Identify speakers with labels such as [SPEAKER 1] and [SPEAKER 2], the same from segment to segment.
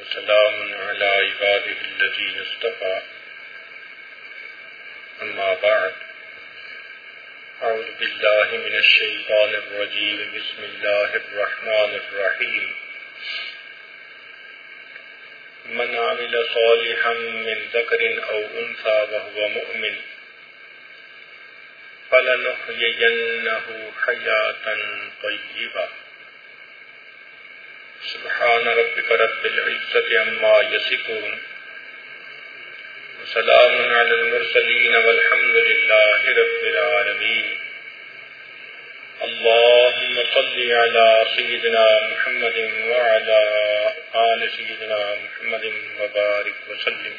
[SPEAKER 1] وسلام على عباده الذين اصطفى أما بعد أعوذ بالله من الشيطان الرجيم بسم الله الرحمن الرحيم من عمل صالحا من ذكر أو أنثى وهو مؤمن فلنحيينه حياة طيبة سبحان ربك رب العزة عما يصفون وسلام على المرسلين والحمد لله رب العالمين اللهم صل على سيدنا محمد وعلى آل سيدنا محمد وبارك وسلم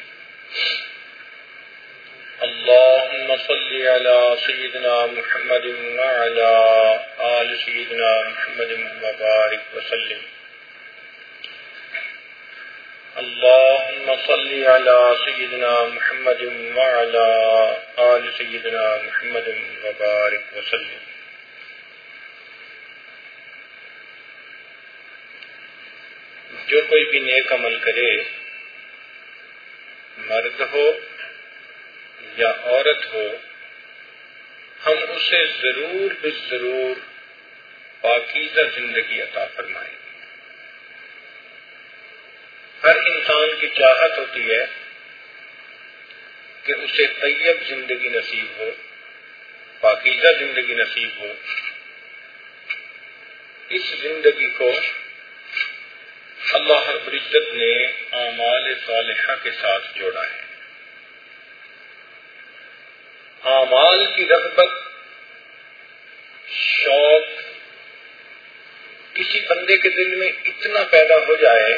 [SPEAKER 1] اللهم صل على سيدنا محمد وعلى آل سيدنا محمد وبارك وسلم اللهم صل على سيدنا محمد وعلى آل سيدنا محمد وبارك وسلم جو کوئی بھی نیک عمل کرے، مرد ہو یا عورت ہو، ہم اسے ضرور بالضرور پاکیزہ زندگی عطا فرمائیں گے۔ ہر انسان کی چاہت ہوتی ہے کہ اسے طیب زندگی نصیب ہو، پاکیزہ زندگی نصیب ہو۔ اس زندگی کو اللہ رب العزت نے اعمال صالحہ کے ساتھ جوڑا ہے۔ اعمال کی رغبت، شوق کسی بندے کے دل میں اتنا پیدا ہو جائے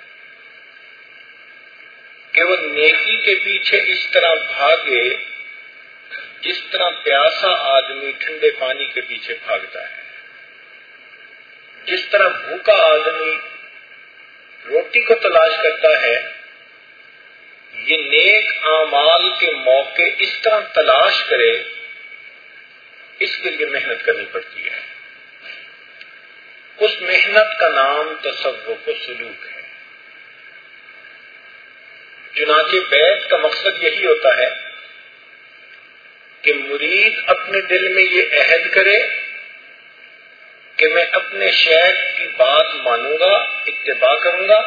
[SPEAKER 1] کہ وہ نیکی کے پیچھے اس طرح بھاگے جس طرح پیاسا آدمی ٹھنڈے پانی کے پیچھے بھاگتا ہے، جس طرح بھوکا آدمی روٹی کو تلاش کرتا ہے، یہ نیک اعمال کے موقع اس طرح تلاش کرے، اس کے لیے محنت کرنی پڑتی ہے۔ اس محنت کا نام تصوف و سلوک ہے۔ چنانچہ بیعت کا مقصد یہی ہوتا ہے کہ مرید اپنے دل میں یہ عہد کرے کہ میں اپنے شیخ کی بات مانوں گا، اتباع کروں گا،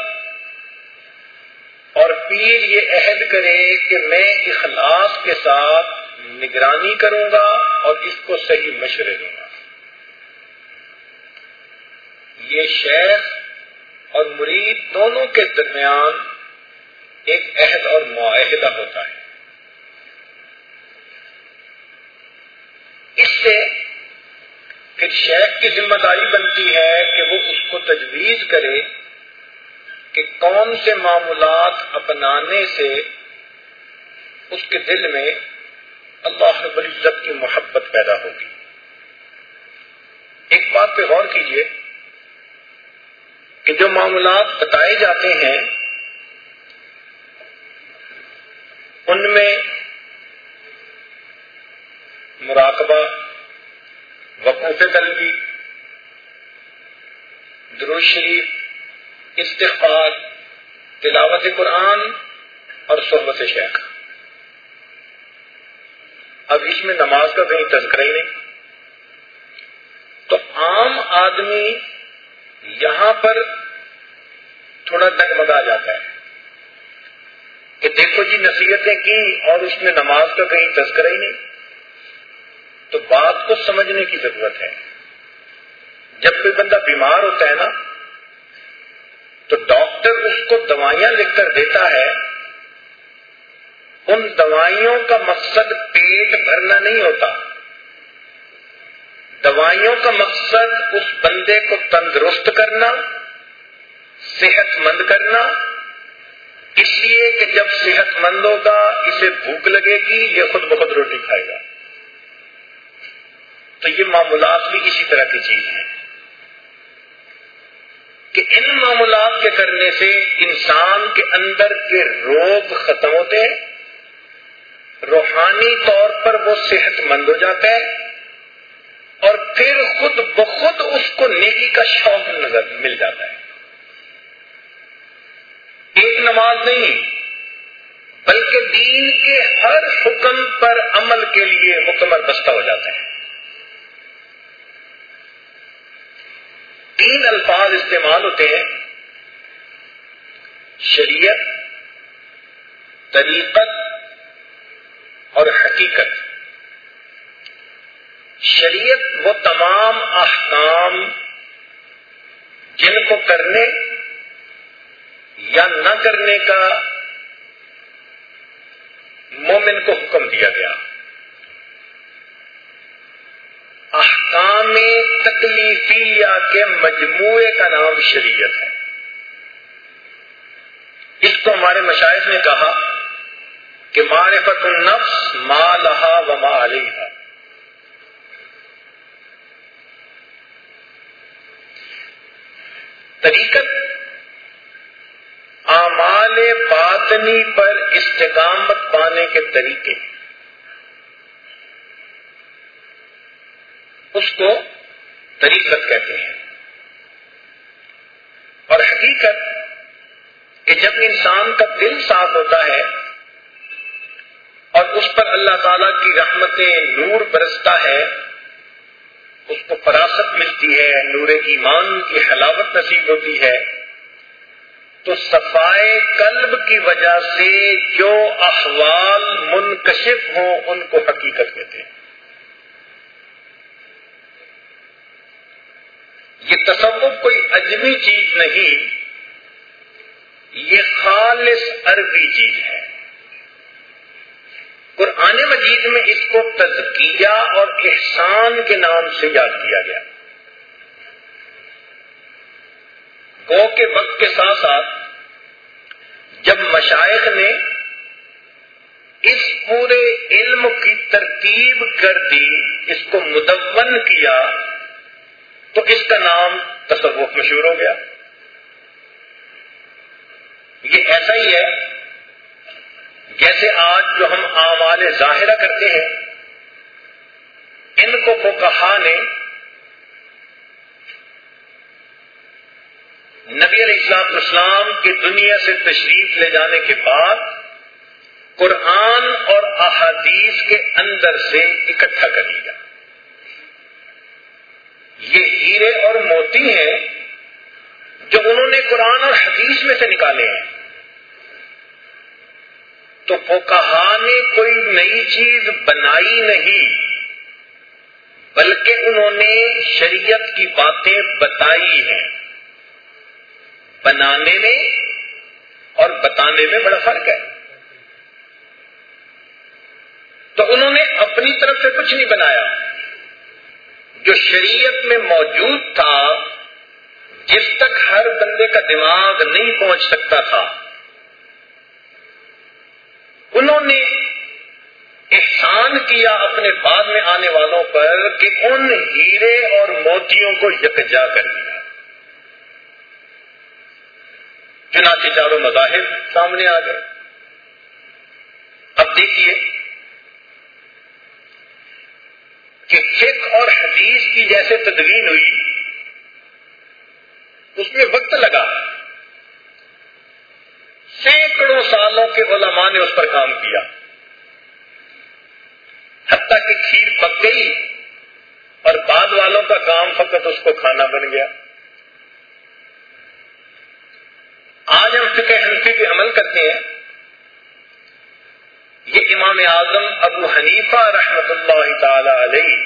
[SPEAKER 1] اور پیر یہ عہد کرے کہ میں اخلاص کے ساتھ نگرانی کروں گا اور اس کو صحیح مشورے دوں گا۔ یہ شیخ اور مرید دونوں کے درمیان ایک عہد اور معاہدہ ہوتا ہے۔ اس سے پھر شیخ کی ذمہ داری بنتی ہے کہ وہ اس کو تجویز کرے کہ کون سے معاملات اپنانے سے اس کے دل میں اللہ رب العزت کی محبت پیدا ہوگی۔ ایک بات پہ غور کیجئے کہ جو معاملات بتائے جاتے ہیں ان میں مراقبہ، وقوف قلبی، درود شریف، استغفار، تلاوت قرآن اور صحبت شیخ۔ اب اس میں نماز کا کہیں تذکرہ ہی نہیں۔ تو عام آدمی یہاں پر تھوڑا ڈگمگا جاتا ہے کہ دیکھو جی نصیحتیں کی اور اس میں نماز کا کہیں تذکرہ ہی نہیں۔ تو بات کو سمجھنے کی ضرورت ہے۔ جب کوئی بندہ بیمار ہوتا ہے نا تو ڈاکٹر اس کو دوائیاں لکھ کر دیتا ہے، ان دوائیوں کا مقصد پیٹ بھرنا نہیں ہوتا، دوائیوں کا مقصد اس بندے کو تندرست کرنا، صحت مند کرنا، اس لیے کہ جب صحت مند ہوگا اسے بھوک لگے گی، یہ خود بخود روٹی کھائے گا۔ تو یہ معاملات بھی اسی طرح کی چیز ہیں کہ ان معاملات کے کرنے سے انسان کے اندر کے روگ ختم ہوتے ہیں، روحانی طور پر وہ صحت مند ہو جاتا ہے، اور پھر خود بخود اس کو نیکی کا شوق نظر مل جاتا ہے۔ نماز نہیں، بلکہ دین کے ہر حکم پر عمل کے لیے مکمل بستہ ہو جاتا ہے۔ 3 الفاظ استعمال ہوتے ہیں: شریعت، طریقت اور حقیقت۔ شریعت وہ تمام احکام جن کو کرنے یا نہ کرنے کا مومن کو حکم دیا گیا۔ احکام تکلیفیہ کے مجموعے کا نام شریعت ہے۔ اس کو ہمارے مشائخ نے کہا کہ معرفت النفس ما لہا و ما علیہا۔ طریقت اعمال باطنی پر استقامت پانے کے طریقے، اس کو طریقت کہتے ہیں۔ اور حقیقت کہ جب انسان کا دل صاف ہوتا ہے اور اس پر اللہ تعالیٰ کی رحمتیں نور برستا ہے، اس کو فراست ملتی ہے، نور ایمان کی حلاوت نصیب ہوتی ہے، تو صفائے قلب کی وجہ سے جو احوال منکشف ہوں ان کو حقیقت کہتے ہیں۔ یہ تصوف کوئی عجمی چیز نہیں، یہ خالص عربی چیز ہے۔ قرآن مجید میں اس کو تزکیہ اور احسان کے نام سے یاد کیا گیا۔ گو کے وقت کے ساتھ ساتھ جب مشائخ نے اس پورے علم کی ترتیب کر دی، اس کو مدون کیا، تو اس کا نام تصوف مشہور ہو گیا۔ یہ ایسا ہی ہے جیسے آج جو ہم اعمال ظاہرہ کرتے ہیں، ان کو فقہا نے نبی علیہ السلام کی دنیا سے تشریف لے جانے کے بعد قرآن اور احادیث کے اندر سے اکٹھا کر لیا۔ یہ ہیرے اور موتی ہیں جو انہوں نے قرآن اور حدیث میں سے نکالے ہیں۔ تو فقہا نے کوئی نئی چیز بنائی نہیں، بلکہ انہوں نے شریعت کی باتیں بتائی ہیں۔ بنانے میں اور بتانے میں بڑا فرق ہے۔ تو انہوں نے اپنی طرف سے کچھ نہیں بنایا، جو شریعت میں موجود تھا، جس تک ہر بندے کا دماغ نہیں پہنچ سکتا تھا، انہوں نے احسان کیا اپنے بعد میں آنے والوں پر کہ ان ہیرے اور موتیوں کو یکجا کر دیا۔ چنانچہ چاروں مذاہب سامنے آ گئے۔ اب دیکھیے کہ فقہ اور حدیث کی جیسے تدوین ہوئی، اس میں وقت لگا، سینکڑوں سالوں کے علماء نے اس پر کام کیا، حتیٰ کہ کھیر پک گئی اور بعد والوں کا کام فقط اس کو کھانا بن گیا۔ آج ہم فقہ حنفی پہ عمل کرتے ہیں۔ یہ امام اعظم ابو حنیفہ رحمۃ اللہ تعالی علیہ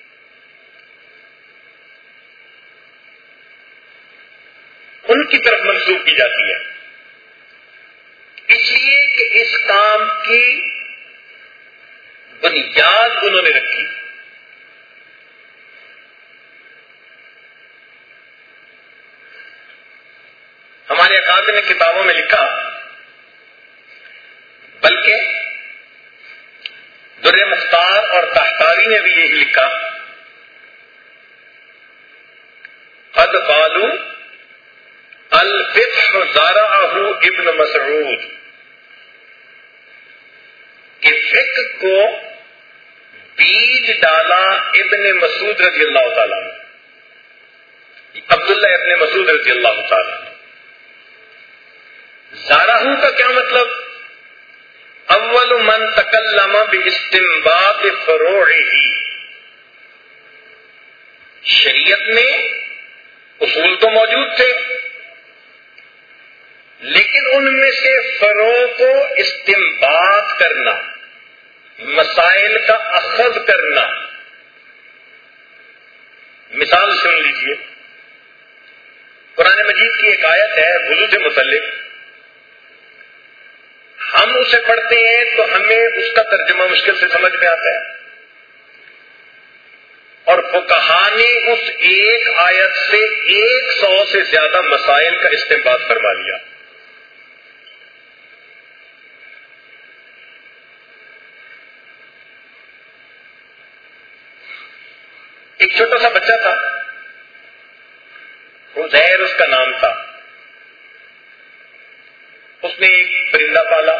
[SPEAKER 1] ان کی طرف منسوب کی جاتی ہے، اس لیے کہ اس کام کی بنیاد انہوں نے رکھی۔ ہمارے اکابر نے کتابوں میں لکھا، بلکہ در مختار اور طحطاوی نے بھی یہی لکھا، قد قالوا الفقہ زرعہ ابن مسعود، کہ فقہ کو بیج ڈالا ابن مسعود رضی اللہ تعالیٰ عنہ، عبداللہ ابن مسعود رضی اللہ تعالیٰ عنہ۔ زرعہ کا مطلب اول من تکلم باستنباط فروعہ، شریعت میں اصول تو موجود تھے لیکن ان میں سے فروع کو استنباط کرنا، مسائل کا اخذ کرنا. مثال سن لیجئے، قرآن مجید کی ایک آیت ہے وضو سے متعلق، ہم اسے پڑھتے ہیں تو ہمیں اس کا ترجمہ مشکل سے سمجھ میں آتا ہے، اور فقہا نے اس ایک آیت سے 100 سے زیادہ مسائل کا استنباط فرما لیا. ایک چھوٹا سا بچہ تھا، عزیر اس کا نام تھا. اس نے ایک پرندہ پالا،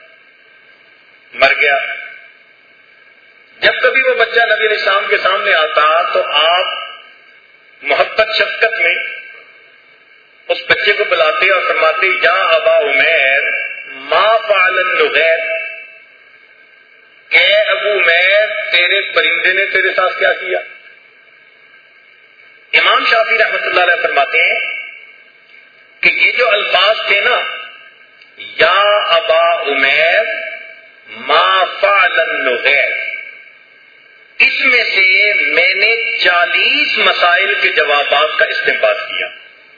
[SPEAKER 1] مر گیا. جب کبھی وہ بچہ نبی علیہ السلام کے سامنے آتا تو آپ محبت شفقت میں اس بچے کو بلاتے اور فرماتے یا ابا عمیر ما فعل النغیر، اے ابو عمیر تیرے پرندے نے تیرے ساتھ کیا کیا؟ امام شافعی رحمۃ اللہ علیہ فرماتے ہیں کہ یہ جو الفاظ تھے نا، یا ابا عمیر ما فعل النغیر، اس میں سے میں نے 40 مسائل کے جوابات کا استنباط کیا.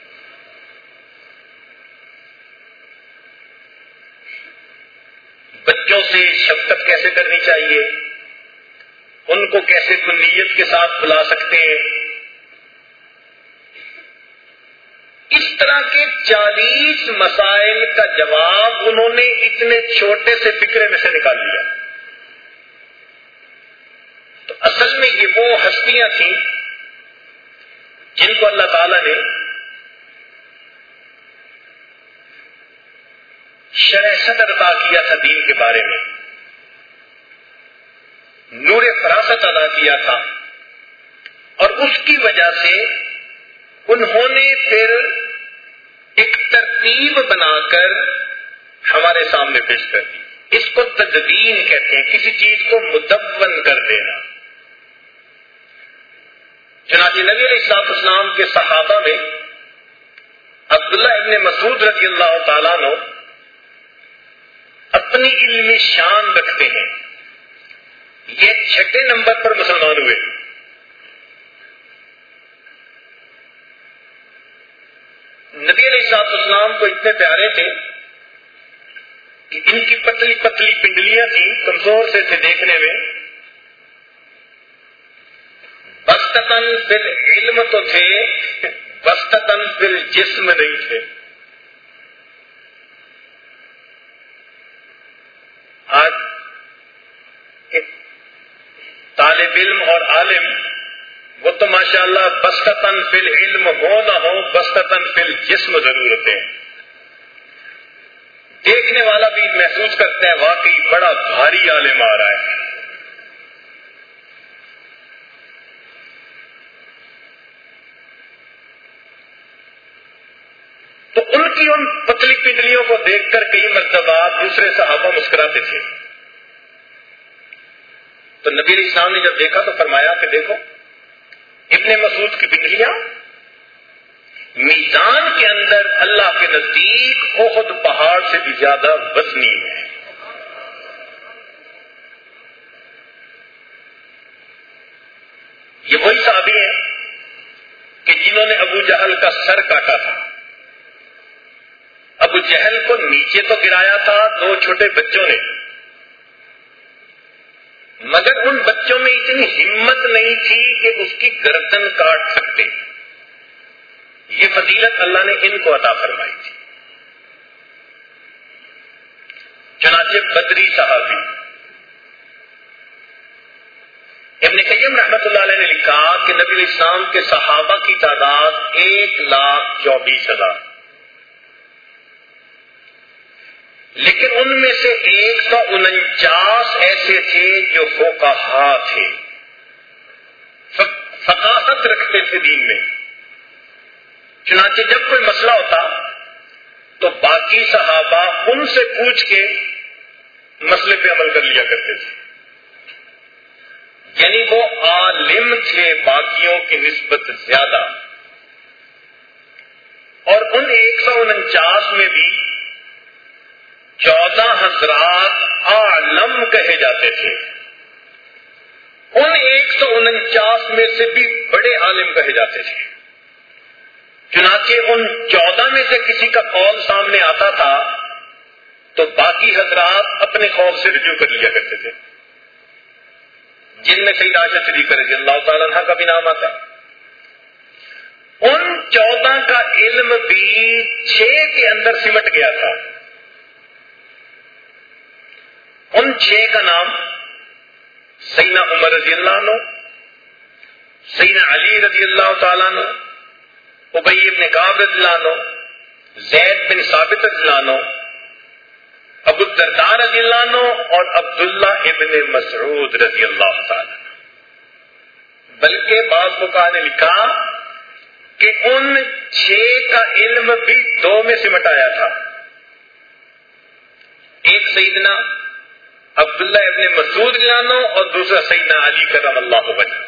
[SPEAKER 1] بچوں سے شفقت کیسے کرنی چاہیے، ان کو کیسے کنیت کے ساتھ بلا سکتے ہیں، اس طرح کے 40 مسائل کا جواب انہوں نے اتنے چھوٹے سے فکرے میں سے نکال لیا. تو اصل میں یہ وہ ہستیاں تھیں جن کو اللہ تعالی نے شرح صدر عطا کیا تھا، دین کے بارے میں نور فراست ادا کیا تھا، اور اس کی وجہ سے انہوں نے پھر ایک ترتیب بنا کر ہمارے سامنے پیش کر دی. اس کو تدوین کہتے ہیں، کسی چیز کو مدون کر دینا. چنانچہ نبی علیہ السلام کے صحابہ میں عبداللہ ابن مسعود رضی اللہ تعالیٰ عنہ اپنی علمی شان رکھتے ہیں. یہ 6 نمبر پر مسلمان ہوئے. نبی علیہ السلام کو اتنے پیارے تھے کہ ان کی پتلی پتلی پنڈلیاں تھیں، کمزور سے تھے دیکھنے میں. بستتن فی العلم تو تھے، بستتن فی الجسم نہیں تھے. آج طالب علم اور عالم وہ تو ماشاءاللہ بستتن فی العلم ہو نہ ہو، بستتن فی الجسم ضرور ہوتے ہیں. دیکھنے والا بھی محسوس کرتا ہے واقعی بڑا بھاری عالم آ رہا ہے. تو ان کی ان پتلی پتلیوں کو دیکھ کر کئی مرتبہ دوسرے صحابہ مسکراتے تھے. تو نبی علیہ السلام نے جب دیکھا تو فرمایا کہ دیکھو ابن مسعود کی پنڈلیاں میزان کے اندر اللہ کے نزدیک احد پہاڑ سے بھی زیادہ وزنی ہے. یہ وہی صحابی ہیں کہ جنہوں نے ابو جہل کا سر کاٹا تھا. ابو جہل کو نیچے تو گرایا تھا 2 چھوٹے بچوں نے، مگر ان بچوں میں اتنی ہمت نہیں تھی کہ اس کی گردن کاٹ سکتے. یہ فضیلت اللہ نے ان کو عطا فرمائی تھی. چنانچہ بدری صحابی ابن قیم رحمۃ اللہ علیہ نے لکھا کہ نبی علیہ السلام کے صحابہ کی تعداد 1,24,000، لیکن ان میں سے 149 ایسے تھے جو فقہا تھے، فقاہت رکھتے تھے دین میں. چنانچہ جب کوئی مسئلہ ہوتا تو باقی باقی صحابہ ان سے پوچھ کے مسئلے پہ عمل کر لیا کرتے تھے، یعنی وہ عالم تھے باقیوں کی نسبت زیادہ. اور ان 149 میں بھی 14 حضرات عالم کہے جاتے تھے. ان 149 میں سے بھی بڑے عالم کہے جاتے تھے. چنانچہ ان 14 میں سے کسی کا قول سامنے آتا تھا تو باقی حضرات اپنے قول سے رجوع کر لیا کرتے تھے، جن میں سیدہ عائشہ صدیقہ رضی اللہ تعالیٰ عنہ کا بھی نام آتا ہے. ان 14 کا علم بھی 6 کے اندر سمٹ گیا تھا. ان 6 کا نام سیدنا عمر رضی اللہ عنہ، سیدنا علی رضی اللہ تعالیٰ عنہ، ابی ابن کعب رضی اللہ عنہ، زید بن ثابت رضی اللہ عنہ، ابو الدرداء رضی اللہ عنہ اور عبداللہ ابن مسعود رضی اللہ تعالیٰ عنہ. بلکہ بعض فقہاء نے لکھا کہ ان 6 کا علم بھی 2 میں سمٹایا تھا. ایک سیدنا عبداللہ ابن مسعود رضی اللہ عنہ اور دوسرا سیدنا علی کرم اللہ وجہ.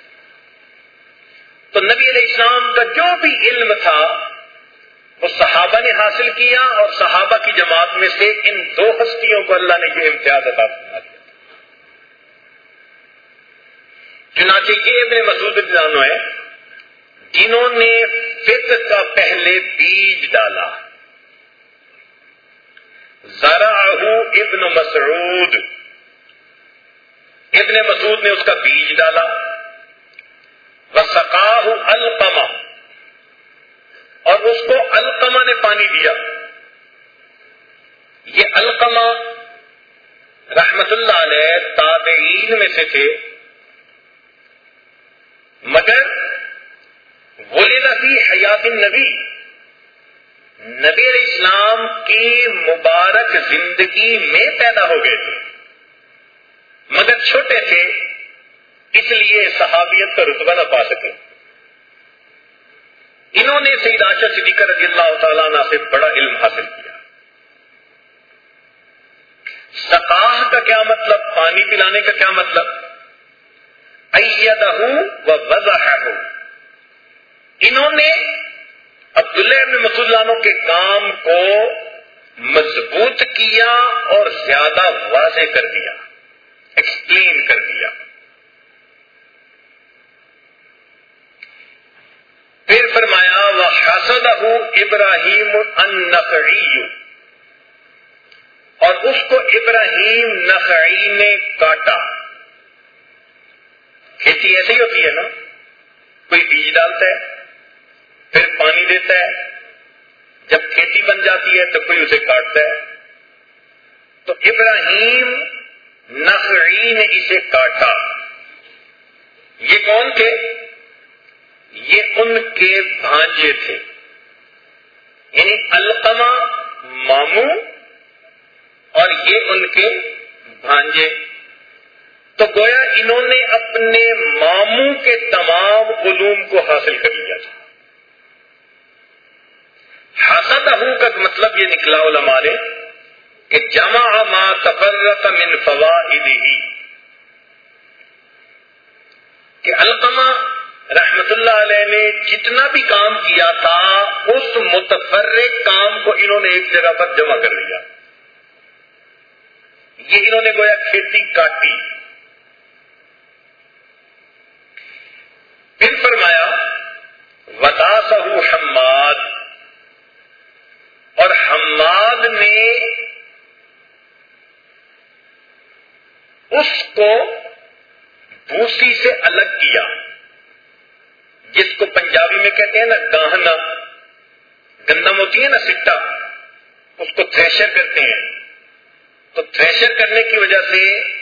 [SPEAKER 1] تو نبی علیہ السلام کا جو بھی علم تھا وہ صحابہ نے حاصل کیا، اور صحابہ کی جماعت میں سے ان 2 ہستیوں کو اللہ نے یہ امتیاز عطا فرما دیا. چنانچہ یہ ابن مسعود رضی اللہ عنہ ہے جنہوں نے فقہ کا پہلے بیج ڈالا. زرعہ ابن مسعود، ابن مسعود نے اس کا بیج ڈالا. وسقاہ علقمہ، اور اس کو علقمہ نے پانی دیا. یہ علقمہ رحمت اللہ علیہ تابعین میں سے تھے، مگر ولد فی حیات النبی، نبی علیہ السلام کی مبارک زندگی میں پیدا ہو گئے تھے، مگر چھوٹے تھے اس لیے صحابیت کا رتبہ نہ پا سکے. انہوں نے سیدہ عائشہ صدیقہ رضی اللہ تعالیٰ عنہ سے بڑا علم حاصل کیا. سقاہ کا کیا مطلب، پانی پلانے کا کیا مطلب؟ ایدہ و وضحہ، انہوں نے عبداللہ ابن مسعود عنہ کے کام کو مضبوط کیا اور زیادہ واضح کر دیا، ایکسپلین کر دیا. پھر فرمایا وَحَسَدَهُ إِبْرَاهِيمُ النَّخَعِيُّ، اور اس کو ابراہیم نخعی نے کاٹا. کھیتی ایسے ہی ہوتی ہے نا، کوئی بیج ڈالتا ہے پھر پانی دیتا ہے، جب کھیتی بن جاتی ہے تو کوئی اسے کاٹتا ہے. تو ابراہیم نخعی نے اسے کاٹا. یہ کون تھے؟ یہ ان کے بھانجے تھے، یعنی علقمہ ماموں اور یہ ان کے بھانجے. تو گویا انہوں نے اپنے ماموں کے تمام علوم کو حاصل کر لیا تھا. حسدہ کا مطلب یہ نکلا علماء نے کہ جمع ما تفرق من فوائدہ، کہ علقمہ رحمت اللہ علیہ نے جتنا بھی کام کیا تھا اس متفرق کام کو انہوں نے ایک جگہ پر جمع کر لیا. یہ انہوں نے گویا کھیتی کاٹی. پھر فرمایا وداسہ حماد، اور حماد نے اس کو بھوسی سے الگ کیا، جس کو پنجابی میں کہتے ہیں نا گاہنا، گندم ہوتی ہے نا سٹا، اس کو تھریشر کرتے ہیں. تو تھریشر کرنے کی وجہ سے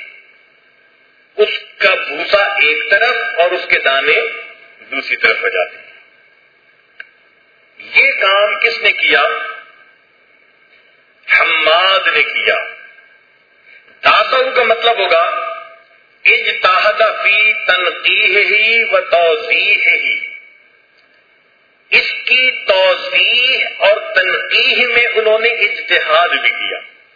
[SPEAKER 1] اس کا بھوسا ایک طرف اور اس کے دانے دوسری طرف ہو جاتے ہیں. یہ کام کس نے کیا؟ حماد نے کیا. داسو کا مطلب ہوگا اجتہد فی تنقیحہ و توضیحہ، اس کی توضیح اور تنقیح میں انہوں نے اجتہاد بھی کیا.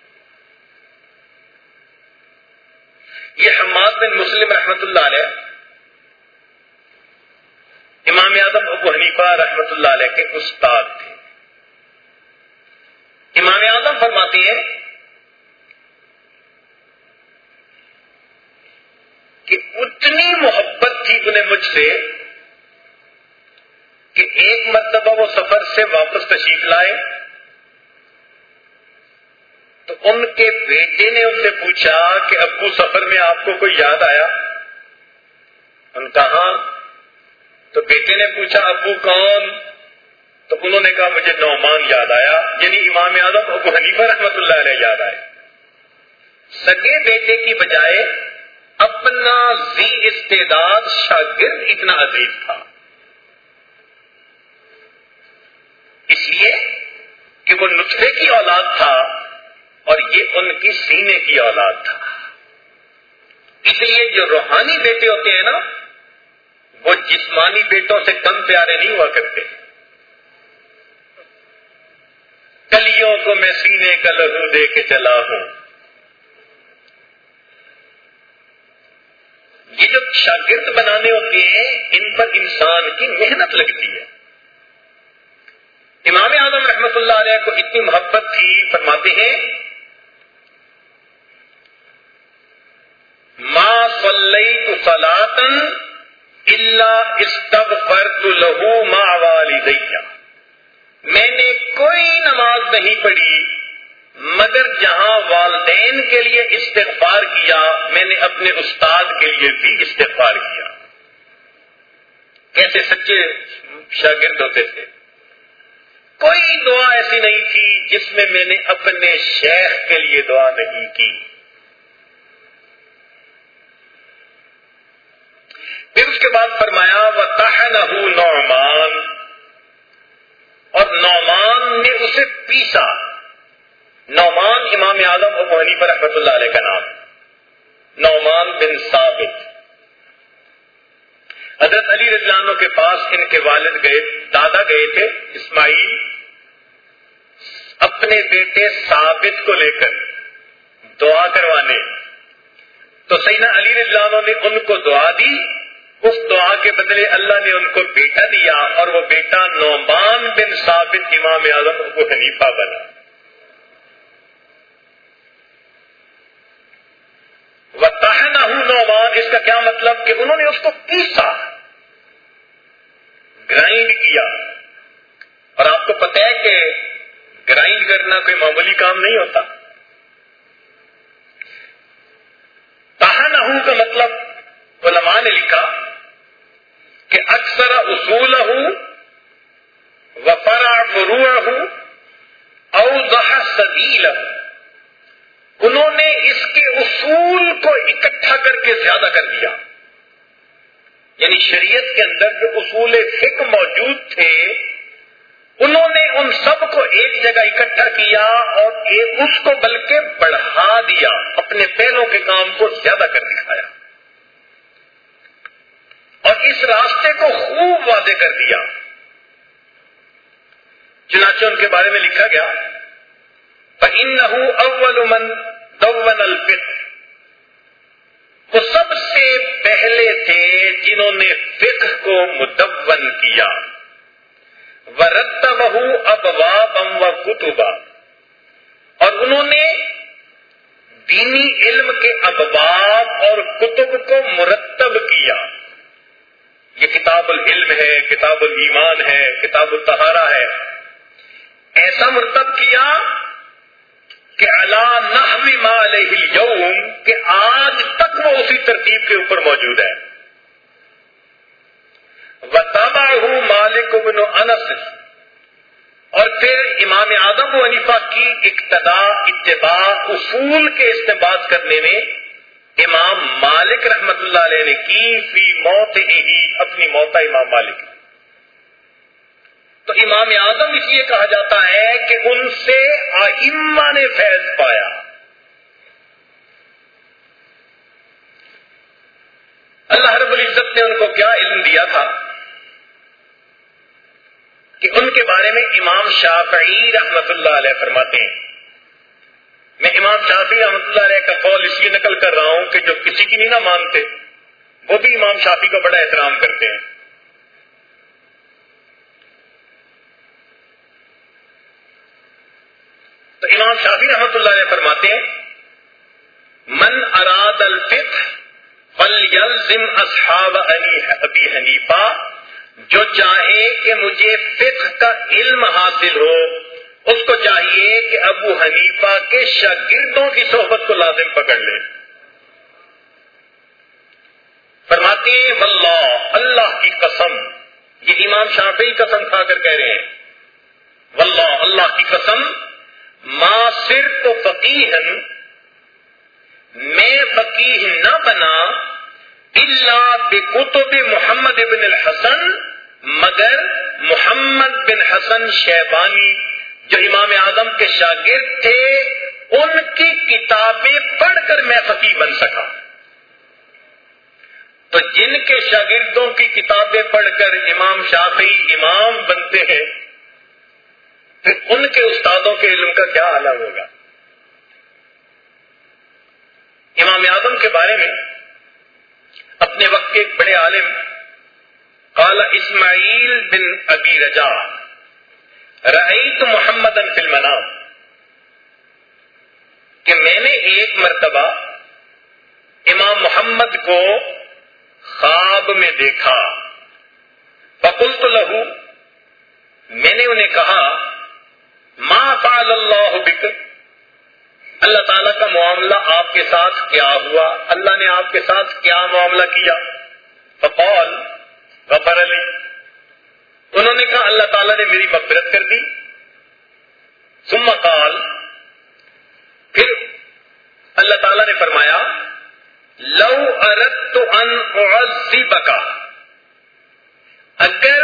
[SPEAKER 1] یہ حماد بن مسلم رحمۃ اللہ علیہ امام اعظم ابو حنیفہ رحمۃ اللہ علیہ کے استاد تھے. امام اعظم فرماتے ہیں کہ اتنی محبت تھی انہیں مجھ سے کہ ایک مرتبہ وہ سفر سے واپس تشریف لائے تو ان کے بیٹے نے ان سے پوچھا کہ ابو سفر میں آپ کو کوئی یاد آیا؟ ان کہا. تو بیٹے نے پوچھا ابو کون؟ تو انہوں نے کہا مجھے نعمان یاد آیا. یعنی امام اعظم ابو حنیفہ رحمۃ اللہ علیہ یاد آئے. سگے بیٹے کی بجائے اپنا ذی استعداد شاگرد اتنا عزیز تھا، اس لیے کہ وہ نطفے کی اولاد تھا اور یہ ان کی سینے کی اولاد تھا. اس لیے جو روحانی بیٹے ہوتے ہیں نا وہ جسمانی بیٹوں سے کم پیارے نہیں ہوا کرتے. کلیوں کو میں سینے کا لہو دے کے چلا ہوں. یہ جو شاگرد بنانے ہوتے ہیں ان پر انسان کی محنت لگتی ہے. امام اعظم رحمۃ اللہ علیہ کو اتنی محبت تھی، فرماتے ہیں ما صلیت صلاۃ الا استغفرت له مع والدی. میں نے کوئی نماز نہیں پڑھی مگر جہاں والدین کے لیے استغفار کیا میں نے اپنے استاد کے لیے بھی استغفار کیا. کیسے سچے شاگرد ہوتے تھے. کوئی دعا ایسی نہیں تھی جس میں میں نے اپنے شیخ کے لیے دعا نہیں کی. پھر اس کے بعد فرمایا وَطَحَنَهُ نعمان، اور نعمان نے اسے پیسا. نعمان امام اعظم ابو حنیفہ رحمۃ اللہ علیہ کا نام، نعمان بن ثابت. حضرت علی رضی اللہ عنہ کے پاس ان کے والد گئے، دادا گئے تھے اسماعیل اپنے بیٹے ثابت کو لے کر دعا کروانے. تو سیدنا علی رضی اللہ عنہ نے ان کو دعا دی، اس دعا کے بدلے اللہ نے ان کو بیٹا دیا اور وہ بیٹا نعمان بن ثابت امام اعظم ابو حنیفہ بنا. وَطَحَنَهُ نعمان، اس کا کیا مطلب کہ انہوں نے اس کو پیسا، گرائنڈ کیا. اور آپ کو پتہ ہے کہ گرائنڈ کرنا کوئی معمولی کام نہیں ہوتا. طحنہ کا مطلب علماء نے لکھا کہ اکثر اصولہ وفرع فروعہ اوضح سبیلہ، انہوں نے اس کے اصول کو اکٹھا کر کے زیادہ کر دیا. یعنی شریعت کے اندر جو اصول فقہ موجود تھے انہوں نے ان سب کو ایک جگہ اکٹھا کیا اور اس کو بلکہ بڑھا دیا، اپنے پہلوں کے کام کو زیادہ کر دکھایا اور اس راستے کو خوب واضح کر دیا. چنانچہ ان کے بارے میں لکھا گیا فَإِنَّهُ أَوَّلُ مَنْ دَوَّنَ الْفِقْهَ، وہ سب سے پہلے تھے جنہوں نے فقہ کو مدون کیا. وَرَتَّبَهُ أَبْوَابًا وَكُتُبًا، اور انہوں نے دینی علم کے ابواب اور کتب کو مرتب کیا. یہ کتاب العلم ہے، کتاب الایمان ہے، کتاب الطہارہ ہے. ایسا مرتب کیا کہ علی نحو ما علیہ اليوم، کہ آج تک وہ اسی ترتیب کے اوپر موجود ہے. وَتَبَعَهُ مالک بن انس، اور پھر امام اعظم ابو حنیفہ کی اقتداء اتباع اصول کے استنباط کرنے میں امام مالک رحمت اللہ علیہ نے کی فی موت ہی، اپنی موت امام مالک. تو امام اعظم اس لیے کہا جاتا ہے کہ ان سے ائمہ نے فیض پایا. اللہ رب العزت نے ان کو کیا علم دیا تھا؟ کہ ان کے بارے میں امام شافعی رحمۃ اللہ علیہ فرماتے ہیں. میں امام شافعی رحمۃ اللہ علیہ کا قول اس لیے نقل کر رہا ہوں کہ جو کسی کی نہیں نہ مانتے وہ بھی امام شافعی کا بڑا احترام کرتے ہیں. تو امام شافعی رحمۃ اللہ علیہ فرماتے ہیں من اراد الفقہ فلیلزم اصحاب ابی حنیفہ، جو چاہے کہ مجھے فقہ کا علم حاصل ہو اس کو چاہیے کہ ابو حنیفہ کے شاگردوں کی صحبت کو لازم پکڑ لے. فرماتے ہیں واللہ، اللہ کی قسم، یہ امام شافعی قسم کھا کر کہہ رہے ہیں، واللہ اللہ کی قسم، ما صرت فقیہا، میں فقیہ نہ بنا الا بکتب محمد بن الحسن، مگر محمد بن حسن شیبانی جو امام اعظم کے شاگرد تھے ان کی کتابیں پڑھ کر میں فقیہ بن سکا. تو جن کے شاگردوں کی کتابیں پڑھ کر امام شافعی امام بنتے ہیں پھر ان کے استادوں کے علم کا کیا عالم ہوگا. امام اعظم کے بارے میں اپنے وقت کے ایک بڑے عالم قال اسماعیل بن ابی رجا رأیت محمدا فی المنام، کہ میں نے ایک مرتبہ امام محمد کو خواب میں دیکھا. فقلت له، میں نے انہیں کہا ما فعل اللہ بک، اللہ تعالیٰ کا معاملہ آپ کے ساتھ کیا ہوا، اللہ نے آپ کے ساتھ کیا معاملہ کیا. فقال غفر لی، انہوں نے کہا اللہ تعالیٰ نے میری مغفرت کر دی. ثم قال، پھر اللہ تعالیٰ نے فرمایا لو اردت ان اعذبک، اگر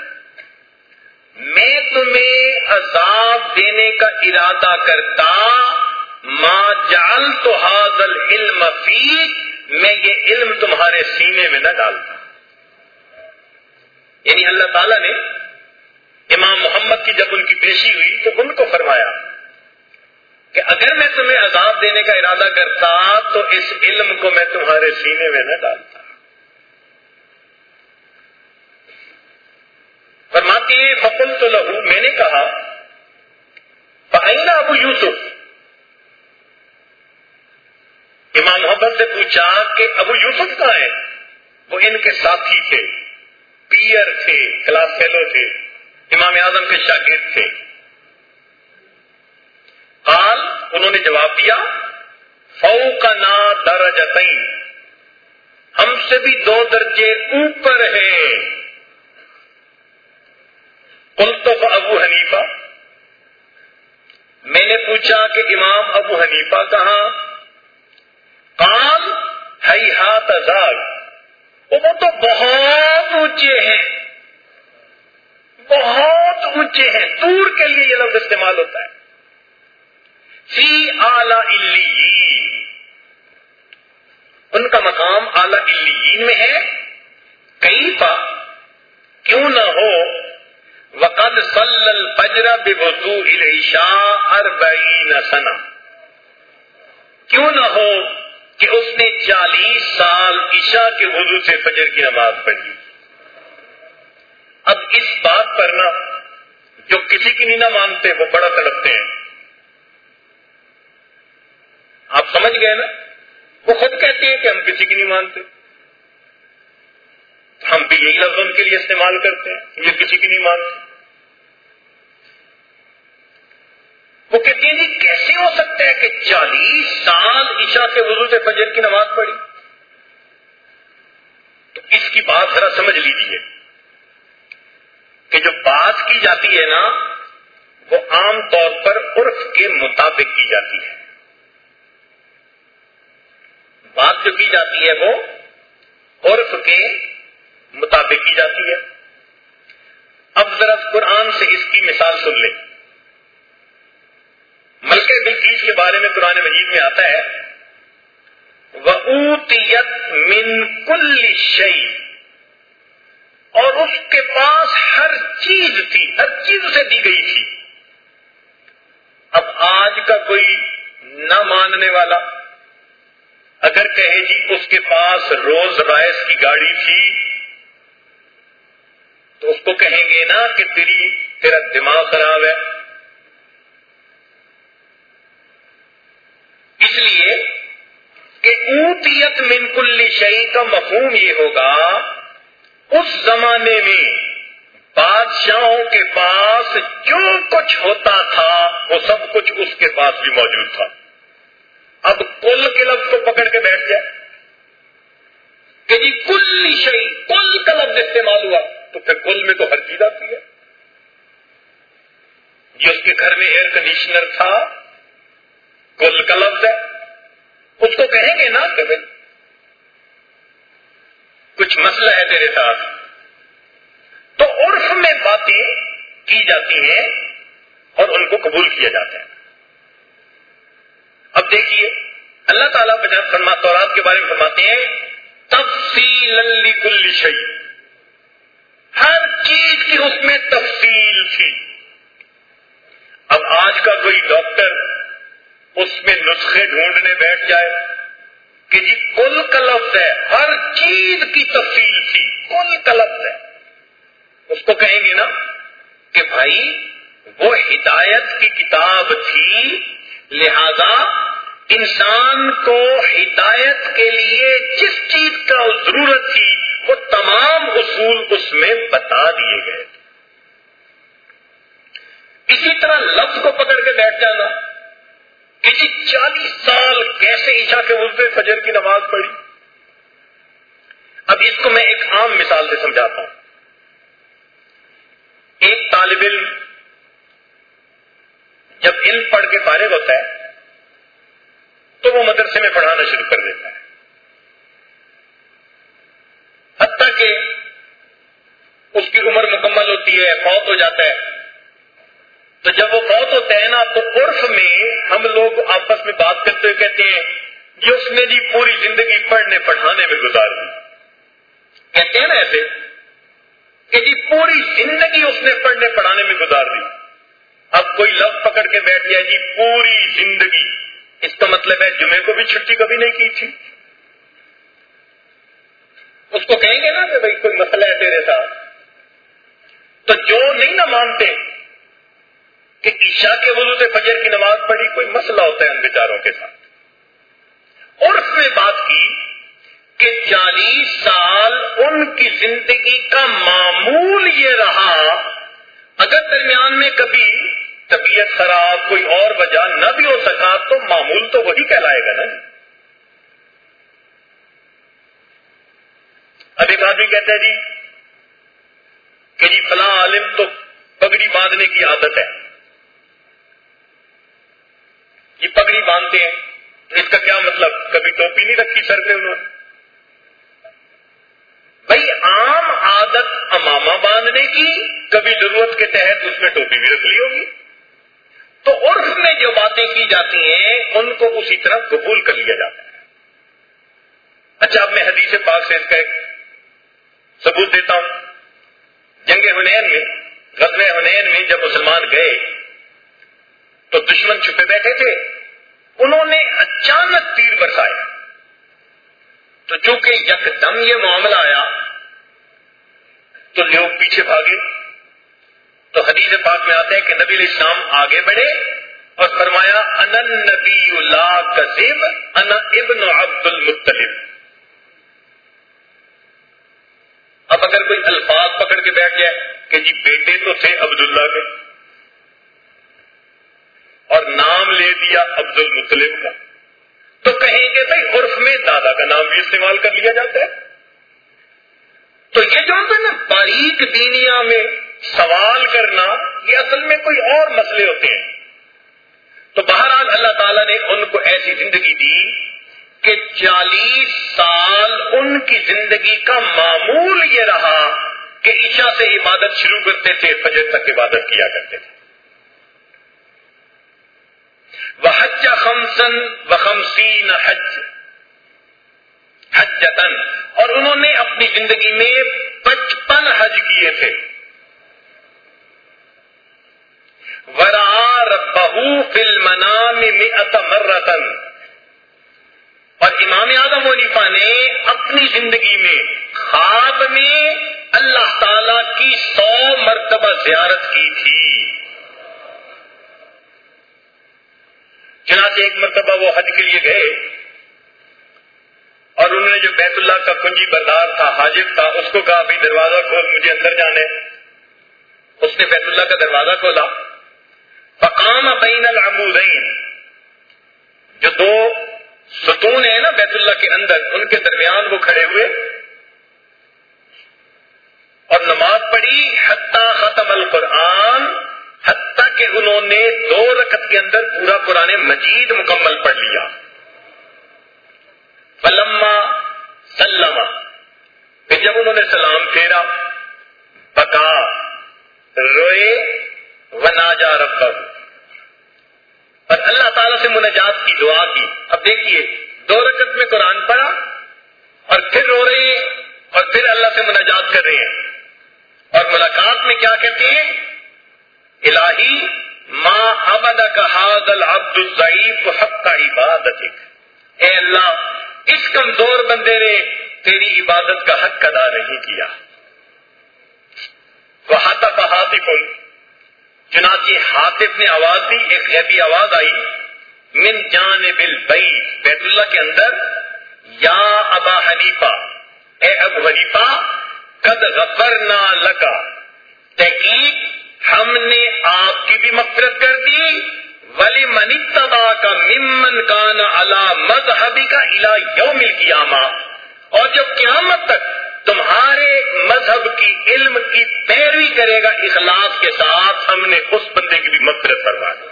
[SPEAKER 1] میں تمہیں عذاب دینے کا ارادہ کرتا، ما جعلت هذا العلم فیک، میں یہ علم تمہارے سینے میں نہ ڈالتا. یعنی اللہ تعالیٰ نے امام محمد کی جب ان کی پیشی ہوئی تو ان کو فرمایا کہ اگر میں تمہیں عذاب دینے کا ارادہ کرتا تو اس علم کو میں تمہارے سینے میں نہ ڈالتا. فرماتی ہے فقلت له، میں نے کہا فأین ابو یوسف، امام محمد سے پوچھا کہ ابو یوسف کہاں ہیں؟ وہ ان کے ساتھی تھے، پیئر تھے، کلاس فیلو تھے، امام اعظم کے شاگرد تھے. قال، انہوں نے جواب دیا فوقنا درجتین، ہم سے بھی 2 درجے اوپر ہیں. قلت ابو حنیفہ، میں نے پوچھا کہ امام ابو حنیفہ کہاں؟ قال ہیہات ذاک، وہ تو بہت اونچے ہیں، بہت اونچے ہیں. دور کے لیے یہ لفظ استعمال ہوتا ہے. فی اعلی علیین، ان کا مقام اعلی علیین میں ہے. کیف، کیوں نہ ہو، وقد صلی الفجر بوضوء العشاء 40 سنہ، کیوں نہ ہو کہ اس نے 40 سال عشاء کے وضو سے فجر کی نماز پڑھی. اب اس بات پر نہ جو کسی کی نہیں نہ مانتے وہ بڑا تڑپتے ہیں. آپ سمجھ گئے نا، وہ خود کہتے ہیں کہ ہم کسی کی نہیں مانتے، ہم بھی یہی لفظ ان کے لیے استعمال کرتے ہیں، یہ کسی کی نہیں مانتے. وہ کہتے ہیں جی کیسے ہو سکتا ہے کہ 40 سال عشاء کے وضو سے فجر کی نماز پڑھی؟ تو اس کی بات ذرا سمجھ لیجیے کہ جو بات کی جاتی ہے نا وہ عام طور پر عرف کے مطابق کی جاتی ہے. بات جو کی جاتی ہے وہ عرف کے مطابق کی جاتی ہے. اب ذرا قرآن سے اس کی مثال سن لیں. ملکہ بلقیس کے بارے میں قرآن مجید میں آتا ہے وَأُوتِيَتْ مِن كُلِّ شَيْءٍ، اور اس کے پاس ہر چیز تھی، ہر چیز اسے دی گئی تھی. اب آج کا کوئی نہ ماننے والا اگر کہے جی اس کے پاس رولز رائس کی گاڑی تھی تو اس کو کہیں گے نا کہ تیرا دماغ خراب ہے. اس لیے کہ اوتیت من کل شیء کا مفہوم یہ ہوگا اس زمانے میں بادشاہوں کے پاس جو کچھ ہوتا تھا وہ سب کچھ اس کے پاس بھی موجود تھا. اب کل کے لفظ کو پکڑ کے بیٹھ جائے کہ جی کل شیء، کل کا لفظ استعمال ہوا تو پھر کل میں تو ہر چیز آتی ہے. یہ اس کے گھر میں ایئر کنڈیشنر تھا، کل کا لفظ ہے. اس کو کہیں گے نا کہ بھائی کچھ مسئلہ ہے تیرے ساتھ، تو عرف میں باتیں کی جاتی ہیں اور ان کو قبول کیا جاتا ہے. اب دیکھیے اللہ تعالیٰ تورات کے بارے میں فرماتے ہیں تفصیلا لکل شیء، ہر چیز کی اس میں تفصیل تھی. اب آج کا کوئی ڈاکٹر اس میں نسخے ڈھونڈنے بیٹھ جائے کہ جی کل کا لفظ ہے، ہر چیز کی تفصیل تھی، کل کا لفظ ہے، اس کو کہیں گے نا کہ بھائی وہ ہدایت کی کتاب تھی، لہذا انسان کو ہدایت کے لیے جس چیز کا ضرورت تھی وہ تمام اصول اس میں بتا دیے گئے. اسی طرح لفظ کو پکڑ کے بیٹھ جانا کہ جی 40 سال کیسے عشاء کے وضو فجر کی نماز پڑھی. اب اس کو میں ایک عام مثال سے سمجھاتا ہوں. ایک طالب علم جب علم پڑھ کے فارغ ہوتا ہے تو وہ مدرسے میں پڑھانا شروع کر دیتا ہے، حتیٰ کہ اس کی عمر مکمل ہوتی ہے، فوت ہو جاتا ہے. تو جب وہ فوت ہوتا ہے نا تو عرف میں ہم لوگ آپس میں بات کرتے ہوئے کہتے ہیں کہ اس نے جی پوری زندگی پڑھنے پڑھانے میں گزار دی. کہتے ہیں نا ایسے کہ جی پوری زندگی اس نے پڑھنے پڑھانے میں گزار دی. اب کوئی لفظ پکڑ کے بیٹھ گیا جی پوری زندگی، اس کا مطلب ہے جمعے کو بھی چھٹی کبھی نہیں کی تھی. اس کو کہیں گے نا کہ بھائی کوئی مسئلہ ہے تیرے ساتھ. تو جو نہیں نہ مانتے کہ عشاء کے وضو سے فجر کی نماز پڑھی کوئی مسئلہ ہوتا ہے ان بیچاروں کے ساتھ. اور اس میں بات کی کہ 40 سال ان کی زندگی کا معمول یہ رہا، اگر درمیان میں کبھی طبیعت خراب کوئی اور وجہ نہ بھی ہو سکا تو معمول تو وہی کہلائے گا نا. اب ایک آدمی کہتا ہے جی کہ جی فلاں عالم تو پگڑی باندھنے کی عادت ہے، یہ پگڑی باندھتے ہیں تو اس کا کیا مطلب؟ کبھی ٹوپی نہیں رکھی سر پہ انہوں نے. بھائی عام عادت امامہ باندھنے کی، کبھی ضرورت کے تحت اس میں ٹوپی بھی رکھ لی ہوگی. تو عرف میں جو باتیں کی جاتی ہیں ان کو اسی طرح قبول کر لیا جاتا ہے. اچھا اب میں حدیث پاک سے اس کا ایک ثبوت دیتا ہوں. جنگ حنین میں، غزوہ حنین میں جب مسلمان گئے تو دشمن چھپے بیٹھے تھے، انہوں نے اچانک تیر برسائے. تو چونکہ یکدم یہ معاملہ آیا تو لوگ پیچھے بھاگے. تو حدیث پاک میں آتا ہے کہ نبی علیہ السلام آگے بڑھے اور فرمایا انا النبی لا کذب انا ابن عبد المطلب. اب اگر کوئی الفاظ پکڑ کے بیٹھ جائے کہ جی بیٹے تو تھے عبداللہ کے اور نام لے دیا عبد المطلب کا، تو کہیں گے بھائی عرف میں دادا کا نام بھی استعمال کر لیا جاتا ہے. تو یہ جو ہے نا باریک دینیا میں سوال کرنا، یہ اصل میں کوئی اور مسئلے ہوتے ہیں. تو بہرحال اللہ تعالیٰ نے ان کو ایسی زندگی دی کہ 40 سال ان کی زندگی کا معمول یہ رہا کہ عشاء سے عبادت شروع کرتے تھے، فجر تک عبادت کیا کرتے تھے. وحج 55 حجتن، اور انہوں نے اپنی زندگی میں 55 مرتباً حج کیے تھے. ورعا ربہ فی المنام 100 مرتن، اور امام اعظم حنیفہ نے اپنی زندگی میں خواب میں اللہ تعالی کی 100 مرتبہ زیارت کی تھی. چنانچہ ایک مرتبہ وہ حج کے لیے گئے اور انہوں نے جو بیت اللہ کا کنجی بردار تھا، حاجب تھا، اس کو کہا بھائی دروازہ کھول، مجھے اندر جانا ہے. اس نے بیت اللہ کا دروازہ کھولا. فقام بین العمودین، جو 2 ستون ہیں نا بیت اللہ کے اندر، ان کے درمیان وہ کھڑے ہوئے اور نماز پڑھی. حتی ختم القرآن، حتیٰ کہ انہوں نے 2 رکعت کے اندر پورا قرآن مجید مکمل پڑھ لیا. فلما سلم، پھر جب انہوں نے سلام پھیرا، بکا، روئے، وناجا ربہ، اور اللہ تعالیٰ سے مناجات کی، دعا کی. اب دیکھیے 2 رکعت میں قرآن پڑھا اور پھر رو رہے ہیں اور پھر اللہ سے مناجات کر رہے ہیں. اور ملاقات میں کیا کہتے ہیں؟ الہی ما عبدک ھذا العبد الضعیف حق عبادتک، اے اللہ اس کمزور بندے نے تیری عبادت کا حق ادا نہیں کیا. وحتف ہاتف، چنانچہ حاتف نے آواز دی، ایک غیبی آواز آئی، من جانب البیت، بیت اللہ کے اندر، یا ابا حنیفہ، اے ابو حنیفہ، قد غفرنا لکا، تحقیق ہم نے آپ کی بھی مغفرت کر دی، وَلِمَنِ اتَّبَعَكَ مِمَّنْ كَانَ عَلَى مَذْهَبِكَ إِلَى يَوْمِ الْقِيَامَةِ، اور جب قیامت تک تمہارے مذہب کی، علم کی پیروی کرے گا اخلاص کے ساتھ، ہم نے اس بندے کی بھی مغفرت فرما دی.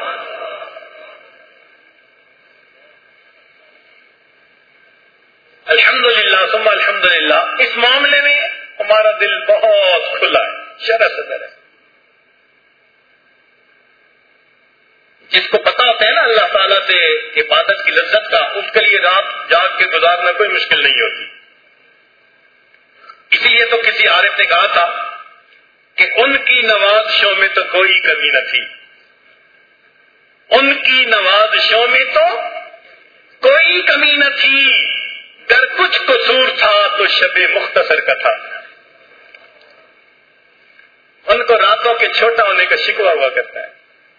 [SPEAKER 1] الحمدللہ ثم الحمدللہ. اس معاملے میں ہمارا دل بہت کھلا ہے، شرح صدر ہے. جس کو پتا ہوتا ہے نا اللہ تعالیٰ سے عبادت کی لذت کا، اس کے لیے رات جاگ کے گزارنا کوئی مشکل نہیں ہوتی. اسی لیے تو کسی عارف نے کہا تھا کہ ان کی نوازشوں میں تو کوئی کمی نہ تھی، ان کی نوازشوں میں تو کوئی کمی نہ تھی، گر کچھ قصور تھا تو شب مختصر کا تھا. ان کو راتوں کے چھوٹا ہونے کا شکوہ ہوا کرتا ہے.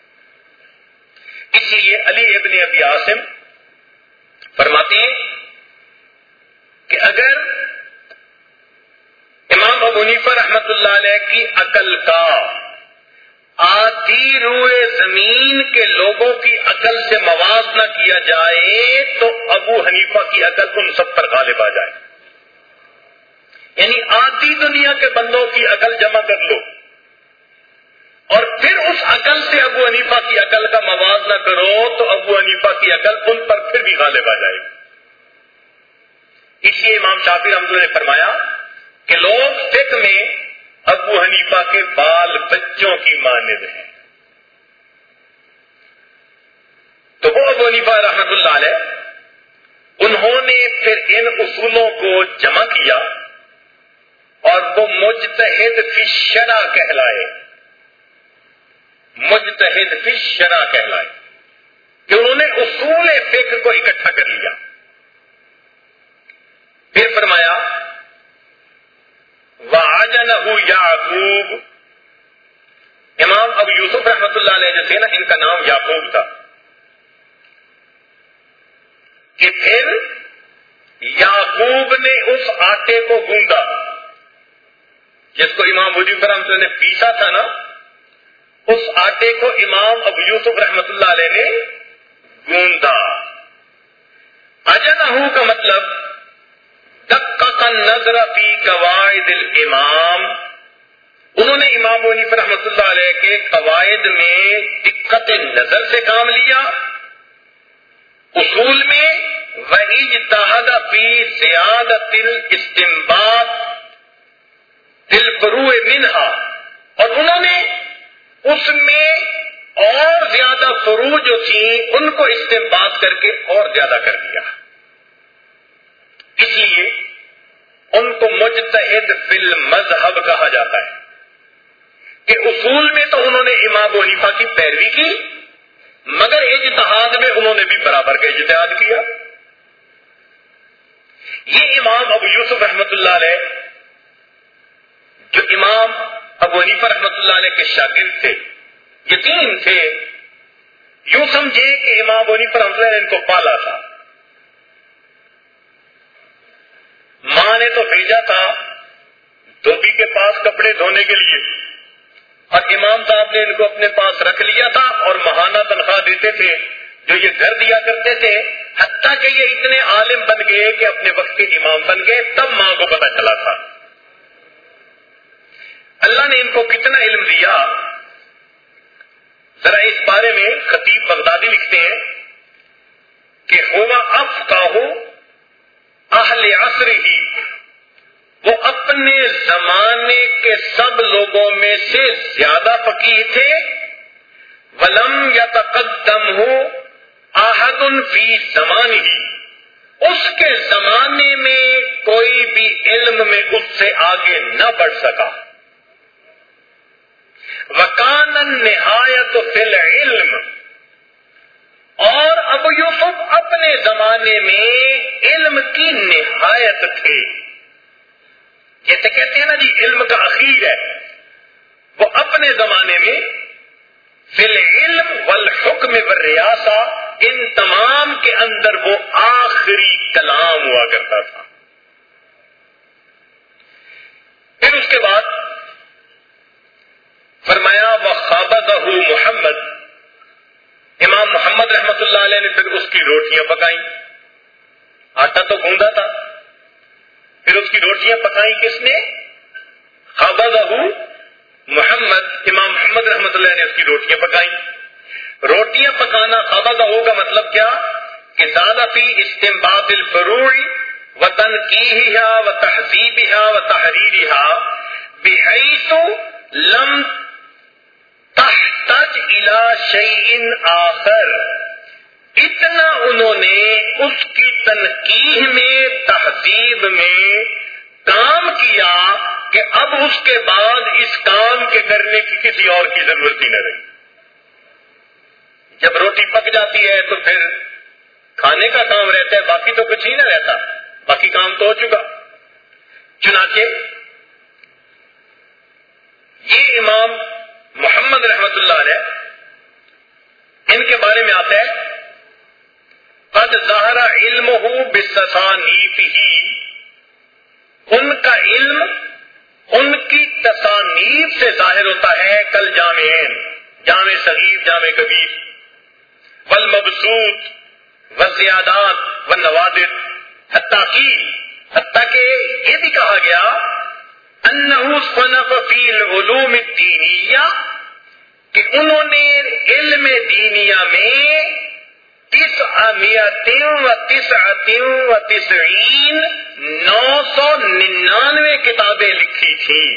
[SPEAKER 1] اس لیے علی ابن ابی عاصم فرماتے ہیں کہ اگر امام ابو حنیفہ رحمۃ اللہ علیہ کی عقل کا آدھی روئے زمین کے لوگوں کی عقل سے موازنہ کیا جائے تو ابو حنیفہ کی عقل ان سب پر غالب آ جائے. یعنی آدھی دنیا کے بندوں کی عقل جمع کر لو اور پھر اس عقل سے ابو حنیفہ کی عقل کا موازنہ کرو تو ابو حنیفہ کی عقل ان پر پھر بھی غالب آ جائے گی. اس لیے امام شافعی رحمۃ اللہ نے فرمایا کہ لوگ فقہ میں ابو حنیفہ کے بال بچوں کی مانند ہیں. تو وہ ابو حنیفہ رحمۃ اللہ علیہ انہوں نے پھر ان اصولوں کو جمع کیا اور وہ مجتہد فی الشرع کہلائے، مجتہد فی الشرع کہلائے کہ انہوں نے اصول فقہ کو اکٹھا کر لیا. پھر فرمایا وَعَجَنَهُ یعقوب، امام ابو یوسف رحمۃ اللہ علیہ جو تھے نا، ان کا نام یعقوب تھا، کہ پھر یعقوب نے اس آٹے کو گوندا جس کو امام ابو یوسف رحمۃ اللہ نے پیسا تھا نا، اس آٹے کو امام ابو یوسف رحمۃ اللہ علیہ نے گوندا. اجنہ کا مطلب دقق النظر فی قواعد الامام، انہوں نے امام ابو حنیفہ رحمۃ اللہ علیہ کے قواعد میں دقت نظر سے کام لیا، اصول میں وَاجْتَهَدَ فِي زِيَادَةِ الْاِسْتِنْبَاطِ الْفُرُوعِ مِنْهَا، اور انہوں نے اس میں اور زیادہ فروع جو تھیں ان کو استنباط کر کے اور زیادہ کر دیا. اس لیے ان کو مجتہد فی المذہب کہا جاتا ہے کہ اصول میں تو انہوں نے امام ابو حنیفہ کی پیروی کی، مگر اجتہاد میں انہوں نے بھی برابر کا اجتہاد کیا۔ یہ امام ابو یوسف رحمۃ اللہ علیہ، جو امام ابو حنیفہ رحمۃ اللہ علیہ کے شاگرد تھے، یتیم تھے، یوں سمجھے کہ امام ابو حنیفہ رحمۃ اللہ نے ان کو پالا تھا۔ ماں نے تو بھیجا تھا دھوبی کے پاس کپڑے دھونے کے لیے، اور امام صاحب نے ان کو اپنے پاس رکھ لیا تھا اور ماہانہ تنخواہ دیتے تھے جو یہ گھر دیا کرتے تھے، حتیٰ کہ یہ اتنے عالم بن گئے کہ اپنے وقت کے امام بن گئے، تب ماں کو پتہ چلا تھا۔ اللہ نے ان کو کتنا علم دیا، ذرا اس بارے میں خطیب بغدادی لکھتے ہیں کہ ہوا افقاہ اہل عصر ہی، وہ اپنے زمانے کے سب لوگوں میں سے زیادہ فقیہ تھے، ولم یتقدمہ احد فی زمانہ، اس کے زمانے میں کوئی بھی علم میں اس سے آگے نہ بڑھ سکا۔ وکان النہایۃ فی العلم، اور ابو یوسف اپنے زمانے میں علم کی نہایت تھے۔ جیسے کہتے ہیں نا جی علم کا اخیر ہے، وہ اپنے زمانے میں فی العلم والحکم والریاسہ، ان تمام کے اندر وہ آخری کلام ہوا کرتا تھا۔ پھر اس کے بعد فرمایا وَخَابَدَهُ محمد، امام محمد رحمت اللہ علیہ نے پھر اس کی روٹیاں پکائیں، آٹا تو گوندا تھا، پھر اس کی روٹیاں پکائیں کس نے؟ خَابَدَهُ محمد، امام محمد رحمت اللہ نے اس کی روٹیاں پکائیں۔ روٹیاں پکانا خَابَدَهُ کا مطلب کیا کہ زیادہ فی استنباط الفروع وتنقیحها وتہذیبها وتحریرها بحیث لم تحتاج الی شیء آخر، اتنا انہوں نے اس کی تنقیح میں، تہذیب میں کام کیا کہ اب اس کے بعد اس کام کے کرنے کی کسی اور کی ضرورت ہی نہ رہی۔ جب روٹی پک جاتی ہے تو پھر کھانے کا کام رہتا ہے، باقی تو کچھ ہی نہ رہتا، باقی کام تو ہو چکا۔ چنانچہ یہ امام محمد رحمت اللہ علیہ، ان کے بارے میں آتا ہے قد ظہر علمہ بتصانیفہ، ان کا علم ان کی تصانیف سے ظاہر ہوتا ہے، کل جامعین، جامع صغیر، جامع کبیر، والمبسوط والزیادات والنوادر، حتیٰ کہ یہ بھی کہا گیا انہ صنف فی العلوم الدینیہ، کہ انہوں نے علم دینیہ میں 999 کتابیں لکھی تھیں۔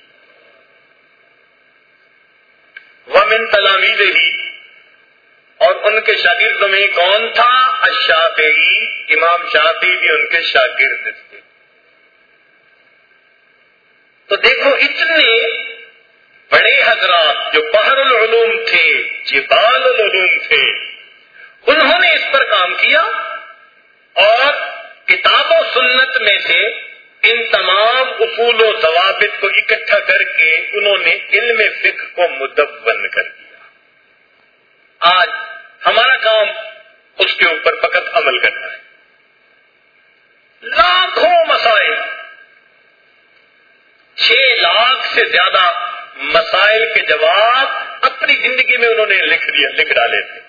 [SPEAKER 1] ومن تلاميذه، اور ان کے شاگردوں میں کون تھا؟ الشافعی، امام شافعی بھی ان کے شاگرد تھے۔ تو دیکھو اتنے بڑے حضرات جو بحر العلوم تھے، جبال العلوم تھے، انہوں نے اس پر کام کیا، اور کتاب و سنت میں سے ان تمام اصول و ضوابط کو اکٹھا کر کے انہوں نے علم فقہ کو مدون کر دیا۔ آج ہمارا کام اس کے اوپر فقط عمل کرنا ہے۔ لاکھوں مسائل، 6 لاکھ سے زیادہ مسائل کے جواب اپنی زندگی میں انہوں نے لکھ ڈالے تھے۔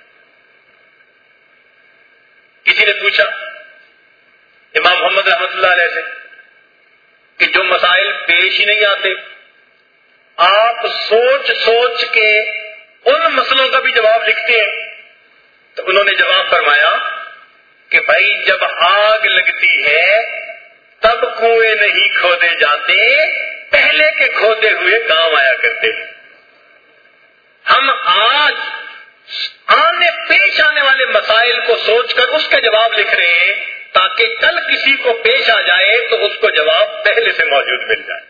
[SPEAKER 1] کسی نے پوچھا امام محمد رحمت اللہ علیہ سے کہ جو مسائل پیش ہی نہیں آتے، آپ سوچ سوچ کے ان مسئلوں کا بھی جواب لکھتے ہیں؟ تو انہوں نے جواب فرمایا کہ بھائی جب آگ لگتی ہے تب کنویں نہیں کھودے جاتے، پہلے کے کھودے ہوئے کام آیا کرتے ہیں۔ ہم آج پیش آنے والے مسائل کو سوچ کر اس کے جواب لکھ رہے ہیں، تاکہ کل کسی کو پیش آ جائے تو اس کو جواب پہلے سے موجود مل جائے.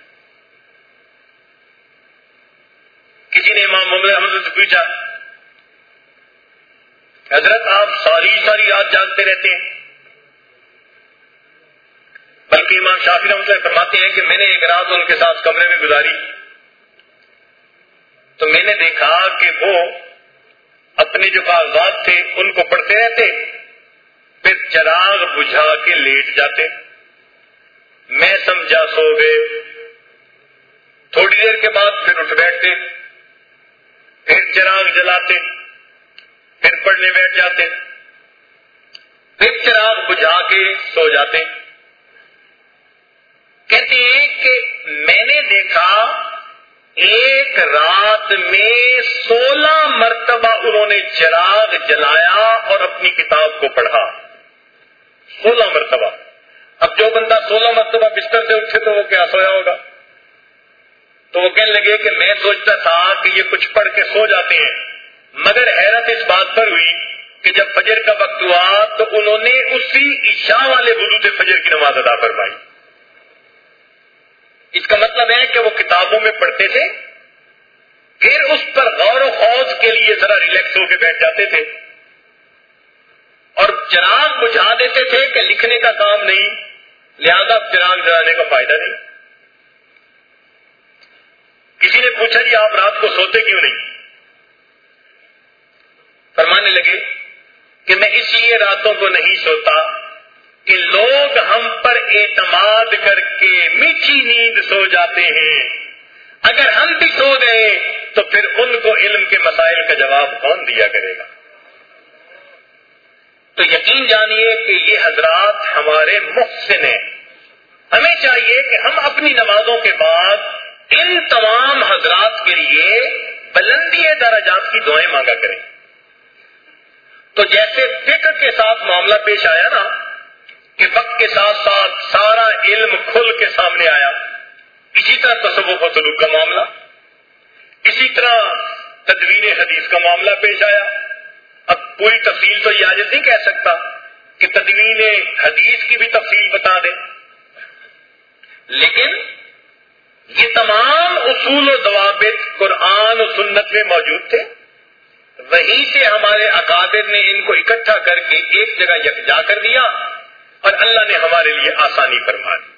[SPEAKER 1] کسی نے امام محمد احمد سے پوچھا حضرت آپ ساری رات جاگتے رہتے ہیں؟ بلکہ امام شافعی رحمۃ اللہ فرماتے ہیں کہ میں نے ایک رات ان کے ساتھ کمرے میں گزاری تو میں نے دیکھا کہ وہ اپنے جو کاغذات تھے ان کو پڑھتے رہتے، پھر چراغ بجھا کے لیٹ جاتے. میں سمجھا سو گئے. تھوڑی دیر کے بعد پھر اٹھ بیٹھتے، پھر چراغ جلاتے، پھر پڑھنے بیٹھ جاتے، پھر چراغ بجھا کے سو جاتے. کہتے ہیں کہ میں نے دیکھا ایک رات میں 16 مرتبہ انہوں نے چراغ جلایا اور اپنی کتاب کو پڑھا. 16 مرتبہ. اب جو بندہ 16 مرتبہ بستر سے اٹھے تو وہ کیا سویا ہوگا؟ تو وہ کہنے لگے کہ میں سوچتا تھا کہ یہ کچھ پڑھ کے سو جاتے ہیں، مگر حیرت اس بات پر ہوئی کہ جب فجر کا وقت ہوا تو انہوں نے اسی عشاء والے وضو سے فجر کی نماز ادا فرمائی. اس کا مطلب ہے کہ وہ کتابوں میں پڑھتے تھے، پھر اس پر غور و خوض کے لیے ذرا ریلیکس ہو کے بیٹھ جاتے تھے اور چراغ بجھا دیتے تھے کہ لکھنے کا کام نہیں، لہذا چراغ جلانے کا فائدہ نہیں. کسی نے پوچھا جی آپ رات کو سوتے کیوں نہیں؟ فرمانے لگے کہ میں اس لیے راتوں کو نہیں سوتا کہ لوگ ہم پر اعتماد کر کے میٹھی نیند سو جاتے ہیں، اگر ہم بھی سو گئے تو پھر ان کو علم کے مسائل کا جواب کون دیا کرے گا؟ تو یقین جانیے کہ یہ حضرات ہمارے محسن ہیں. ہمیں چاہیے کہ ہم اپنی نمازوں کے بعد ان تمام حضرات کے لیے بلندی درجات کی دعائیں مانگا کریں. تو جیسے فکر کے ساتھ معاملہ پیش آیا نا کہ وقت کے ساتھ ساتھ سارا علم کھل کے سامنے آیا، اسی طرح تصوف و سلوک کا معاملہ، اسی طرح تدوین حدیث کا معاملہ پیش آیا. اب پوری تفصیل تو یہ آج نہیں کہہ سکتا کہ تدوین حدیث کی بھی تفصیل بتا دیں، لیکن یہ تمام اصول و ضوابط قرآن و سنت میں موجود تھے. وہیں سے ہمارے اکابر نے ان کو اکٹھا کر کے ایک جگہ یکجا کر دیا اور اللہ نے ہمارے لیے آسانی فرما دی.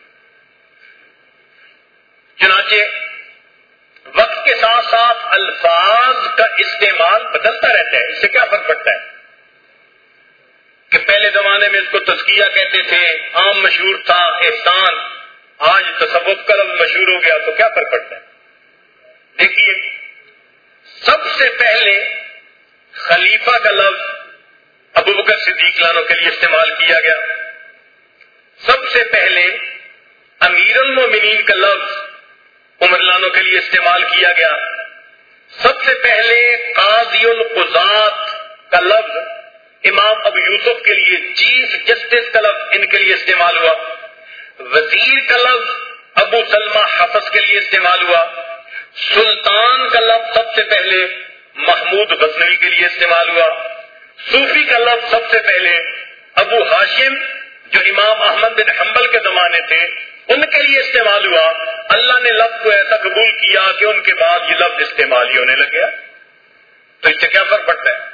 [SPEAKER 1] چنانچہ وقت کے ساتھ ساتھ الفاظ کا استعمال بدلتا رہتا ہے. اس سے کیا فرق پڑتا ہے کہ پہلے زمانے میں اس کو تزکیہ کہتے تھے، عام مشہور تھا احسان، آج تصوف کا لفظ مشہور ہو گیا، تو کیا فرق پڑتا ہے؟ دیکھیے، سب سے پہلے خلیفہ کا لفظ ابو بکر صدیق عنہ کے لیے استعمال کیا گیا. سب سے پہلے امیر المومنین کا لفظ عمر عنہ کے لیے استعمال کیا گیا. سب سے پہلے قاضی القضات کا لفظ امام ابو یوسف کے لیے، چیف جسٹس کا لفظ ان کے لیے استعمال ہوا. وزیر کا لفظ ابو سلمہ حفص کے لیے استعمال ہوا. سلطان کا لفظ سب سے پہلے محمود غزنوی کے لیے استعمال ہوا. صوفی کا لفظ سب سے پہلے ابو ہاشم جو امام احمد بن حنبل کے زمانے تھے ان کے لیے استعمال ہوا. اللہ نے لفظ کو ایسا قبول کیا کہ ان کے بعد یہ لفظ استعمال ہی ہونے لگ گیا. تو اس سے کیا فرق پڑتا ہے؟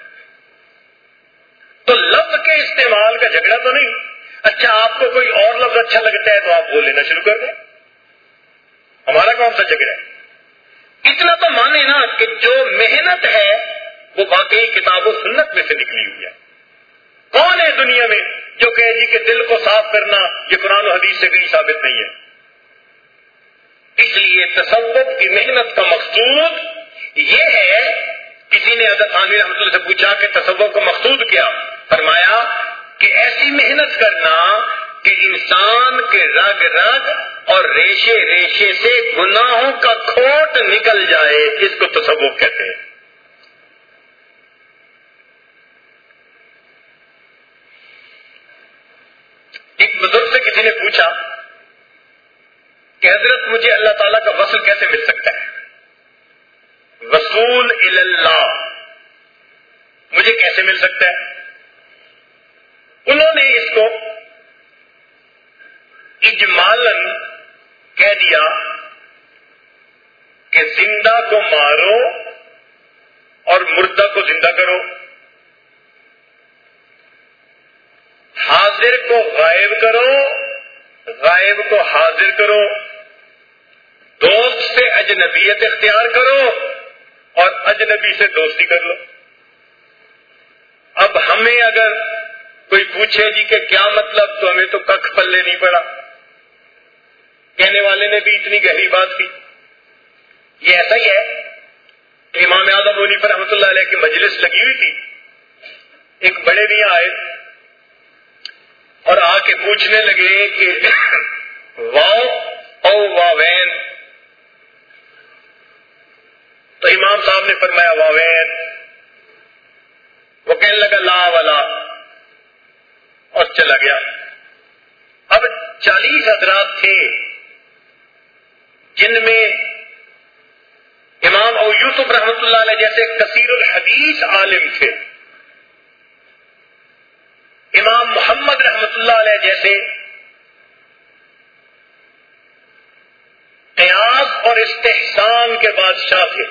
[SPEAKER 1] تو لفظ کے استعمال کا جھگڑا تو نہیں. اچھا آپ کو کوئی اور لفظ اچھا لگتا ہے تو آپ وہ لینا شروع کر دیں، ہمارا کون سا جھگڑا ہے؟ اتنا تو مانے نا کہ جو محنت ہے وہ واقعی کتاب و سنت میں سے نکلی ہوئی ہے. کون ہے دنیا میں جو کہے جی کہ دل کو صاف کرنا یہ قرآن و حدیث سے کہیں ثابت نہیں ہے؟ اس لیے تصوف کی محنت کا مقصود یہ ہے. کسی نے حضرت تھانوی رحمۃ اللہ سے پوچھا کہ تصوف کا مقصود کیا؟ فرمایا کہ ایسی محنت کرنا کہ انسان کے رگ رگ اور ریشے ریشے سے گناہوں کا کھوٹ نکل جائے، اس کو تصوف کہتے ہیں. ایک بزرگ سے کسی نے پوچھا کہ حضرت مجھے اللہ تعالیٰ کا وصل کیسے مل سکتا ہے؟ وصول اللہ مجھے کیسے مل سکتا ہے؟ انہوں نے اس کو اجمالن کہہ دیا کہ زندہ کو مارو اور مردہ کو زندہ کرو، حاضر کو غائب کرو، غائب کو حاضر کرو، دوست سے اجنبیت اختیار کرو اور اجنبی سے دوستی کر لو۔ اب ہمیں اگر کوئی پوچھے جی کہ کیا مطلب، تو ہمیں تو ککھ پلے نہیں پڑا۔ کہنے والے نے بھی اتنی گہری بات کی۔ یہ ایسا ہی ہے کہ امام اعظم حنیفہ رحمۃ اللہ علیہ کی مجلس لگی ہوئی تھی، ایک بڑے میاں آئے اور آ کے پوچھنے لگے کہ واو او واوین، تو امام صاحب نے فرمایا واوین۔ وہ کہنے لگا لا ولا اور چلا گیا۔ اب 40 حضرات تھے جن میں امام ابو یوسف رحمۃ اللہ علیہ جیسے کثیر الحدیث عالم تھے، امام محمد رحمۃ اللہ علیہ جیسے قیاس اور استحسان کے بادشاہ تھے،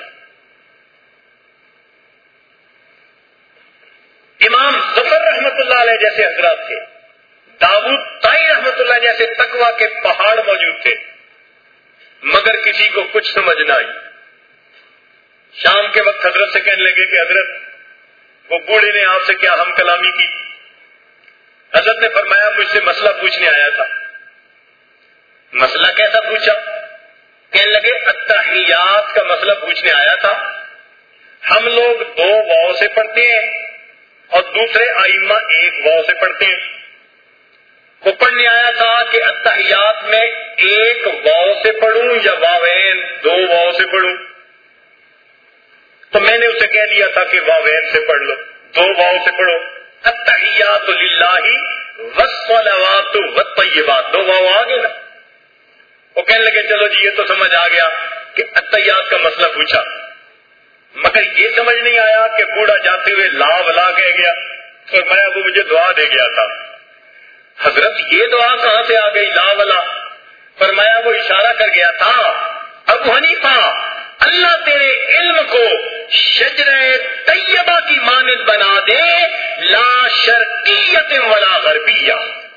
[SPEAKER 1] امام ظفر رحمۃ اللہ علیہ جیسے حضرات تھے، داؤد طائی رحمۃ اللہ جیسے تقویٰ کے پہاڑ موجود تھے، مگر کسی کو کچھ سمجھ نہ آئی۔ شام کے وقت حضرت سے کہنے لگے کہ حضرت وہ بوڑھے نے آپ سے کیا ہم کلامی کی؟ حضرت نے فرمایا مجھ سے مسئلہ پوچھنے آیا تھا۔ مسئلہ کیسا پوچھا؟ کہنے لگے التحیات کا مسئلہ پوچھنے آیا تھا۔ ہم لوگ 2 واو سے پڑھتے ہیں اور دوسرے ائمہ 1 واو سے پڑھتے ہیں۔ وہ پڑھنے آیا تھا کہ التحیات میں 1 واو سے پڑھوں یا واوین 2 واو سے پڑھوں، تو میں نے اسے کہہ دیا تھا کہ واوین سے پڑھ لو، 2 واو سے پڑھو۔ التحیات للہ والصلوات والطیبات، 2 واو آ گئے نا۔ وہ کہنے لگے چلو جی یہ تو سمجھ آ گیا کہ التحیات کا مسئلہ پوچھا، مگر یہ سمجھ نہیں آیا کہ بوڑھا جاتے ہوئے لا ولا کہہ گیا، فرمایا وہ مجھے دعا دے گیا تھا۔ حضرت یہ دعا کہاں سے آ گئی لا ولا؟ فرمایا وہ اشارہ کر گیا تھا ابو حنیفہ اللہ تیرے علم کو شجرہ طیبہ کی مانند بنا دے، لا شرقیت ولا غربیہ۔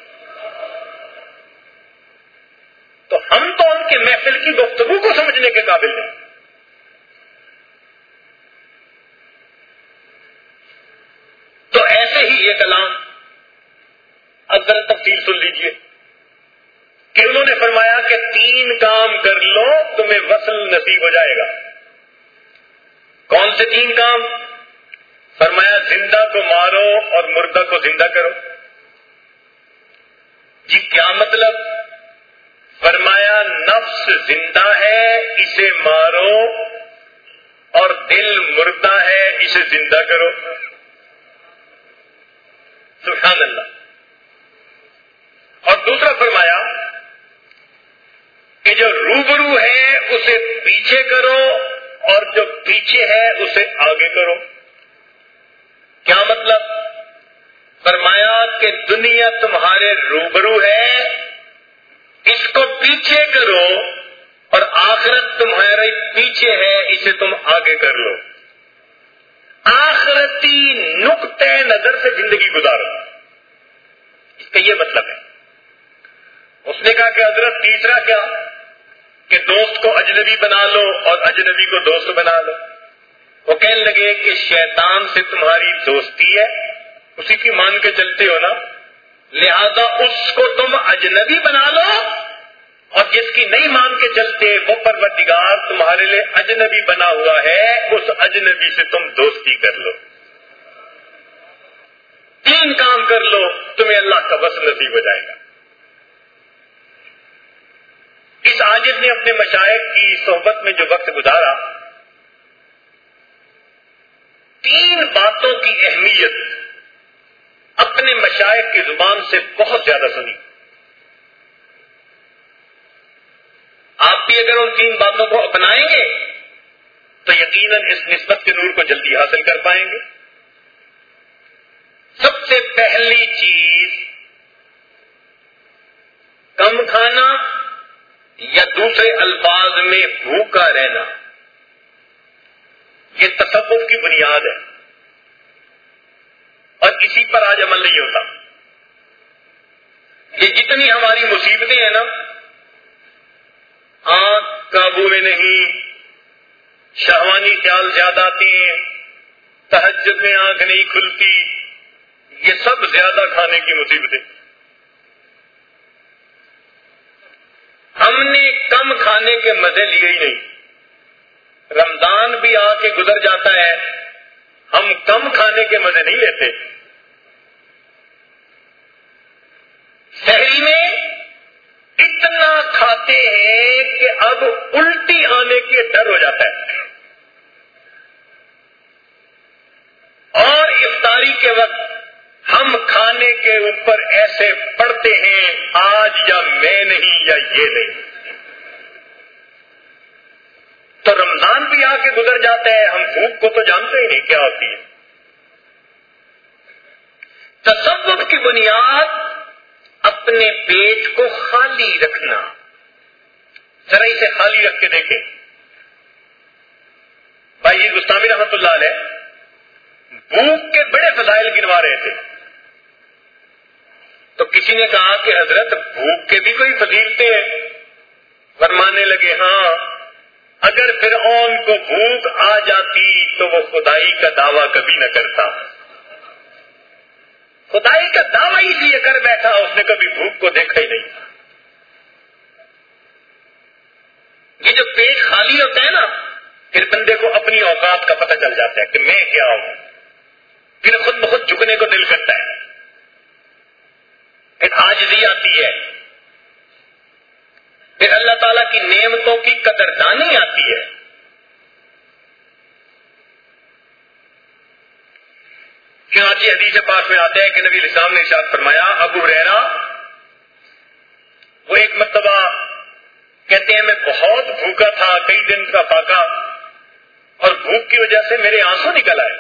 [SPEAKER 1] تو ہم تو ان کے محفل کی گفتگو کو سمجھنے کے قابل نہیں۔ تو ایسے ہی یہ کلام اب ذرا تفصیل سن لیجئے کہ انہوں نے فرمایا کہ 3 کام کر لو تمہیں وصل نصیب ہو جائے گا۔ کون سے 3 کام؟ فرمایا زندہ کو مارو اور مردہ کو زندہ کرو۔ جی کیا مطلب؟ فرمایا نفس زندہ ہے اسے مارو اور دل مردہ ہے اسے زندہ کرو۔ سبحان اللہ۔ اور دوسرا فرمایا کہ جو روبرو ہے اسے پیچھے کرو اور جو پیچھے ہے اسے آگے کرو۔ کیا مطلب؟ فرمایا کہ دنیا تمہارے روبرو ہے اس کو پیچھے کرو اور آخرت تمہارے پیچھے ہے اسے تم آگے کر لو۔ آخرتی نقطہ نظر سے زندگی گزارو، اس کا یہ مطلب ہے۔ اس نے کہا کہ حضرت تیسرا کیا؟ کہ دوست کو اجنبی بنا لو اور اجنبی کو دوست بنا لو۔ وہ کہنے لگے کہ شیطان سے تمہاری دوستی ہے، اسی کی مان کے چلتے ہو نا، لہذا اس کو تم اجنبی بنا لو اور جس کی نہیں مان کے چلتے وہ پروردگار تمہارے لیے اجنبی بنا ہوا ہے، اس اجنبی سے تم دوستی کر لو۔ 3 کام کر لو تمہیں اللہ کا وصل نصیب ہو جائے گا۔ اس عاجز نے اپنے مشائخ کی صحبت میں جو وقت گزارا، 3 باتوں کی اہمیت اپنے مشائخ کی زبان سے بہت زیادہ سنی۔ آپ بھی اگر ان 3 باتوں کو اپنائیں گے تو یقیناً اس نسبت کے نور کو جلدی حاصل کر پائیں گے۔ سب سے پہلی چیز، کم کھانا جانا یا دوسرے الفاظ میں بھوکا رہنا، یہ تصوف کی بنیاد ہے، اور کسی پر آج عمل نہیں ہوتا۔ یہ جتنی ہماری مصیبتیں ہیں نا، آنکھ قابو میں نہیں، شہوانی خیال زیادہ آتے ہیں، تہجد میں آنکھ نہیں کھلتی، یہ سب زیادہ کھانے کی مصیبتیں۔ ہم نے کم کھانے کے مزے لیے ہی نہیں۔ رمضان بھی آ کے گزر جاتا ہے، ہم کم کھانے کے مزے نہیں لیتے۔ سحری میں اتنا کھاتے ہیں کہ اب الٹی آنے کے ڈر ہو جاتا ہے، اور افطاری کے وقت ہم کھانے کے اوپر ایسے پڑتے ہیں، آج یا میں نہیں یا یہ نہیں۔ تو رمضان بھی آ کے گزر جاتا ہے، ہم بھوک کو تو جانتے ہی نہیں کیا ہوتی ہے۔ تصوف کی بنیاد اپنے پیٹ کو خالی رکھنا۔ ذرا اسے خالی رکھ کے دیکھیں۔ بھائی گستامی رحمۃ اللہ علیہ بھوک کے بڑے فضائل گنوا رہے تھے، تو کسی نے کہا کہ حضرت بھوک کے بھی کوئی فضیلتیں ہیں؟ فرمانے لگے ہاں، اگر فرعون کو بھوک آ جاتی تو وہ خدائی کا دعویٰ کبھی نہ کرتا۔ خدائی کا دعویٰ اس لیے کر بیٹھا، اس نے کبھی بھوک کو دیکھا ہی نہیں۔ یہ جو پیٹ خالی ہوتا ہے نا، پھر بندے کو اپنی اوقات کا پتہ چل جاتا ہے کہ میں کیا ہوں، پھر خود بخود جھکنے کو دل کرتا ہے، پھر عاجزی آتی ہے، پھر اللہ تعالیٰ کی نعمتوں کی قدردانی آتی ہے۔ چنانچہ حدیث پاک میں آتا ہے کہ نبی علیہ السلام نے ارشاد فرمایا، ابو ہریرہ وہ ایک مرتبہ کہتے ہیں میں بہت بھوکا تھا، کئی دن کا فاقہ، اور بھوک کی وجہ سے میرے آنسو نکل آئے۔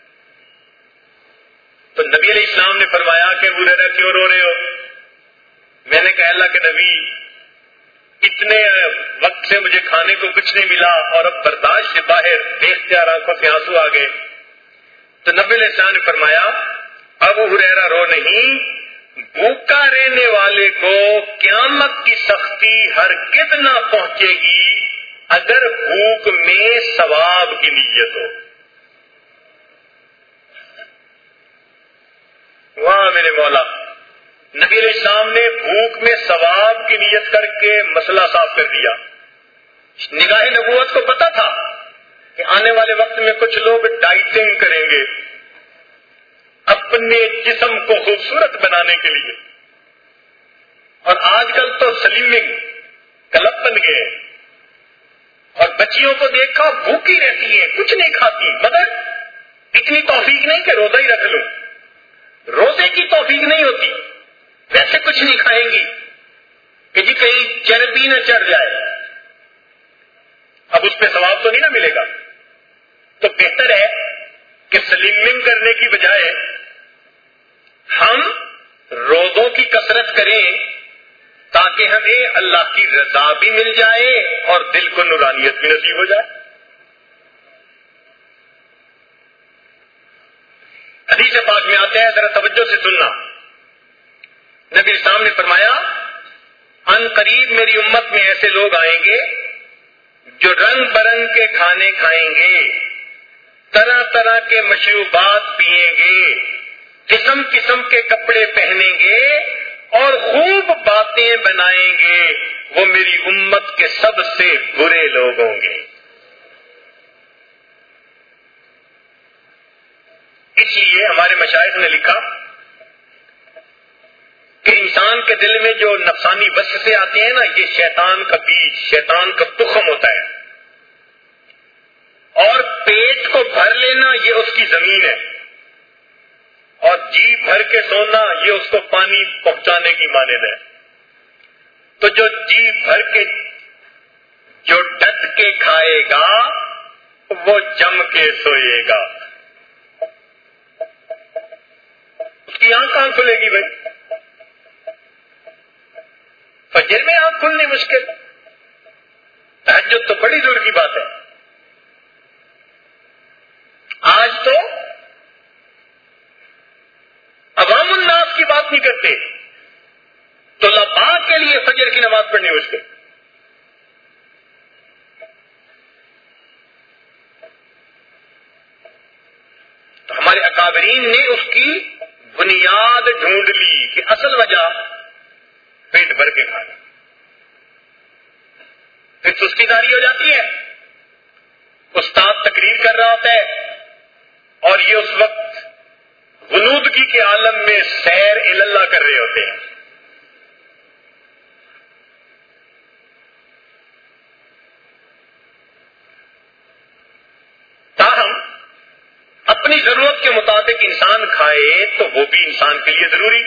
[SPEAKER 1] تو نبی علیہ السلام نے فرمایا کہ ابو ہریرہ کیوں رو رہے ہو؟ میں نے کہا اللہ کے نبی، اتنے وقت سے مجھے کھانے کو کچھ نہیں ملا، اور اب برداشت سے باہر بے اختیار آنکھوں سے آنسو آ گئے۔ تو نبی علیہ السلام نے فرمایا ابو ہریرہ رو نہیں، بھوکا رہنے والے کو قیامت کی سختی ہرگز نہ پہنچے گی اگر بھوک میں ثواب کی نیت ہو۔ واہ میرے مولا، نبی علیہ السلام نے بھوک میں ثواب کی نیت کر کے مسئلہ صاف کر دیا۔ نگاہ نبوت کو پتا تھا کہ آنے والے وقت میں کچھ لوگ ڈائٹنگ کریں گے اپنے جسم کو خوبصورت بنانے کے لیے، اور آج کل تو سلیمنگ کلب بن گئے، اور بچیوں کو دیکھا بھوکی رہتی ہیں، کچھ نہیں کھاتی، مگر اتنی توفیق نہیں کہ روزہ ہی رکھ لوں۔ روزے کی توفیق نہیں ہوتی، ویسے کچھ نہیں کھائیں گی کہ جی کہیں چربی نہ چڑھ جائے، اب اس پہ ثواب تو نہیں نہ ملے گا۔ تو بہتر ہے کہ سلیمنگ کرنے کی بجائے ہم روزوں کی کثرت کریں، تاکہ ہمیں اللہ کی رضا بھی مل جائے اور دل کو نورانیت بھی نصیب ہو جائے۔ حدیث پاک میں آتا ہے، ذرا توجہ سے سننا، نبی اسلام نے فرمایا ان قریب میری امت میں ایسے لوگ آئیں گے جو رنگ برنگ کے کھانے کھائیں گے، طرح طرح کے مشروبات پئیں گے، قسم قسم کے کپڑے پہنیں گے اور خوب باتیں بنائیں گے، وہ میری امت کے سب سے برے لوگ ہوں گے۔ اس لیے ہمارے مشائخ نے لکھا کہ انسان کے دل میں جو نفسانی وسوسے آتے ہیں نا، یہ شیطان کا بیج، شیطان کا تخم ہوتا ہے، اور پیٹ کو بھر لینا یہ اس کی زمین ہے، اور جی بھر کے سونا یہ اس کو پانی پہنچانے کی مانند ہے۔ تو جو جی بھر کے، جو ڈٹ کے کھائے گا وہ جم کے سوئے گا، اس کی آنکھ کہاں کھلے گی بھائی؟ فجر میں آنکھ کھلنی مشکل، تہجد تو بڑی دور کی بات ہے۔ آج تو عوام الناس کی بات نہیں کرتے، طلباء کے لیے فجر کی نماز پڑھنی مشکل۔ تو ہمارے اکابرین نے اس کی بنیاد ڈھونڈ لی کہ اصل وجہ پیٹ بھر کے کھانا، پھر سستی داری ہو جاتی ہے، استاد تقریر کر رہا ہوتا ہے اور یہ اس وقت غنودگی کے عالم میں سیر اللہ کر رہے ہوتے ہیں۔ تاہم اپنی ضرورت کے مطابق انسان کھائے تو وہ بھی انسان کے لیے ضروری،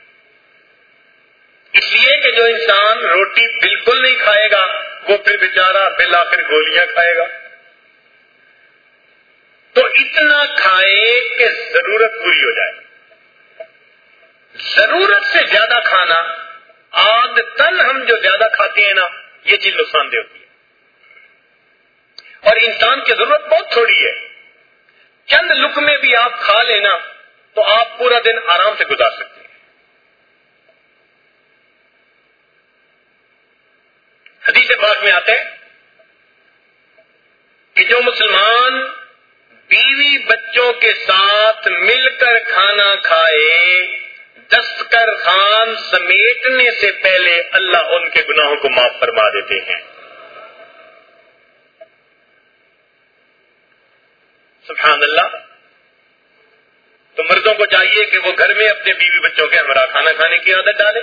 [SPEAKER 1] اس لیے کہ جو انسان روٹی بالکل نہیں کھائے گا وہ پھر بیچارہ بالآخر گولیاں کھائے گا۔ تو اتنا کھائے کہ ضرورت پوری ہو جائے۔ ضرورت سے زیادہ کھانا، عادتاً ہم جو زیادہ کھاتے ہیں نا، یہ چیز نقصان دہ ہوتی ہے، اور انسان کی ضرورت بہت تھوڑی ہے۔ چند لقمے بھی آپ کھا لینا تو آپ پورا دن آرام سے گزار سکتے ہیں۔ حدیث پاک میں آتے ہیں کہ جو مسلمان بیوی بچوں کے ساتھ مل کر کھانا کھائے، دسترخوان سمیٹنے سے پہلے اللہ ان کے گناہوں کو معاف فرما دیتے ہیں۔ سبحان اللہ۔ تو مردوں کو چاہیے کہ وہ گھر میں اپنے بیوی بچوں کے ہمراہ کھانا کھانے کی عادت ڈالیں،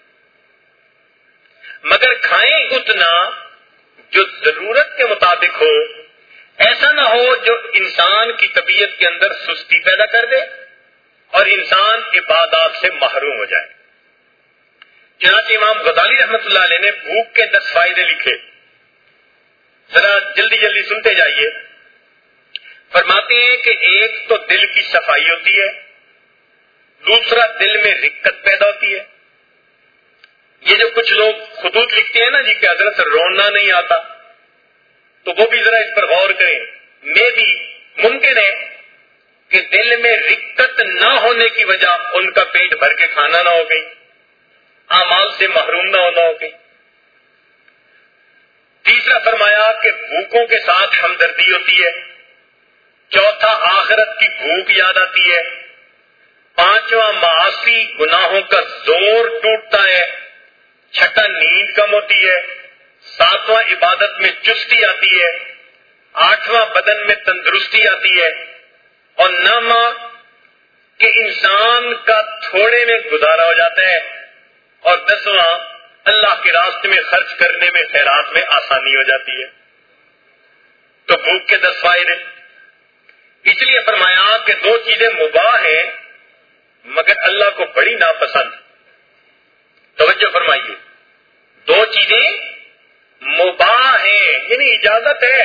[SPEAKER 1] مگر کھائیں اتنا جو ضرورت کے مطابق ہو، ایسا نہ ہو جو انسان کی طبیعت کے اندر سستی پیدا کر دے اور انسان عبادات سے محروم ہو جائے۔ چنانچہ امام غزالی رحمۃ اللہ علیہ نے بھوک کے 10 فائدے لکھے، ذرا جلدی جلدی سنتے جائیے۔ فرماتے ہیں کہ ایک تو دل کی صفائی ہوتی ہے، دوسرا دل میں رقت پیدا ہوتی ہے۔ یہ جو کچھ لوگ خطوط لکھتے ہیں نا جی کہ حضرت رونا نہیں آتا، تو وہ بھی ذرا اس پر غور کریں۔ میں بھی ممکن ہے کہ دل میں رقت نہ ہونے کی وجہ ان کا پیٹ بھر کے کھانا نہ ہو گئی، اعمال سے محروم نہ ہونا ہو گئی۔ تیسرا فرمایا کہ بھوکوں کے ساتھ ہمدردی ہوتی ہے۔ چوتھا آخرت کی بھوک یاد آتی ہے۔ پانچواں معاصی گناہوں کا زور ٹوٹتا ہے۔ چھٹا نیند کم ہوتی ہے۔ ساتواں عبادت میں چستی آتی ہے۔ آٹھواں بدن میں تندرستی آتی ہے، اور نواں کہ انسان کا تھوڑے میں گزارا ہو جاتا ہے، اور 10واں اللہ کے راستے میں خرچ کرنے میں خیرات میں آسانی ہو جاتی ہے۔ تو بھوک کے 10 فائدے، اس لیے فرمایا کہ 2 چیزیں مباح ہیں مگر اللہ کو بڑی ناپسند۔ توجہ فرمائیے، 2 چیزیں مباح ہیں یعنی اجازت ہے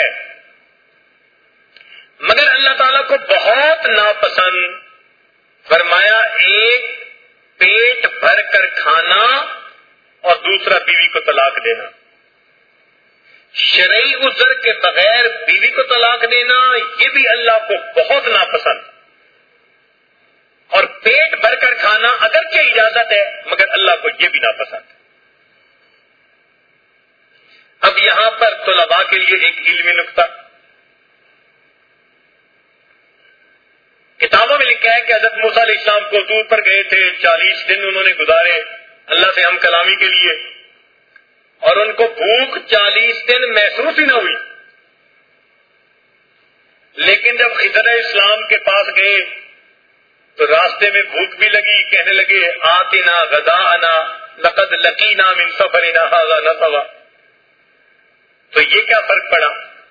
[SPEAKER 1] مگر اللہ تعالیٰ کو بہت ناپسند۔ فرمایا ایک پیٹ بھر کر کھانا اور دوسرا بیوی کو طلاق دینا۔ شرعی عذر کے بغیر بیوی کو طلاق دینا یہ بھی اللہ کو بہت ناپسند، اور پیٹ بھر کر کھانا اگرچہ اجازت ہے مگر اللہ کو یہ بھی ناپسند۔ اب یہاں پر طلباء کے لیے ایک علمی نکتہ، کتابوں میں لکھا ہے کہ حضرت موسیٰ علیہ السلام کو طور پر گئے تھے، 40 دن انہوں نے گزارے اللہ سے ہم کلامی کے لیے، اور ان کو بھوک 40 دن محسوس ہی نہ ہوئی۔ لیکن جب خضر اسلام کے پاس گئے تو راستے میں بھوک بھی لگی، کہنے لگے آتنا غداءنا لقد لقینا من سفرنا ھذا نصبا۔ تو یہ کیا فرق پڑا؟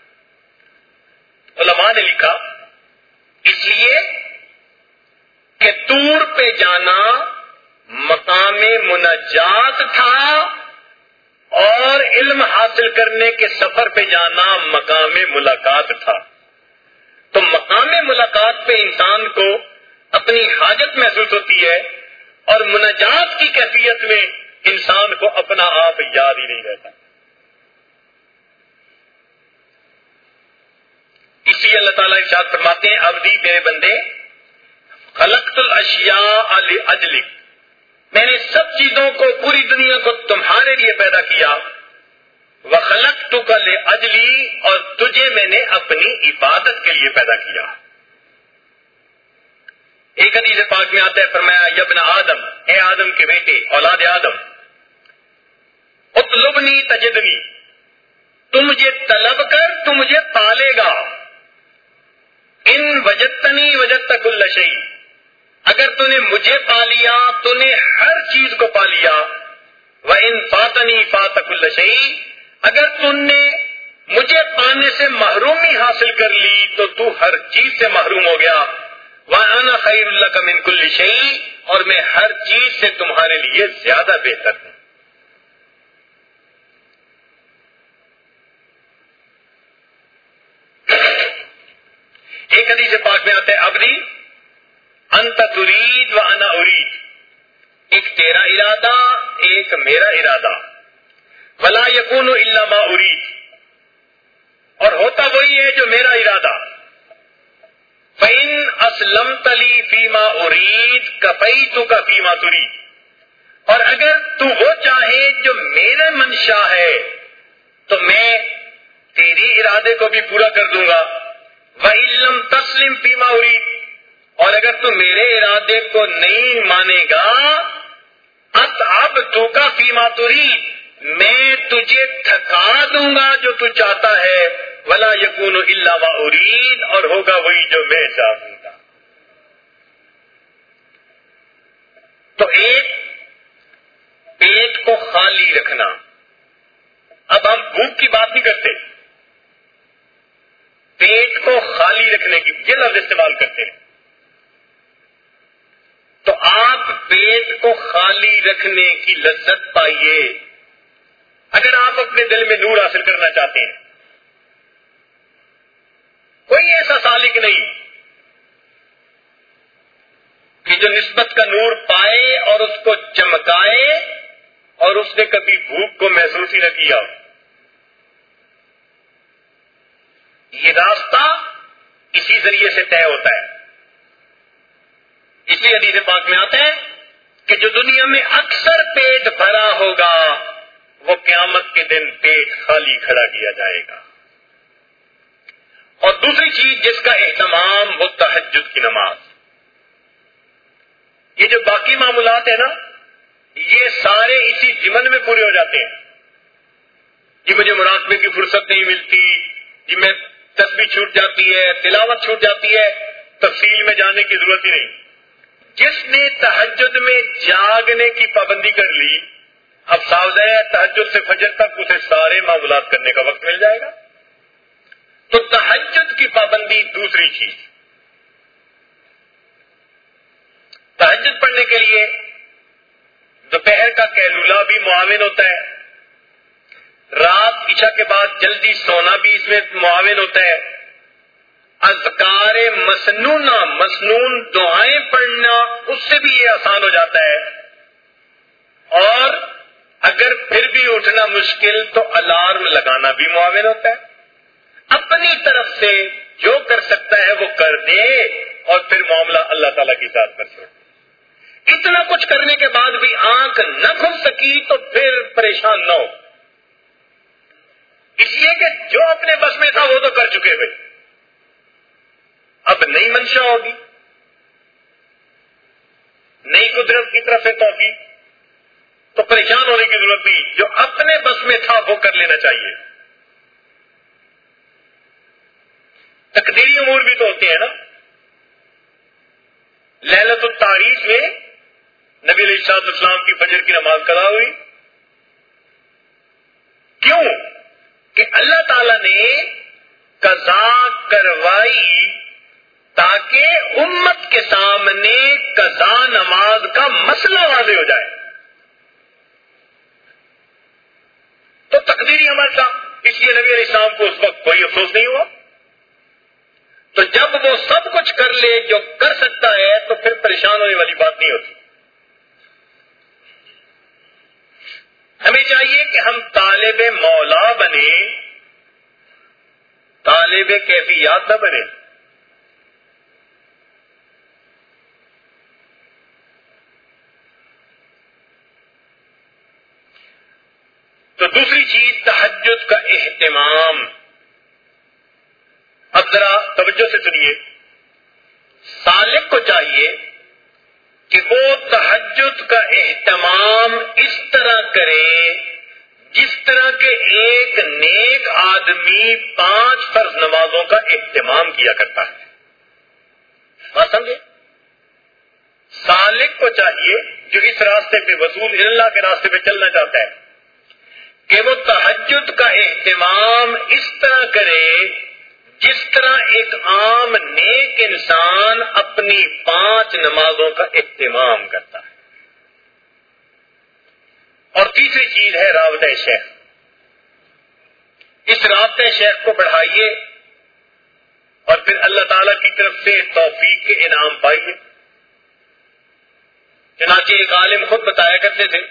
[SPEAKER 1] علماء نے لکھا اس لیے کہ طور پہ جانا مقام مناجات تھا اور علم حاصل کرنے کے سفر پہ جانا مقام ملاقات تھا۔ تو مقام ملاقات پہ انسان کو اپنی حاجت محسوس ہوتی ہے، اور مناجات کی کیفیت میں انسان کو اپنا آپ یاد ہی نہیں رہتا. اسی لیے اللہ تعالیٰ ارشاد فرماتے ہیں عبدی میرے بندے خلقت الاشیاء لاجلک، میں نے سب چیزوں کو پوری دنیا کو تمہارے لیے پیدا کیا. وخلقتک لاجلی، اور تجھے میں نے اپنی عبادت کے لیے پیدا کیا. ایک حدیث پاک میں آتا ہے فرمایا یا ابن آدم، اے آدم کے بیٹے اولاد آدم، اطلبنی تجدنی، تو مجھے طلب کر تو مجھے پالے گا. ان وجدتنی وجدت کل شیء، اگر تو نے مجھے پا لیا تو نے ہر چیز کو پا لیا. وَإِن فَاتَنِي فَاتَ كُلَّ شَيْءٍ، اگر تم نے مجھے پانے سے محرومی حاصل کر لی تو تو ہر چیز سے محروم ہو گیا. وَأَنَا خَيْرٌ لَكَ مِن كُلِّ شَيْءٍ، اور میں ہر چیز سے تمہارے لیے زیادہ بہتر ہوں. ایک حدیث پاک میں آتا ہے عبدی انت ترید و انا ارید، ایک تیرا ارادہ ایک میرا ارادہ. ولا یکون الا ما ارید، اور ہوتا وہی ہے جو میرا ارادہ. فإن اسلمت لی فیما ارید کفیتک فیما ترید، اور اگر تو وہ چاہے جو میرے منشا ہے تو میں تیری ارادے کو بھی پورا کر دوں گا. وَإِن لَّمْ تَسْلِمْ فِيمَا أُرِيدُ، اور اگر تو میرے ارادے کو نہیں مانے گا أَتْعَبْتُكَ فِيمَا تُرِيدُ، میں تجھے تھکا دوں گا جو تو چاہتا ہے. وَلَا يَكُونُ إِلَّا مَا أُرِيدُ، اور ہوگا وہی جو میں چاہوں گا. تو ایک پیٹ کو خالی رکھنا. اب ہم بھوک کی بات نہیں کرتے، پیٹ کو خالی رکھنے کی یہ لفظ استعمال کرتے ہیں. تو آپ پیٹ کو خالی رکھنے کی لذت پائیے اگر آپ اپنے دل میں نور حاصل کرنا چاہتے ہیں. کوئی ایسا سالک نہیں کہ جو نسبت کا نور پائے اور اس کو چمکائے اور اس نے کبھی بھوک کو محسوس ہی نہ کیا. یہ راستہ اسی ذریعے سے طے ہوتا ہے. اس لیے حدیث پاک میں آتا ہے کہ جو دنیا میں اکثر پیٹ بھرا ہوگا وہ قیامت کے دن پیٹ خالی کھڑا کیا جائے گا. اور دوسری چیز جس کا اہتمام وہ تہجد کی نماز. یہ جو باقی معمولات ہیں نا یہ سارے اسی ضمن میں پورے ہو جاتے ہیں. جی مجھے مراقبے کی فرصت نہیں ملتی، جی میں تسبیح چھوٹ جاتی ہے، تلاوت چھوٹ جاتی ہے، تفصیل میں جانے کی ضرورت ہی نہیں. جس نے تہجد میں جاگنے کی پابندی کر لی اب صاف ہے تہجد سے فجر تک اسے سارے معمولات کرنے کا وقت مل جائے گا. تو تہجد کی پابندی دوسری چیز. تہجد پڑھنے کے لیے دوپہر کا قیلولہ بھی معاون ہوتا ہے، رات عشاء کے بعد جلدی سونا بھی اس میں معاون ہوتا ہے. اذکار مسنون دعائیں پڑھنا اس سے بھی یہ آسان ہو جاتا ہے. اور اگر پھر بھی اٹھنا مشکل تو الارم لگانا بھی معاون ہوتا ہے. اپنی طرف سے جو کر سکتا ہے وہ کر دے اور پھر معاملہ اللہ تعالیٰ کی ذات پر چھوڑ دے. اتنا کچھ کرنے کے بعد بھی آنکھ نہ کھل سکی تو پھر پریشان نہ ہو، اس لیے کہ جو اپنے بس میں تھا وہ تو کر چکے بھائی. اب نئی منشا ہوگی، نئی قدرت کی طرف سے توفیق، تو پریشان ہونے کی ضرورت نہیں. جو اپنے بس میں تھا وہ کر لینا چاہیے. تقدیری امور بھی تو ہوتے ہیں نا. لیلۃ التعریس میں نبی علیہ السلام کی فجر کی نماز قضا ہوئی. کیوں؟ کہ اللہ تعالیٰ نے قضا کروائی تاکہ امت کے سامنے قضا نماز کا مسئلہ واضح ہو جائے. تو تقدیری عمل تھا، اس لیے نبی علیہ السلام کو اس وقت کوئی افسوس نہیں ہوا. تو جب وہ سب کچھ کر لے جو کر سکتا ہے تو پھر پریشان ہونے والی بات نہیں ہوتی. ہمیں چاہیے کہ ہم طالب مولا بنے، طالب کیفیات نہ بنے. تو دوسری چیز تہجد کا اہتمام. اب ذرا توجہ سے سنیے، سالک کو چاہیے کہ وہ تہجد کا اہتمام اس طرح کرے جس طرح کے ایک نیک آدمی 5 فرض نمازوں کا اہتمام کیا کرتا ہے. بات سمجھے؟ سالک کو چاہیے جو اس راستے پہ وصول اللہ کے راستے پہ چلنا چاہتا ہے کہ وہ تہجد کا اہتمام اس طرح کرے جس طرح ایک عام نیک انسان اپنی 5 نمازوں کا اہتمام کرتا ہے. اور تیسری چیز ہے رابطہ شیخ. اس رابطہ شیخ کو بڑھائیے اور پھر اللہ تعالی کی طرف سے توفیق کے انعام پائیے. چنانچہ ایک عالم خود بتایا کرتے تھے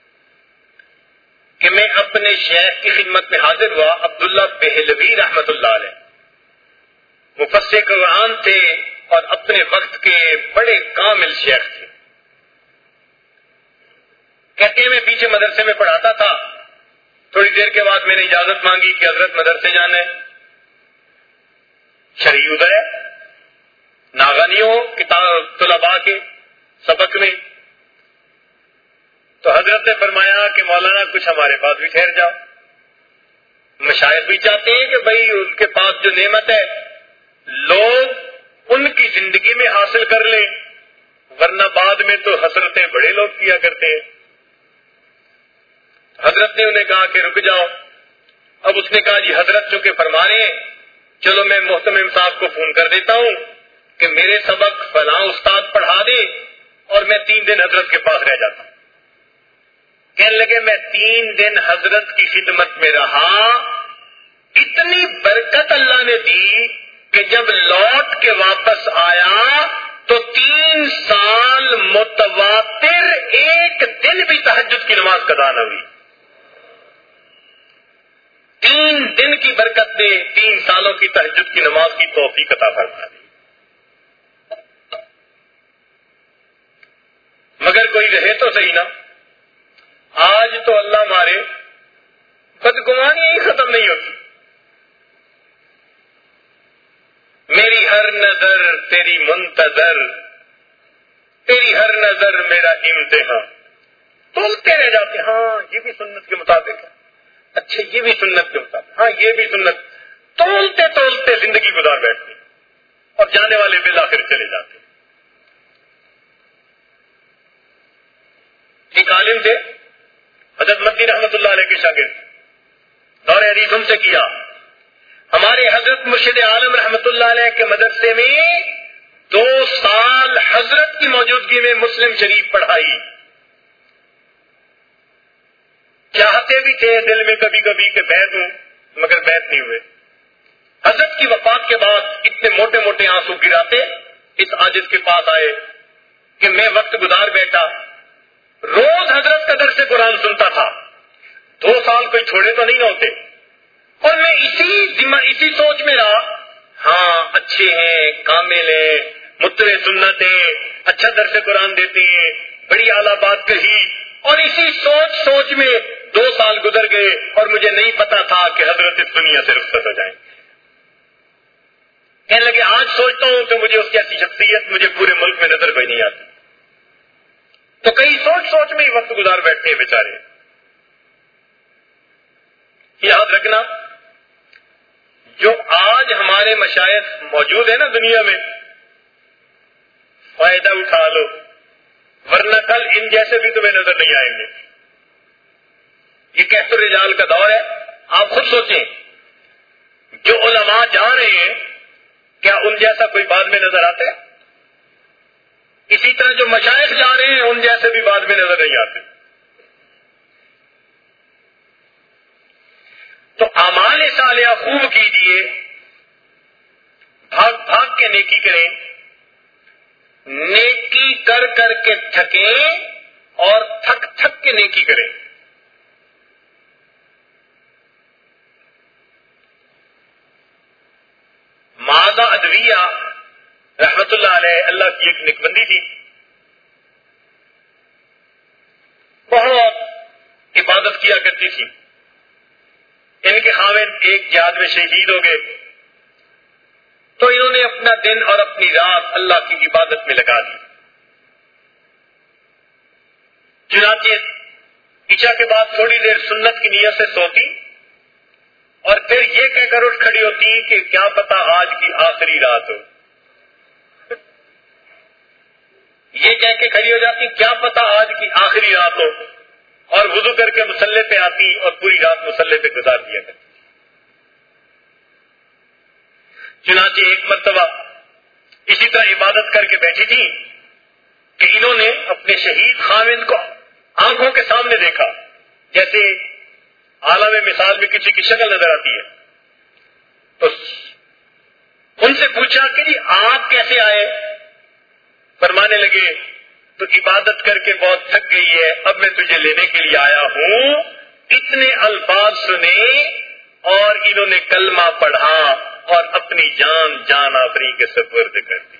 [SPEAKER 1] کہ میں اپنے شیخ کی خدمت میں حاضر ہوا. عبداللہ بہلوی رحمت اللہ علیہ مفسر قرآن تھے اور اپنے وقت کے بڑے کامل شیخ تھے. کہتے ہیں میں پیچھے مدرسے میں پڑھاتا تھا. تھوڑی دیر کے بعد میں نے اجازت مانگی کہ حضرت مدرسے جانا ہے. شرعی ادھر ناغا نہیں ہو کتاب طلباء کے سبق میں. تو حضرت نے فرمایا کہ مولانا کچھ ہمارے پاس بھی ٹھہر جاؤ. مشائخ بھی چاہتے ہیں کہ بھائی ان کے پاس جو نعمت ہے لوگ ان کی زندگی میں حاصل کر لیں، ورنہ بعد میں تو حسرتیں بڑے لوگ کیا کرتے ہیں. حضرت نے انہیں کہا کہ رک جاؤ. اب اس نے کہا جی حضرت چونکہ فرما رہے ہیں چلو میں محتمم صاحب کو فون کر دیتا ہوں کہ میرے سبق فلاں استاد پڑھا دے اور میں 3 دن حضرت کے پاس رہ جاتا ہوں. کہنے لگے میں 3 دن حضرت کی خدمت میں رہا. اتنی برکت اللہ نے دی کہ جب لوٹ کے واپس آیا تو 3 سال متواتر ایک دن بھی تہجد کی نماز قضا نہ ہوئی. 3 دن کی برکت نے 3 سالوں کی تہجد کی نماز کی توفیق عطا فرما دی. مگر کوئی رہے تو صحیح نا. آج تو اللہ مارے بدگمانی ہی ختم نہیں ہوتی. میری ہر نظر تیری منتظر، تیری ہر نظر میرا امتحان. تولتے رہ جاتے، ہاں یہ بھی سنت کے مطابق ہے، اچھا یہ بھی سنت کے مطابق، ہاں یہ بھی سنت. تولتے تولتے زندگی گزار بیٹھتے اور جانے والے بالآخر چلے جاتے. ایک عالم تھے حضرت مدنی رحمت اللہ علیہ کے شاگرد، دور حدیث ان سے کیا. ہمارے حضرت مرشد عالم رحمت اللہ علیہ کے مدرسے میں 2 سال حضرت کی موجودگی میں مسلم شریف پڑھائی. چاہتے بھی تھے دل میں کبھی کبھی کہ بیعت ہوں، مگر بیعت نہیں ہوئے. حضرت کی وفات کے بعد اتنے موٹے موٹے آنسو گراتے اس عاجز کے پاس آئے کہ میں وقت گزار بیٹھا، روز حضرت کا درس قرآن سنتا تھا. 2 سال کوئی چھوڑے تو نہیں ہوتے. اور میں اسی سوچ میں رہا، ہاں اچھے ہیں، کامل ہیں، متبع سنت ہیں، اچھا درس قرآن دیتے ہیں، بڑی اعلیٰ بات کہی. اور اسی سوچ میں 2 سال گزر گئے اور مجھے نہیں پتا تھا کہ حضرت اس دنیا سے رخصت ہو جائیں. کہنے لگے آج سوچتا ہوں کہ مجھے اس کی ایسی شخصیت مجھے پورے ملک میں نظر کوئی نہیں آتی. تو کئی سوچ میں ہی وقت گزار بیٹھتے ہیں بیچارے. یاد رکھنا جو آج ہمارے مشائخ موجود ہیں نا دنیا میں، فائدہ اٹھا لو، ورنہ کل ان جیسے بھی تمہیں نظر نہیں آئیں گے. یہ کہت الرجال کا دور ہے. آپ خود سوچیں جو علماء جا رہے ہیں کیا ان جیسا کوئی بعد میں نظر آتا ہے؟ اسی طرح جو مشائخ جا رہے ہیں ان جیسے بھی بعد میں نظر نہیں آتے. تو اعمال صالحہ خوب کیجیے، بھاگ بھاگ کے نیکی کریں. نیکی کر کر کے تھکیں اور تھک تھک کے نیکی کریں. معاذ ادویہ رحمت اللہ علیہ، اللہ کی ایک نکبندی تھی، بہت عبادت کیا کرتی تھی. ان کے خاوند ایک جہاد میں شہید ہو گئے تو انہوں نے اپنا دن اور اپنی رات اللہ کی عبادت میں لگا دی. چنانچہ عشاء کے بعد تھوڑی دیر سنت کی نیت سے سوتی اور پھر یہ کہہ کر اٹھ کھڑی ہوتی کہ کیا پتا آج کی آخری رات ہو. یہ کہہ کے کھڑی ہو جاتی کیا پتا آج کی آخری رات ہو، اور وضو کر کے مصلے پہ آتی اور پوری رات مصلے پہ گزار دیا کرتی. چنانچہ ایک مرتبہ اسی طرح عبادت کر کے بیٹھی تھی کہ انہوں نے اپنے شہید خاوند کو آنکھوں کے سامنے دیکھا، جیسے عالم مثال میں کسی کی شکل نظر آتی ہے. تو ان سے پوچھا کہ جی آپ کیسے آئے؟ فرمانے لگے تو عبادت کر کے بہت تھک گئی ہے، اب میں تجھے لینے کے لیے آیا ہوں. اتنے الفاظ سنے اور انہوں نے کلمہ پڑھا اور اپنی جان آفریں کے سپرد کر دی.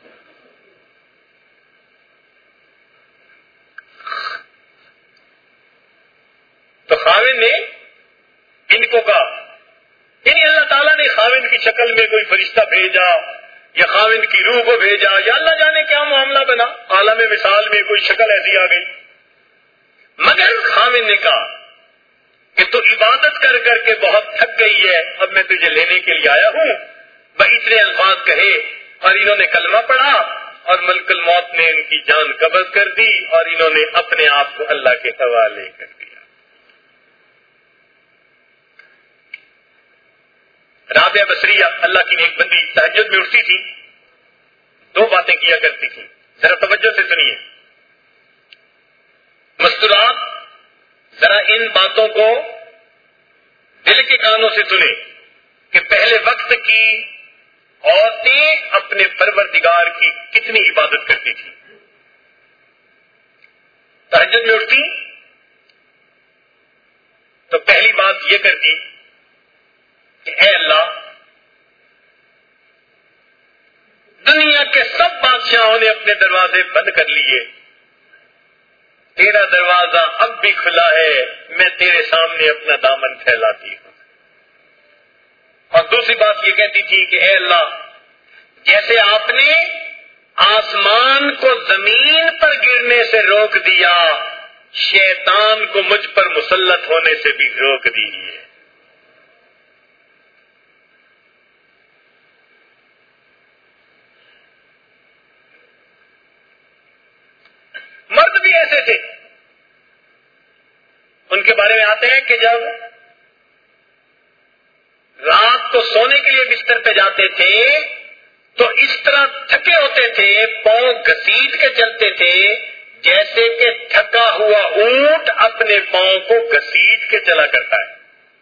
[SPEAKER 1] تو خاوند نے ان کو کہا، یعنی اللہ تعالیٰ نے خاوند کی شکل میں کوئی فرشتہ بھیجا یا خاوند کی روح کو بھیجا یا اللہ جانے کیا معاملہ بنا، عالم مثال میں کوئی شکل ایسی آ گئی. مگر خاوند نے کہا کہ تو عبادت کر کر کے بہت تھک گئی ہے، اب میں تجھے لینے کے لیے آیا ہوں. اتنے الفاظ کہے اور انہوں نے کلمہ پڑھا اور ملک الموت نے ان کی جان قبض کر دی اور انہوں نے اپنے آپ کو اللہ کے حوالے کر دیا. رابعہ بصریہ اللہ کی نیک بندی تہجد میں اٹھتی تھی، دو باتیں کیا کرتی تھی، ذرا توجہ سے سنیے. مستورات، ذرا ان باتوں کو دل کے کانوں سے سنیں کہ پہلے وقت کی عورتیں اپنے پروردگار کی کتنی عبادت کرتی تھی. تہجد میں اٹھتی تو پہلی بات یہ کرتی کہ اے اللہ، دنیا کے سب بادشاہوں نے اپنے دروازے بند کر لیے، تیرا دروازہ اب بھی کھلا ہے، میں تیرے سامنے اپنا دامن پھیلاتی ہوں. اور دوسری بات یہ کہتی تھی کہ اے اللہ، جیسے آپ نے آسمان کو زمین پر گرنے سے روک دیا، شیطان کو مجھ پر مسلط ہونے سے بھی روک دیجیے. مرد بھی ایسے تھے، ان کے بارے میں آتے ہیں کہ جب رات کو سونے کے لیے بستر پہ جاتے تھے تو اس طرح تھکے ہوتے تھے، پاؤں گھسیٹ کے چلتے تھے جیسے کہ تھکا ہوا اونٹ اپنے پاؤں کو گھسیٹ کے چلا کرتا ہے.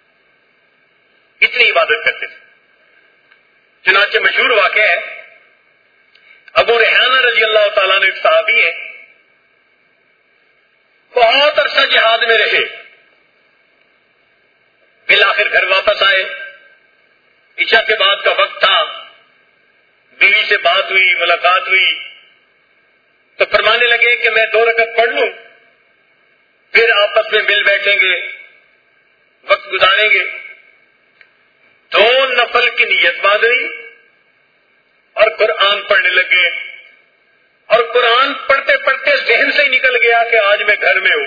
[SPEAKER 1] اتنی عبادت کرتے تھے. چنانچہ مشہور واقعہ ہے، ابو ریحانہ رضی اللہ تعالیٰ نے ایک صحابی ہیں، بہت عرصہ جہاد میں رہے، بالآخر گھر واپس آئے. عشاء کے بعد کا وقت تھا، بیوی سے بات ہوئی، ملاقات ہوئی تو فرمانے لگے کہ میں 2 رکعت پڑھ لوں، پھر آپس میں مل بیٹھیں گے، وقت گزاریں گے. 2 نفل کی نیت باندھی اور قرآن پڑھنے لگے، اور قرآن پڑھتے پڑھتے ذہن سے ہی نکل گیا کہ آج میں گھر میں ہوں.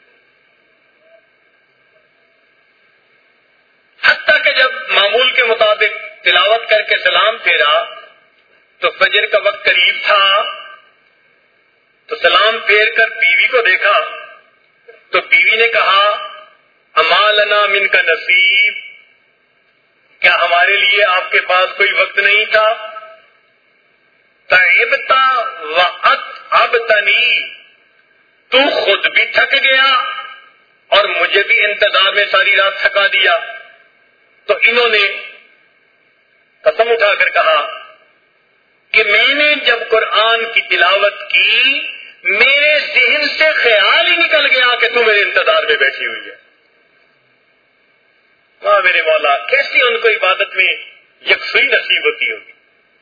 [SPEAKER 1] حتیٰ کہ جب معمول کے مطابق تلاوت کر کے سلام پھیرا تو فجر کا وقت قریب تھا، تو سلام پھیر کر بیوی کو دیکھا تو بیوی نے کہا اما لنا من کا نصیب، کیا ہمارے لیے آپ کے پاس کوئی وقت نہیں تھا؟ تعبتا واتعبتنی، تو خود بھی تھک گیا اور مجھے بھی انتظار میں ساری رات تھکا دیا. تو انہوں نے قسم اٹھا کر کہا کہ میں نے جب قرآن کی تلاوت کی میرے ذہن سے خیال ہی نکل گیا کہ تو میرے انتظار میں بیٹھی ہوئی ہے. واہ میرے مولا، کیسی ان کو عبادت میں یکسوئی نصیب ہوتی ہوگی.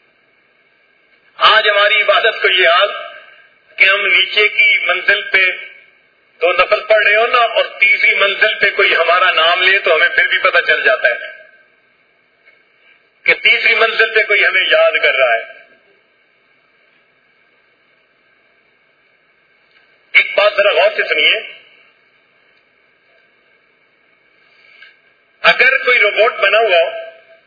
[SPEAKER 1] آج ہماری عبادت کو یہ حال کہ ہم نیچے کی منزل پہ 2 نفل پڑھ رہے ہو نا اور تیسری منزل پہ کوئی ہمارا نام لے تو ہمیں پھر بھی پتہ چل جاتا ہے کہ تیسری منزل پہ کوئی ہمیں یاد کر رہا ہے. ایک بات ذرا غور سے سنیے. اگر کوئی روبوٹ بنا ہوا ہو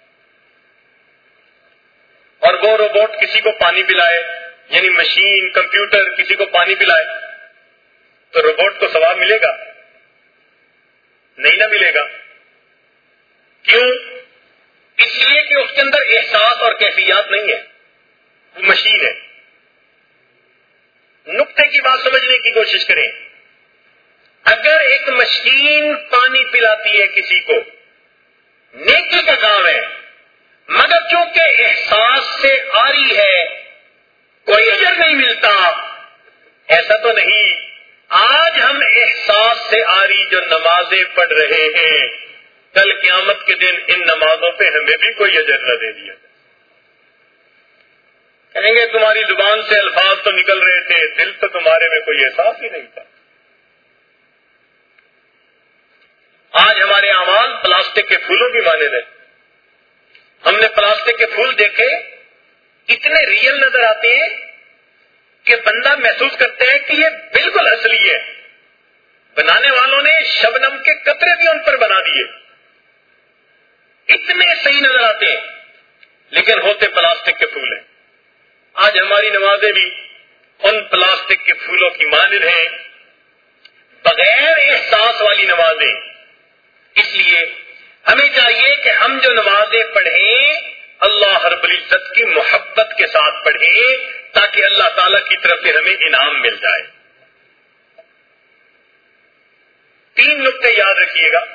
[SPEAKER 1] اور وہ روبوٹ کسی کو پانی پلائے، یعنی مشین کمپیوٹر کسی کو پانی پلائے، تو روبوٹ کو ثواب ملے گا؟ نہیں نہ ملے گا. کیوں؟ اس لیے کہ اس کے اندر احساس اور کیفیات نہیں ہے، وہ مشین ہے. نقطے کی بات سمجھنے کی کوشش کریں. اگر ایک مشین پانی پلاتی ہے کسی کو، نیکی کا کام ہے، مگر چونکہ احساس سے آری ہے، کوئی اجر نہیں ملتا. ایسا تو نہیں. آج ہم احساس سے آری جو نمازیں پڑھ رہے ہیں، کل قیامت کے دن ان نمازوں پہ ہمیں بھی کوئی اجر نہ دے دیا. کہیں گے تمہاری زبان سے الفاظ تو نکل رہے تھے، دل تو تمہارے میں کوئی احساس ہی نہیں تھا. آج ہمارے اعمال پلاسٹک کے پھولوں کی مانند ہیں. ہم نے پلاسٹک کے پھول دیکھے، اتنے ریئل نظر آتے ہیں کہ بندہ محسوس کرتا ہے کہ یہ بالکل اصلی ہے. بنانے والوں نے شبنم کے قطرے بھی ان پر بنا دیے، اتنے صحیح نظر آتے ہیں، لیکن ہوتے پلاسٹک کے پھول ہیں. آج ہماری نمازیں بھی ان پلاسٹک کے پھولوں کی مانند ہیں، بغیر احساس والی نمازیں. اس لیے ہمیں چاہیے کہ ہم جو نمازیں پڑھیں اللہ رب العزت کی محبت کے ساتھ پڑھیں، تاکہ اللہ تعالیٰ کی طرف سے ہمیں انعام مل جائے. 3 نقطے یاد رکھیے گا.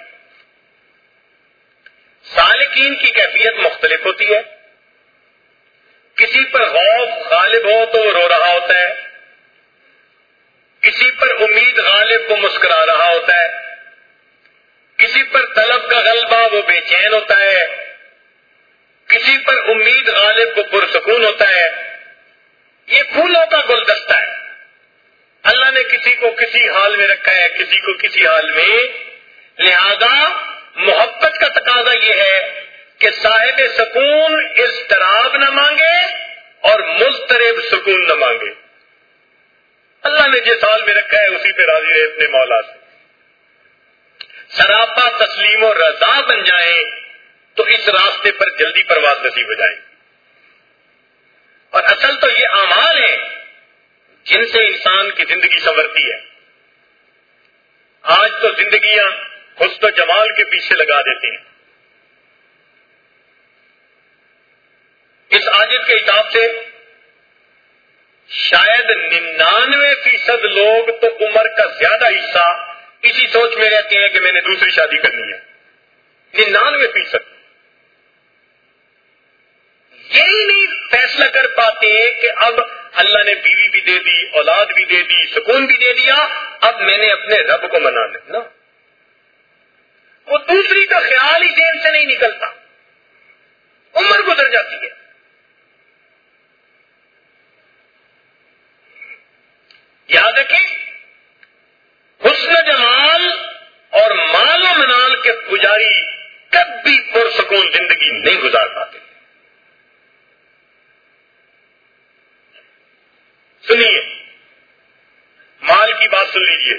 [SPEAKER 1] سالکین کی کیفیت مختلف ہوتی ہے. کسی پر خوف غالب ہو تو وہ رو رہا ہوتا ہے، کسی پر امید غالب وہ مسکرا رہا ہوتا ہے، کسی پر طلب کا غلبہ وہ بے چین ہوتا ہے، کسی پر امید غالب وہ پرسکون ہوتا ہے. یہ پھولوں کا گلدستہ ہے. اللہ نے کسی کو کسی حال میں رکھا ہے، کسی کو کسی حال میں. لہذا محبت کا تقاضا یہ ہے کہ صاحب سکون اضطراب نہ مانگے اور مضطرب سکون نہ مانگے. اللہ نے جس حال میں رکھا ہے اسی پہ راضی رہے اپنے مولا سے. سراپا تسلیم و رضا بن جائیں تو اس راستے پر جلدی پرواز نصیب ہو جائے. اور اصل تو یہ اعمال ہیں جن سے انسان کی زندگی سنورتی ہے. آج تو زندگیاں حسن و جمال کے پیچھے لگا دیتے ہیں. اس عاجز کے حساب سے شاید 99% لوگ تو عمر کا زیادہ حصہ اسی سوچ میں رہتے ہیں کہ میں نے دوسری شادی کرنی ہے. 99% یہی نہیں فیصلہ کر پاتے کہ اب اللہ نے بیوی بھی دے دی، اولاد بھی دے دی، سکون بھی دے دیا، اب میں نے اپنے رب کو منانا نا. وہ دوسری کا خیال ہی ذہن سے نہیں نکلتا. عمر گزر جاتی ہے. یاد رکھیں، حسن جمال اور مال و منال کے پجاری کبھی پرسکون زندگی نہیں گزار پاتے. سنیے، مال کی بات سن لیجیے.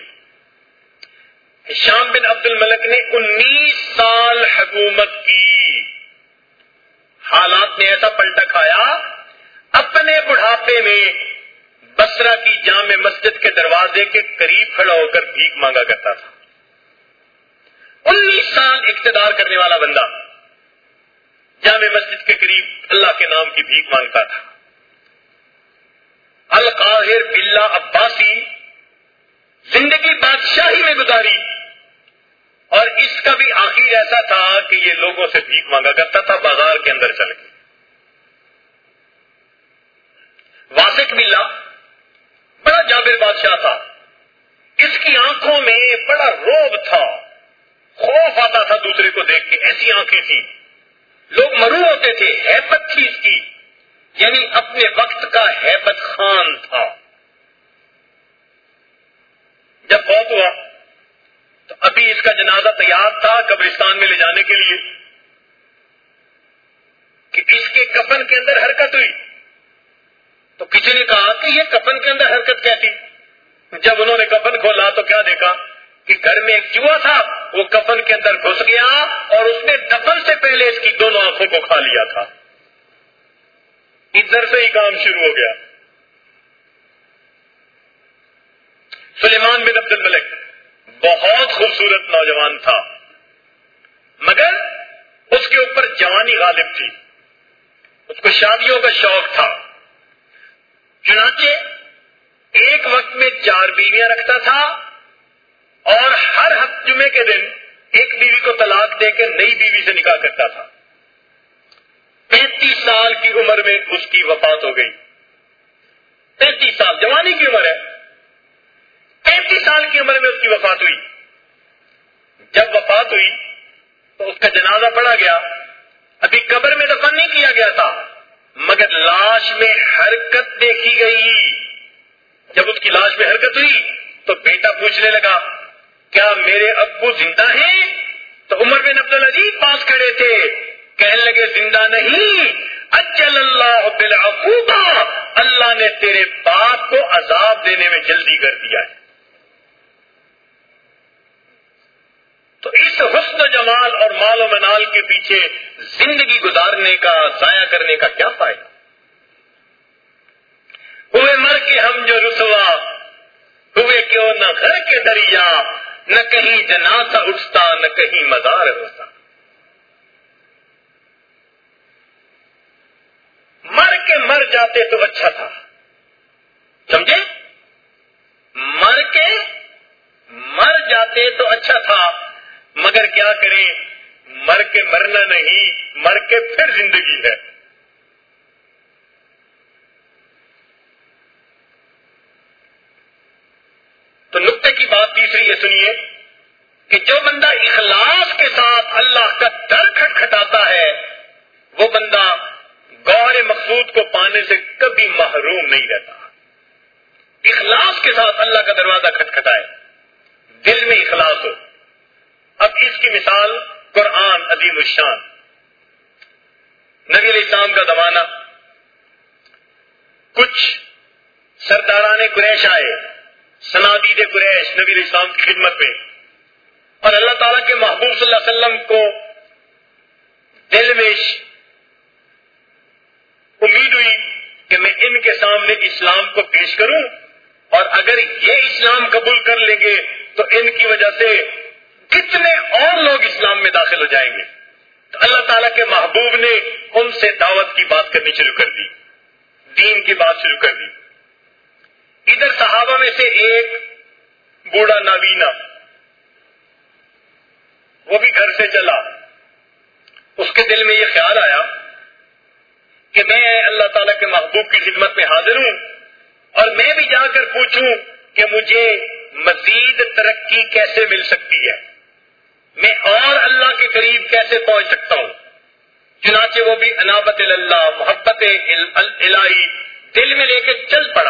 [SPEAKER 1] ہشام بن عبد الملک نے 19 سال حکومت کی. حالات نے ایسا پلٹا کھایا، اپنے بڑھاپے میں بصرہ کی جامع مسجد کے دروازے کے قریب کھڑا ہو کر بھیک مانگا کرتا تھا. 19 سال اقتدار کرنے والا بندہ جامع مسجد کے قریب اللہ کے نام کی بھیک مانگتا تھا. القاہر باللہ عباسی زندگی بادشاہی میں گزاری، اور اس کا بھی آخر ایسا تھا کہ یہ لوگوں سے بھیک مانگا کرتا تھا بازار کے اندر چل کے. واسق باللہ بڑا جابر بادشاہ تھا. اس کی آنکھوں میں بڑا روب تھا، خوف آتا تھا دوسرے کو دیکھ کے، ایسی آنکھیں تھی. لوگ مرو ہوتے تھے، ہیبت تھی اس کی، یعنی اپنے وقت کا ہیبت خان تھا۔ جب فوت ہوا تو ابھی اس کا جنازہ تیار تھا قبرستان میں لے جانے کے لیے کہ اس کے کفن کے اندر حرکت ہوئی، تو کسی نے کہا کہ یہ کفن کے اندر حرکت کیسی؟ جب انہوں نے کفن کھولا تو کیا دیکھا کہ گھر میں ایک چوہا تھا، وہ کفن کے اندر گھس گیا اور اس نے دفن سے پہلے اس کی دونوں آنکھوں کو کھا لیا تھا۔ ادھر سے ہی کام شروع ہو گیا۔ سلیمان بن عبد الملک بہت خوبصورت نوجوان تھا، مگر اس کے اوپر جوانی غالب تھی، اس کو شادیوں کا شوق تھا، چنانچہ ایک وقت میں 4 بیویاں رکھتا تھا اور ہر ہفتے جمعے کے دن ایک بیوی کو طلاق دے کے نئی بیوی سے نکاح کرتا تھا۔ 35 سال کی عمر میں اس کی وفات ہو گئی۔ 35 سال جوانی کی عمر ہے، 35 سال کی عمر میں اس کی وفات ہوئی۔ جب وفات ہوئی تو اس کا جنازہ پڑھا گیا، ابھی قبر میں دفن نہیں کیا گیا تھا، مگر لاش میں حرکت دیکھی گئی۔ جب اس کی لاش میں حرکت ہوئی تو بیٹا پوچھنے لگا کیا میرے ابو زندہ ہیں؟ تو عمر بن عبدالعزیز پاس کھڑے تھے، کہنے لگے زندہ نہیں، اجل اللہ بالعقوبہ، اللہ نے تیرے باپ کو عذاب دینے میں جلدی کر دیا ہے۔ تو اس حسن و جمال اور مال و منال کے پیچھے زندگی گزارنے کا، ضائع کرنے کا کیا فائدہ؟ ہوئے مر کے ہم جو رسوا ہوئے کیوں نہ گھر کے دریا، نہ کہیں جنازہ اٹھتا نہ کہیں مزار ہوتا۔ مر کے مر جاتے تو اچھا تھا، سمجھے؟ مر کے مر جاتے تو اچھا تھا، مگر کیا کریں، مر کے مرنا نہیں، مر کے پھر زندگی ہے۔ تو نقطے کی بات تیسری یہ سنیے کہ جو بندہ اخلاص کے ساتھ اللہ کا در کھٹکھٹاتا ہے وہ بندہ گوہر مقصود کو پانے سے کبھی محروم نہیں رہتا۔ اخلاص کے ساتھ اللہ کا دروازہ کھٹکھٹائے، دل میں اخلاص ہو۔ اب اس کی مثال قرآن عظیم الشان، نبی علیہ السلام کا زمانہ، کچھ سرداران قریش آئے، صنادید قریش نبی علیہ السلام کی خدمت میں، اور اللہ تعالیٰ کے محبوب صلی اللہ علیہ وسلم کو دل میں امید ہوئی کہ میں ان کے سامنے اسلام کو پیش کروں، اور اگر یہ اسلام قبول کر لیں گے تو ان کی وجہ سے کتنے اور لوگ اسلام میں داخل ہو جائیں گے۔ تو اللہ تعالیٰ کے محبوب نے ان سے دعوت کی بات کرنی شروع کر دی، دین کی بات شروع کر دی۔ ادھر صحابہ میں سے ایک بوڑھا نابینا، وہ بھی گھر سے چلا، اس کے دل میں یہ خیال آیا کہ میں اللہ تعالیٰ کے محبوب کی خدمت میں حاضر ہوں اور میں بھی جا کر پوچھوں کہ مجھے مزید ترقی کیسے مل سکتی ہے، میں اور اللہ کے قریب کیسے پہنچ سکتا ہوں۔ چنانچہ وہ بھی انابت اللہ، محبت الہی دل میں لے کے چل پڑا۔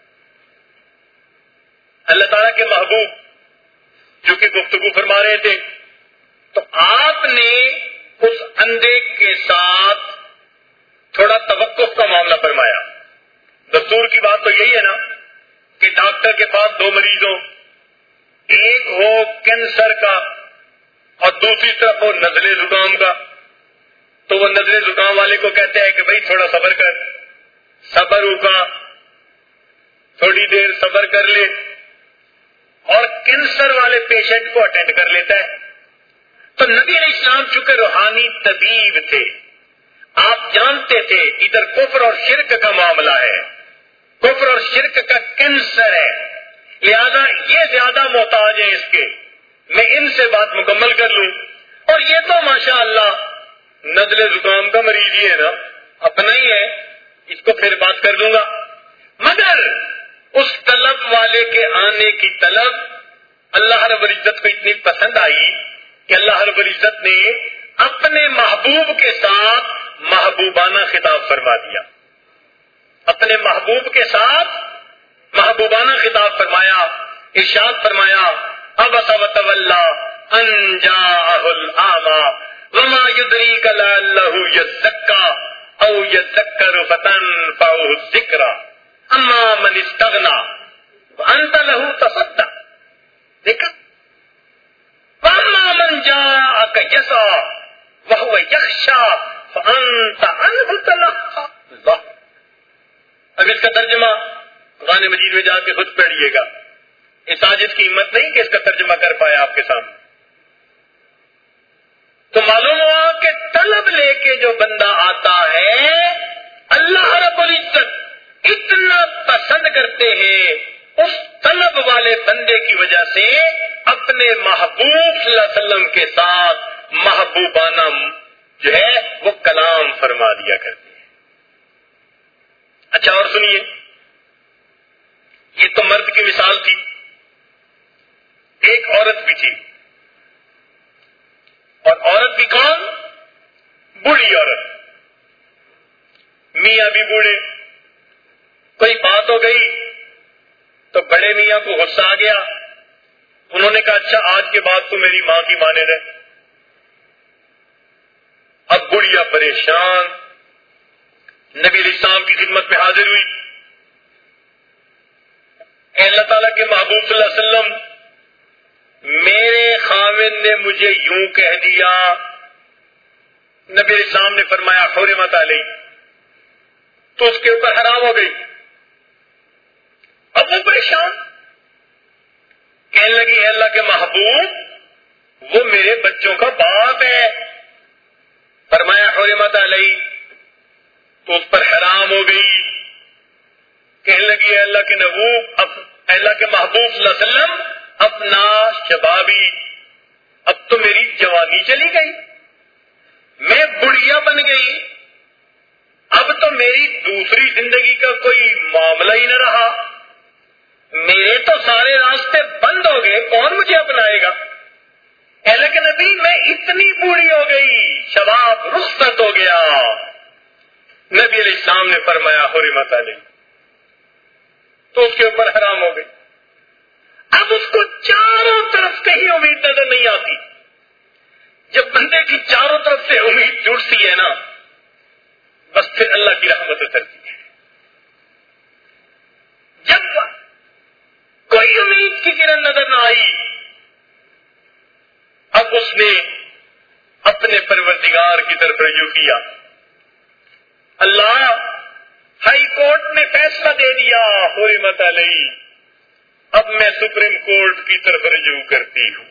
[SPEAKER 1] اللہ تعالیٰ کے محبوب جو کہ گفتگو فرما رہے تھے، تو آپ نے اس اندھے کے ساتھ تھوڑا توقف کا معاملہ فرمایا۔ دستور کی بات تو یہی ہے نا کہ ڈاکٹر کے پاس 2 مریض ہوں، ایک ہو کینسر کا اور دوسری طرف ہو نزلے زکام کا، تو وہ نزلے زکام والے کو کہتے ہیں کہ بھائی تھوڑا صبر کر، صبر ہوگا، تھوڑی دیر صبر کر لے، اور کینسر والے پیشنٹ کو اٹینڈ کر لیتا ہے۔ تو نبی علیہ السلام چونکہ روحانی طبیب تھے، آپ جانتے تھے ادھر کفر اور شرک کا معاملہ ہے، کفر اور شرک کا کینسر ہے، لہذا یہ زیادہ محتاج ہیں اس کے، میں ان سے بات مکمل کر لوں۔ اور یہ تو ماشاء اللہ نزلے زکام کا مریض ہی ہے نا، اپنا ہی ہے، اس کو پھر بات کر دوں گا۔ مگر اس طلب والے کے آنے کی طلب اللہ رب العزت کو اتنی پسند آئی کہ اللہ رب العزت نے اپنے محبوب کے ساتھ محبوبانہ خطاب فرما دیا، اپنے محبوب کے ساتھ محبوبانہ خطاب فرمایا، ارشاد فرمایا عبس وتولی ان جاءہ الاعمی وما یدریک لعلہ یزکا او یذکر فتنفعہ الذکری اما من استغنی وانت لہ تصدی. دیکھا، واما من جاءک یسعی وہو یخشی فانت عنہ تلہی. اللہ، اب اس کا ترجمہ قرآن مجید میں جا کے خود پڑھیے گا، اس عاجز کی ہمت نہیں کہ اس کا ترجمہ کر پائے آپ کے سامنے. تو معلوم ہوا کہ طلب لے کے جو بندہ آتا ہے اللہ رب العزت اتنا پسند کرتے ہیں اس طلب والے بندے کی وجہ سے اپنے محبوب صلی اللہ علیہ وسلم کے ساتھ محبوبانہ جو ہے وہ کلام فرما دیا کرتے ہیں. اچھا اور سنیے، یہ تو مرد کی مثال تھی، ایک عورت بھی تھی، اور عورت بھی کون؟ بوڑھی عورت. میاں بھی بوڑھے. کوئی بات ہو گئی تو بڑے میاں کو غصہ آ گیا، انہوں نے کہا اچھا آج کے بعد تو میری ماں کی مانے رہے. اب بڑھیا پریشان نبی علیہ السلام کی خدمت میں حاضر ہوئی. اے اللہ تعالیٰ کے محبوب صلی اللہ علیہ وسلم، میرے خاوند نے مجھے یوں کہہ دیا. نبی علیہ السلام نے فرمایا حرمت علیہ، تو اس کے اوپر حرام ہو گئی. اب وہ پریشان کہنے لگی اے اللہ کے محبوب، وہ میرے بچوں کا باپ ہے. فرمایا حرمت علیہ، تو اس پر حرام ہو گئی. کہنے لگی اے اللہ کے اللہ کے محبوب صلی اللہ علیہ وسلم، اپنا شبابی، اب تو میری جوانی چلی گئی، میں بڑھیا بن گئی، اب تو میری دوسری زندگی کا کوئی معاملہ ہی نہ رہا، میرے تو سارے راستے بند ہو گئے، کون مجھے اپنائے گا؟ اے اللہ کے نبی، میں اتنی بوڑھی ہو گئی، شباب رخصت ہو گیا. نبی علیہ السلام نے فرمایا حرمت علیہ، تو اس کے اوپر حرام ہو گئی. اب اس کو چاروں طرف کہیں امید نظر نہیں آتی. جب بندے کی چاروں طرف سے امید جڑتی ہے نا، بس پھر اللہ کی رحمت اترتی ہے. جب کوئی امید کی کرن نظر نہ آئی، اب اس نے اپنے پروردگار کی طرف رجوع کیا. اللہ، ہائی کورٹ نے فیصلہ دے دیا حرمت علیہ، اب میں سپریم کورٹ کی طرف رجوع کرتی ہوں.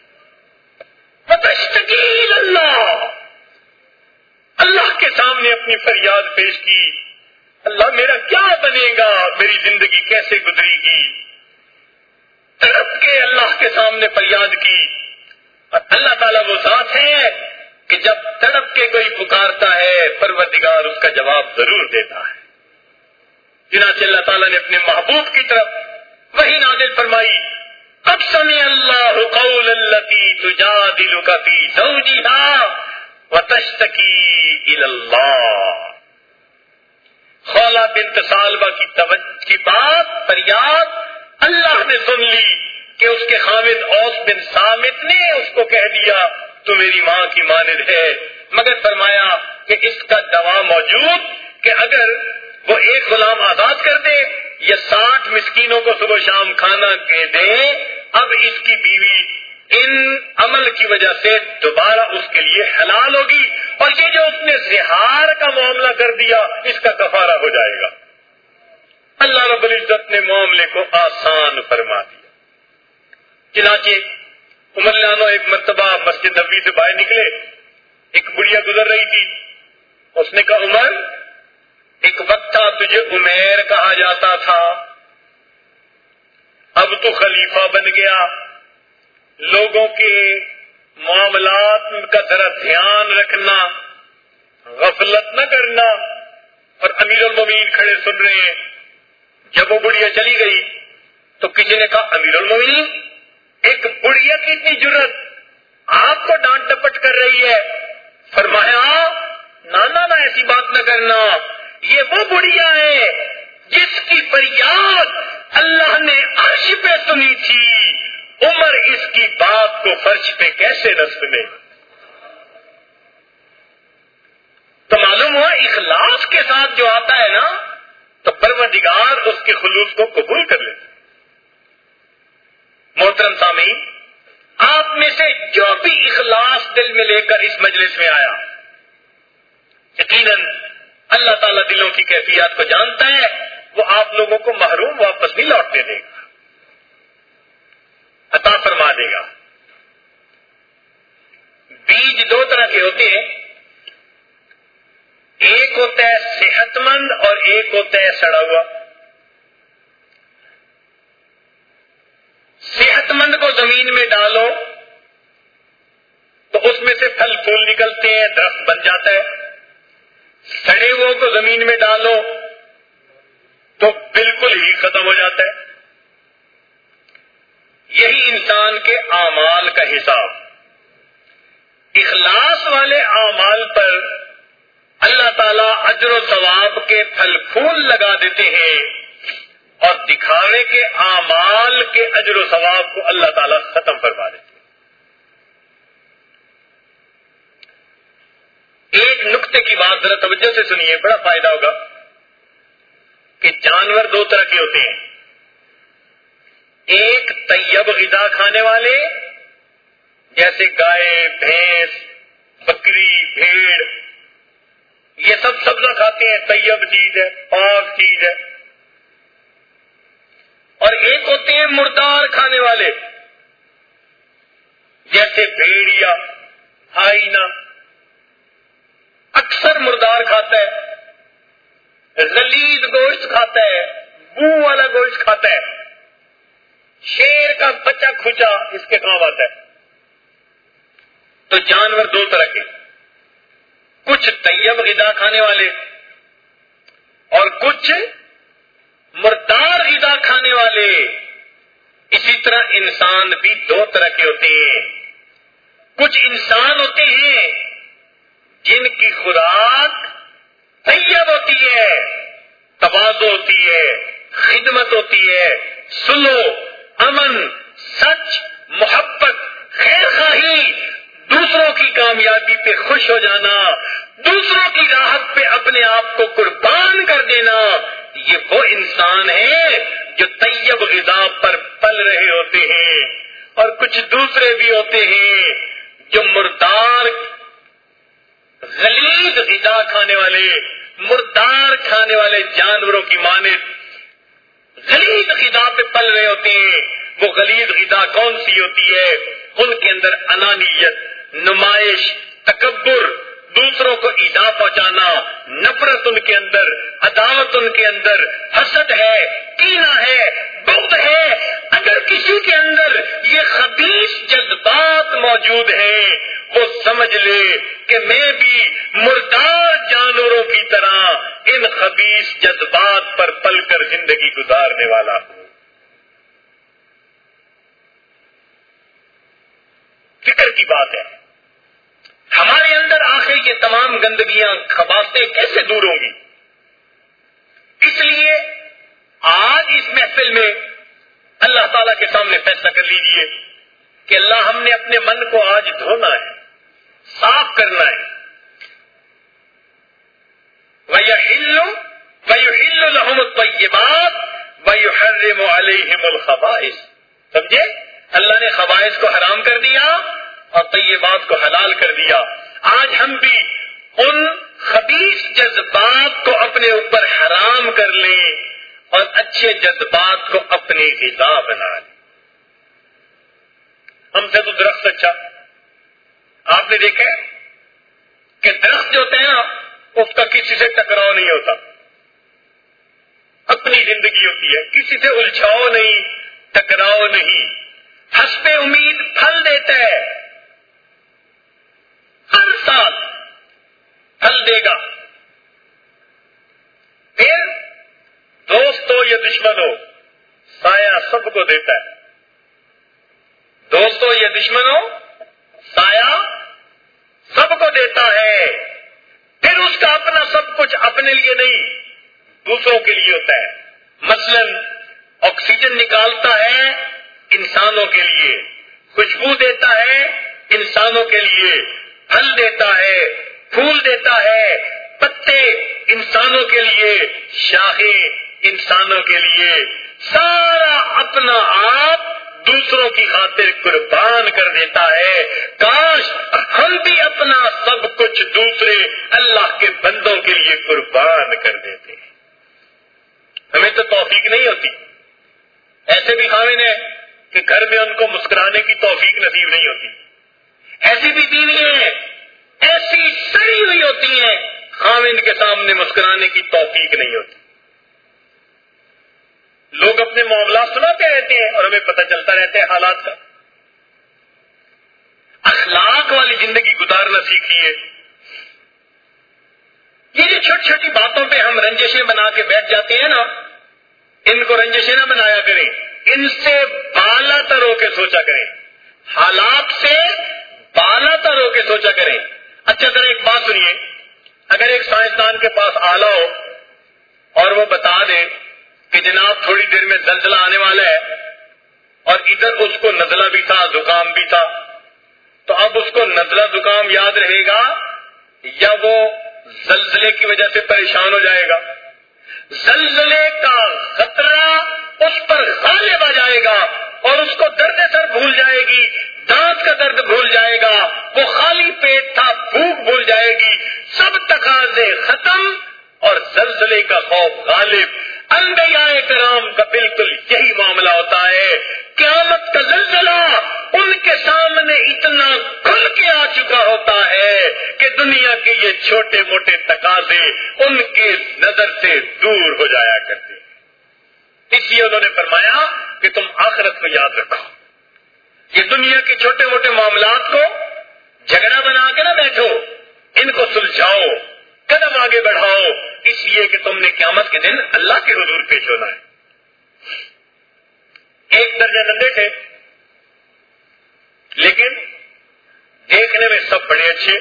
[SPEAKER 1] فتشتکی اللہ، اللہ کے سامنے اپنی فریاد پیش کی. اللہ میرا کیا بنے گا، میری زندگی کیسے گزرے گی؟ تڑپ کے اللہ کے سامنے فریاد کی. اور اللہ تعالیٰ وہ ذات ہے کہ جب تڑپ کے کوئی پکارتا ہے پروردگار اس کا جواب ضرور دیتا ہے. چنانچہ اللہ تعالیٰ نے اپنے محبوب کی طرف وحی نازل فرمائی. قد سمع اللہ قول التی تجادلک فی زوجها وتشتکی الی اللہ. خولہ بنت ثعلبہ کی بات فریاد اللہ نے سن لی کہ اس کے خاوند اوس بن صامت نے اس کو کہہ دیا تو میری ماں کی مانند ہے، مگر فرمایا کہ اس کا دوا موجود کہ اگر وہ ایک غلام آزاد کر دے یا 60 مسکینوں کو صبح شام کھانا دے، اب اس کی بیوی ان عمل کی وجہ سے دوبارہ اس کے لیے حلال ہوگی، اور یہ جو اس نے زہار کا معاملہ کر دیا اس کا کفارہ ہو جائے گا. اللہ رب العزت نے معاملے کو آسان فرما دیا. چنانچہ عمر لانو ایک مرتبہ مسجد نبوی سے باہر نکلے، ایک بڑھیا گزر رہی تھی. اس نے کہا عمر، ایک وقت تھا تجھے عمیر کہا جاتا تھا، اب تو خلیفہ بن گیا، لوگوں کے معاملات کا ذرا دھیان رکھنا، غفلت نہ کرنا. اور امیر المومنین کھڑے سن رہے ہیں. جب وہ بڑھیا چلی گئی تو کسی نے کہا امیر المومنین، ایک بڑھیا کی اتنی جرت، آپ کو ڈانٹ ڈپٹ کر رہی ہے، فرمایا نانا نہ ایسی بات نہ کرنا، یہ وہ بڑھیا ہے جس کی فریاد اللہ نے عرش پہ سنی تھی، عمر اس کی بات کو فرش پہ کیسے نہ سنے؟ تو معلوم ہوا اخلاص کے ساتھ جو آتا ہے نا تو پروردگار اس کے خلوص کو قبول کر لیتا۔ محترم سامعین، آپ میں سے جو بھی اخلاص دل میں لے کر اس مجلس میں آیا، یقیناً اللہ تعالیٰ دلوں کی کیفیات کو جانتا ہے، وہ آپ لوگوں کو محروم واپس نہیں لوٹنے دے گا، عطا فرما دے گا۔ بیج دو طرح کے ہوتے ہیں، ایک ہوتا ہے صحت مند اور ایک ہوتا ہے سڑا ہوا۔ صحت مند کو زمین میں ڈالو تو اس میں سے پھل پھول نکلتے ہیں، درخت بن جاتا ہے۔ سڑے ہوئے کو زمین میں ڈالو تو بالکل ہی ختم ہو جاتا ہے۔ یہی انسان کے اعمال کا حساب۔ اخلاص والے اعمال پر اللہ تعالیٰ اجر و ثواب کے پھل پھول لگا دیتے ہیں، اور دکھاوے کے اعمال کے اجر و ثواب کو اللہ تعالیٰ ختم فرما دیتے ہیں۔ ایک نقطے کی بات ذرا توجہ سے سنیے، بڑا فائدہ ہوگا کہ جانور دو طرح کے ہوتے ہیں، ایک طیب غذا کھانے والے جیسے گائے، بھینس، بکری، بھیڑ، یہ سب سبزہ کھاتے ہیں، طیب چیز ہے، پاک چیز ہے۔ اور ایک ہوتے ہیں مردار کھانے والے جیسے بھیڑیا، ہائینا، اکثر مردار کھاتا ہے، غلیظ گوشت کھاتا ہے، بو والا گوشت کھاتا ہے، شیر کا بچہ کھچا اس کے کام آتا ہے۔ تو جانور دو طرح کے، کچھ طیب غذا کھانے والے اور کچھ مردار غذا کھانے والے۔ اسی طرح انسان بھی دو طرح کے ہوتے ہیں، کچھ انسان ہوتے ہیں جن کی خوراک طیب ہوتی ہے، تواضع ہوتی ہے، خدمت ہوتی ہے، صلح، امن، سچ، محبت، خیر خواہی، دوسروں کی کامیابی پہ خوش ہو جانا، دوسروں کی راحت پہ اپنے آپ کو قربان کر دینا، یہ وہ انسان ہے جو طیب غذا پر پل رہے ہوتے ہیں۔ اور کچھ دوسرے بھی ہوتے ہیں جو مردار غلیظ غذا کھانے والے، مردار کھانے والے جانوروں کی مانند غلیظ غذا پہ پل رہے ہوتے ہیں۔ وہ غلیظ غذا کون سی ہوتی ہے؟ ان کے اندر انانیت، نمائش، تکبر، دوسروں کو ایذا پہنچانا، نفرت ان کے اندر، عداوت ان کے اندر، حسد ہے، کینہ ہے، بغض ہے۔ اگر کسی کے اندر یہ خبیث جذبات موجود ہیں، وہ سمجھ لے کہ میں بھی مردار جانوروں کی طرح ان خبیث جذبات پر پل کر زندگی گزارنے والا ہوں۔ فکر کی بات ہے، ہمارے اندر آخر یہ تمام گندگیاں، خباثتیں کیسے دور ہوں گی؟ اس لیے آج اس محفل میں اللہ تعالیٰ کے سامنے فیصلہ کر لیجئے کہ اللہ ہم نے اپنے من کو آج دھونا ہے، صاف کرنا ہے۔ وَيُحِلُّ لَهُمُ الطَّيِّبَاتِ وَيُحَرِّمُ عَلَيْهِمُ الْخَبَائِثَ۔ سمجھے؟ اللہ نے خبائث کو حرام کر دیا اور طیبات کو حلال کر دیا۔ آج ہم بھی ان خبیث جذبات کو اپنے اوپر حرام کر لیں اور اچھے جذبات کو اپنی غذا بنا لیں۔ ہم سے تو درخت اچھا، آپ نے دیکھا کہ درخت جو ہوتا ہے نا اس کا کسی سے ٹکراؤ نہیں ہوتا، اپنی زندگی ہوتی ہے، کسی سے الجھاؤ نہیں، ٹکراؤ نہیں، حسب امید پھل دیتا ہے، ہر سال پھل دے گا۔ پھر دوست ہو یا دشمن ہو، سایہ سب کو دیتا ہے۔ دوست ہو یا دشمن ہو، سایہ سب کو کو دیتا ہے، پھر اس کا اپنا سب کچھ اپنے لیے نہیں دوسروں کے لیے ہوتا ہے. مثلا آکسیجن نکالتا ہے انسانوں کے لیے، خوشبو دیتا ہے انسانوں کے لیے، پھل دیتا ہے، پھول دیتا ہے، پتے انسانوں کے لیے، شاخیں انسانوں کے لیے، سارا اپنا آپ دوسروں کی خاطر قربان کر دیتا ہے. کاش ہم بھی اپنا سب کچھ دوسرے اللہ کے بندوں کے لیے قربان کر دیتے. ہمیں تو توفیق نہیں ہوتی. ایسے بھی خاوند ہیں کہ گھر میں ان کو مسکرانے کی توفیق نصیب نہیں ہوتی. ایسی بھی بیوی ہیں ایسی سڑی ہوئی ہوتی ہیں خاوند کے سامنے مسکرانے کی توفیق نہیں ہوتی. لوگ اپنے معاملات سناتے رہتے ہیں اور ہمیں پتہ چلتا رہتا ہے حالات کا. اخلاق والی زندگی گزارنا سیکھیے. یہ جو چھوٹی چھوٹی باتوں پہ ہم رنجشیں بنا کے بیٹھ جاتے ہیں نا، ان کو رنجشیں نہ بنایا کریں، ان سے بالا تر ہو کے سوچا کریں، حالات سے بالا تر ہو کے سوچا کریں. اچھا ذرا ایک بات سنیے، اگر ایک سائنسدان کے پاس آلہ ہو اور وہ بتا دے کہ جناب تھوڑی دیر میں زلزلہ آنے والا ہے، اور ادھر اس کو نزلہ بھی تھا زکام بھی تھا، تو اب اس کو نزلہ زکام یاد رہے گا یا وہ زلزلے کی وجہ سے پریشان ہو جائے گا؟ زلزلے کا خطرہ اس پر غالب آ جائے گا اور اس کو درد سر بھول جائے گی، دانت کا درد بھول جائے گا، وہ خالی پیٹ تھا بھوک بھول جائے گی، سب تقاضے ختم اور زلزلے کا خوف غالب. انبیاء کرام کا بالکل یہی معاملہ ہوتا ہے. قیامت کا زلزلہ ان کے سامنے اتنا کھل کے آ چکا ہوتا ہے کہ دنیا کے یہ چھوٹے موٹے تقاضے ان کے نظر سے دور ہو جایا کرتے. اس لیے انہوں نے فرمایا کہ تم آخرت کو یاد رکھو. یہ دنیا کے چھوٹے موٹے معاملات کو جھگڑا بنا کے نہ بیٹھو، ان کو سلجھاؤ، قدم آگے بڑھاؤ، اس لیے کہ تم نے قیامت کے دن اللہ کے حضور پیش ہونا ہے. ایک درجن اندے تھے لیکن دیکھنے میں سب بڑے اچھے.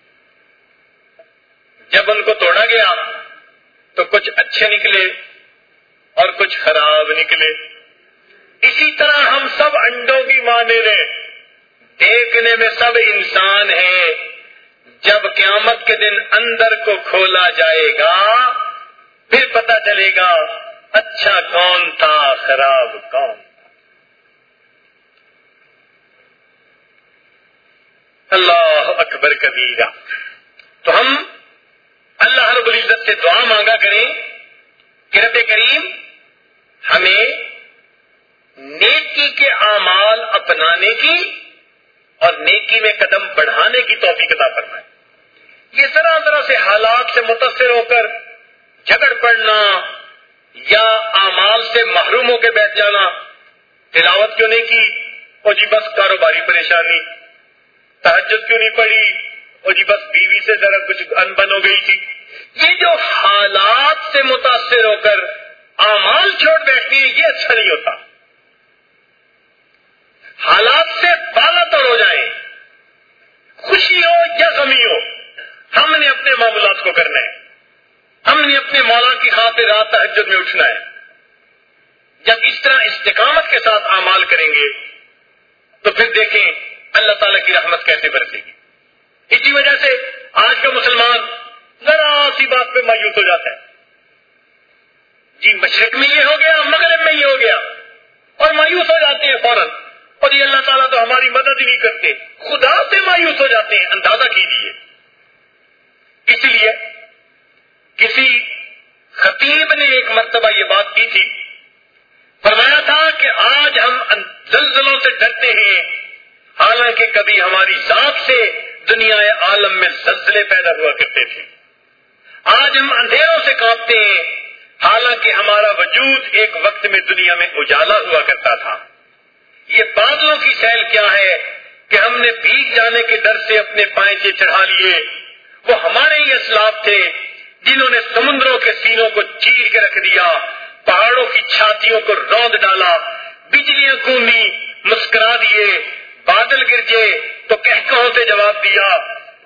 [SPEAKER 1] جب ان کو توڑا گیا تو کچھ اچھے نکلے اور کچھ خراب نکلے. اسی طرح ہم سب انڈوں کی مانے رہے، دیکھنے میں سب انسان ہیں، جب قیامت کے دن اندر کو کھولا جائے گا پھر پتہ چلے گا اچھا کون تھا خراب کون تھا. اللہ اکبر کبیرہ. تو ہم اللہ رب العزت سے دعا مانگا کریں کہ رب کریم ہمیں نیکی کے اعمال اپنانے کی اور نیکی میں قدم بڑھانے کی توفیق عطا فرمائے. یہ ذرا ذرا سے حالات سے متاثر ہو کر جھگڑ پڑنا یا اعمال سے محروم ہو کے بیٹھ جانا، تلاوت کیوں نہیں کی، اور جی بس کاروباری پریشانی، تہجد کیوں نہیں پڑی، اور جی بس بیوی سے ذرا کچھ انبن ہو گئی تھی. یہ جو حالات سے متاثر ہو کر اعمال چھوڑ بیٹھتی ہے یہ اچھا نہیں ہوتا. حالات سے بالا تر ہو جائیں، خوشی ہو یا غمی ہو، ہم نے اپنے معاملات کو کرنا ہے، ہم نے اپنے مولا کی خاطر رات تہجد میں اٹھنا ہے. جب اس طرح استقامت کے ساتھ اعمال کریں گے تو پھر دیکھیں اللہ تعالیٰ کی رحمت کیسے برسے گی. اسی وجہ سے آج کا مسلمان ذرا سی بات پہ مایوس ہو جاتا ہے. جی مشرق میں یہ ہو گیا، مغرب میں یہ ہو گیا، اور مایوس ہو جاتے ہیں فوراً، اور یہ اللہ تعالیٰ تو ہماری مدد ہی نہیں کرتے، خدا سے مایوس ہو جاتے ہیں. اندازہ کیجیے. اس لیے کسی خطیب نے ایک مرتبہ یہ بات کی تھی، فرمایا تھا کہ آج ہم زلزلوں سے ڈرتے ہیں حالانکہ کبھی ہماری ذات سے دنیا عالم میں زلزلے پیدا ہوا کرتے تھے. آج ہم اندھیروں سے کانپتے ہیں حالانکہ ہمارا وجود ایک وقت میں دنیا میں اجالا ہوا کرتا تھا. یہ بادلوں کی سیل کیا ہے کہ ہم نے بھیگ جانے کے ڈر سے اپنے پائچے چڑھا لیے. وہ ہمارے ہی اسلاف تھے جنہوں نے سمندروں کے سینوں کو چیر کے رکھ دیا، پہاڑوں کی چھاتیوں کو روند ڈالا، بجلیاں گونی، مسکرا دیے، بادل گرجے تو کہکہوں سے جواب دیا،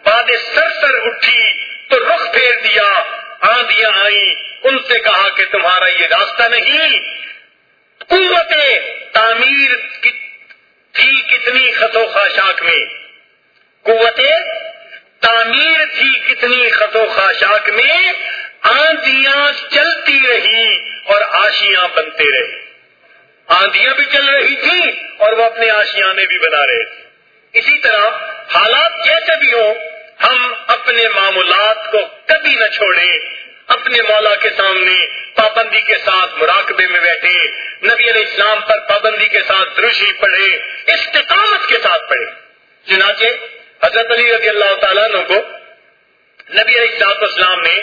[SPEAKER 1] باد سر اٹھی تو رخ پھیر دیا، آندیاں آئیں، ان سے کہا کہ تمہارا یہ راستہ نہیں۔ قوت تعمیر تھی کتنی خط و خاشاک میں، قوت تعمیر تھی کتنی خط و خاشاک میں، آندیاں چلتی رہی اور آشیاں بنتے رہے۔ آندیاں بھی چل رہی تھی اور وہ اپنے آشیانے بھی بنا رہے تھے۔ اسی طرح حالات جیسے بھی ہوں، ہم اپنے معمولات کو کبھی نہ چھوڑیں، اپنے مولا کے سامنے پابندی کے ساتھ مراقبے میں بیٹھے، نبی علیہ السلام پر پابندی کے ساتھ درود پڑھے، استقامت کے ساتھ پڑھے۔ چنانچہ حضرت علی رضی اللہ تعالیٰ عنہ کو نبی علیہ السلام نے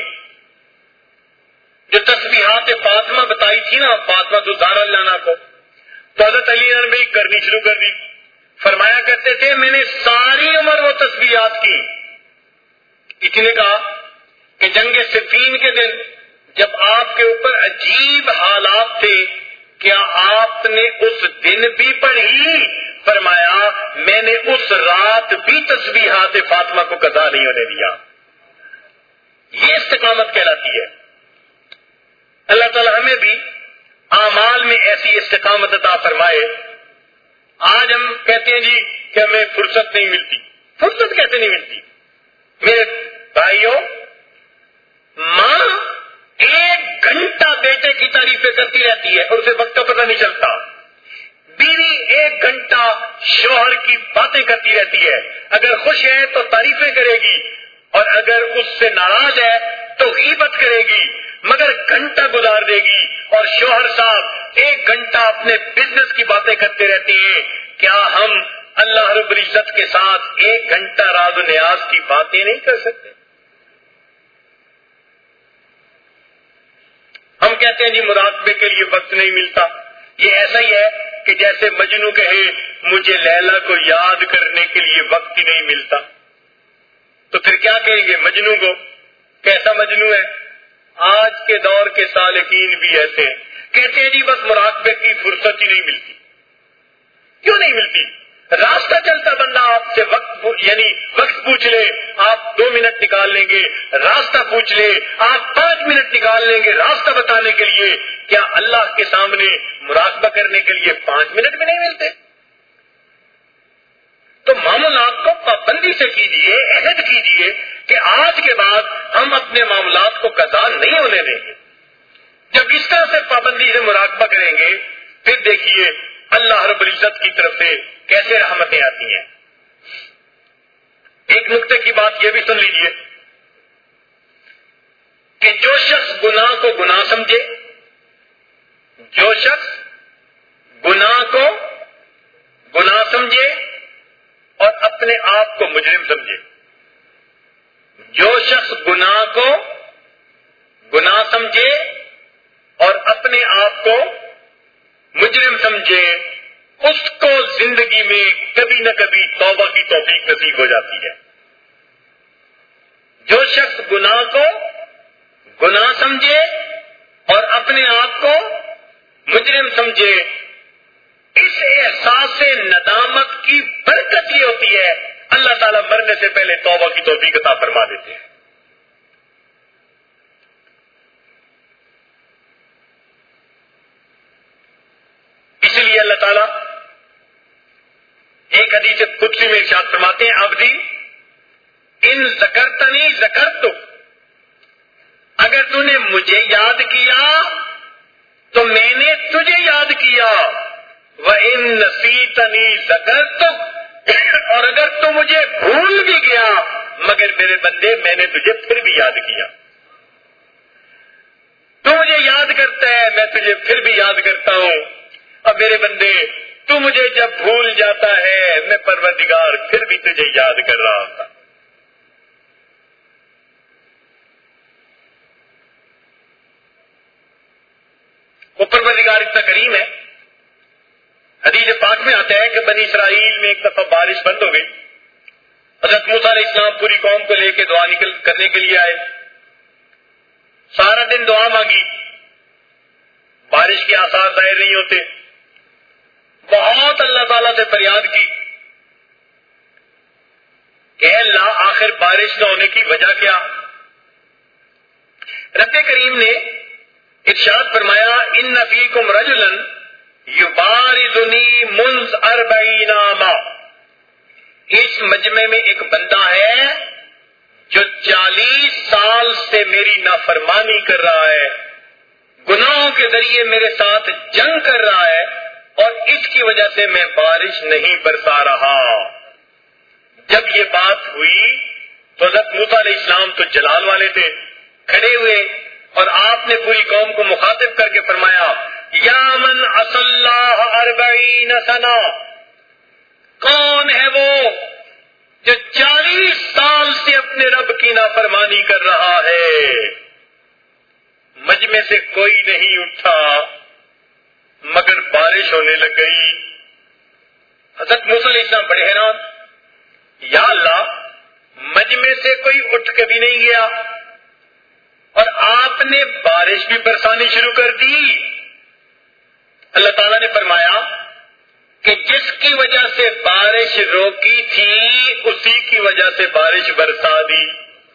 [SPEAKER 1] جو تسبیحات فاطمہ بتائی تھی نا، فاطمہ تو زہرا لانا کو، تو حضرت علی نے بھی کرنی شروع کر دی۔ فرمایا کرتے تھے میں نے ساری عمر وہ تسبیحات کی۔ کسی نے کہا کہ جنگ صفین کے دن جب آپ کے اوپر عجیب حالات تھے، کیا آپ نے اس دن بھی پڑھی؟ فرمایا میں نے اس رات بھی تسبیحات فاطمہ کو قضا نہیں ہونے دیا۔ یہ استقامت کہلاتی ہے۔ اللہ تعالی ہمیں بھی اعمال میں ایسی استقامت عطا فرمائے۔ آج ہم کہتے ہیں جی کہ ہمیں فرصت نہیں ملتی۔ فرصت کیسے نہیں ملتی؟ میرے بھائیوں، ماں 1 گھنٹہ بیٹے کی تعریفیں کرتی رہتی ہے اور اسے وقت کا پتہ نہیں چلتا۔ بیوی 1 گھنٹہ شوہر کی باتیں کرتی رہتی ہے، اگر خوش ہے تو تعریفیں کرے گی اور اگر اس سے ناراض ہے تو غیبت کرے گی، مگر گھنٹہ گزار دے گی اور شوہر صاحب 1 گھنٹہ اپنے بزنس کی باتیں کرتے رہتے ہیں۔ کیا ہم اللہ رب العزت کے ساتھ 1 گھنٹہ راز و نیاز کی باتیں نہیں کر سکتے؟ ہم کہتے ہیں جی مراقبے کے لیے وقت نہیں ملتا۔ یہ ایسا ہی ہے کہ جیسے مجنو کہے مجھے لیلا کو یاد کرنے کے لیے وقت ہی نہیں ملتا، تو پھر کیا کہیں گے مجنو کو؟ کیسا مجنو ہے؟ آج کے دور کے سالکین بھی ایسے ہیں، کہتے ہیں جی بس مراقبے کی فرصت ہی نہیں ملتی۔ کیوں نہیں ملتی؟ راستہ چلتا بندہ آپ سے وقت پوچھ لے، آپ 2 منٹ نکال لیں گے، راستہ پوچھ لے آپ 5 منٹ نکال لیں گے راستہ بتانے کے لیے۔ کیا اللہ کے سامنے مراقبہ کرنے کے لیے 5 منٹ بھی نہیں ملتے؟ تو معاملات کو پابندی سے کیجیے، عہد کیجیے کہ آج کے بعد ہم اپنے معاملات کو قضا نہیں ہونے دیں گے۔ جب اس طرح سے پابندی سے مراقبہ کریں گے، پھر دیکھیے اللہ رب العزت کی طرف سے کیسے رحمتیں آتی ہیں۔ ایک نقطے کی بات یہ بھی سن لیجیے کہ جو شخص گناہ کو گناہ سمجھے، جو شخص گناہ کو گناہ سمجھے اور اپنے آپ کو مجرم سمجھے، جو شخص گناہ کو گناہ سمجھے اور اپنے آپ کو مجرم سمجھے، اس کو زندگی میں کبھی نہ کبھی توبہ کی توفیق نصیب ہو جاتی ہے۔ جو شخص گناہ کو گناہ سمجھے اور اپنے آپ کو مجرم سمجھے، اس احساس ندامت کی برکت یہ ہوتی ہے اللہ تعالیٰ مرنے سے پہلے توبہ کی توفیق عطا فرما دیتے ہیں۔ اسی لیے اللہ تعالیٰ ایک حدیث قدسی میں ارشاد فرماتے ہیں عبدی ان ذکرتنی ذکرتک، اگر تو نے مجھے یاد کیا تو میں نے تجھے یاد کیا، وَإِن نَسِيتَنِي ذَكَرْتُكَ، اور اگر تو مجھے بھول بھی گیا مگر میرے بندے میں نے تجھے پھر بھی یاد کیا۔ تو مجھے یاد کرتا ہے میں تجھے پھر بھی یاد کرتا ہوں، اب میرے بندے تو مجھے جب بھول جاتا ہے میں پروردگار پھر بھی تجھے یاد کر رہا تھا۔ وہ پروردگار اتنا کریم ہے، حدیث پاک میں آتا ہے کہ بنی اسرائیل میں ایک دفعہ بارش بند ہو گئی، حضرت موسیٰ علیہ السلام پوری قوم کو لے کے دعا کرنے کے لیے آئے، سارا دن دعا مانگی، بارش کے آثار ظاہر نہیں ہوتے، بہت اللہ تعالیٰ سے فریاد کی اے اللہ آخر بارش نہ ہونے کی وجہ کیا؟ رب کریم نے ارشاد فرمایا ان فیکم رجلا یبارزنی منذ 40 عاما، اس مجمع میں ایک بندہ ہے جو 40 سال سے میری نافرمانی کر رہا ہے، گناہوں کے ذریعے میرے ساتھ جنگ کر رہا ہے، اور اس کی وجہ سے میں بارش نہیں برسا رہا۔ جب یہ بات ہوئی تو حضرت موسیٰ علیہ السلام تو جلال والے تھے، کھڑے ہوئے اور آپ نے پوری قوم کو مخاطب کر کے فرمایا یا من عصى اللہ 40 سنہ، کون ہے وہ جو 40 سال سے اپنے رب کی نافرمانی کر رہا ہے؟ مجمع سے کوئی نہیں اٹھا مگر بارش ہونے لگ گئی۔ حضرت موسیٰ علیہ السلام بڑے حیران، یا اللہ مجمع سے کوئی اٹھ کے بھی نہیں گیا اور آپ نے بارش بھی برسانی شروع کر دی۔ اللہ تعالیٰ نے فرمایا کہ جس کی وجہ سے بارش روکی تھی اسی کی وجہ سے بارش برسا دی۔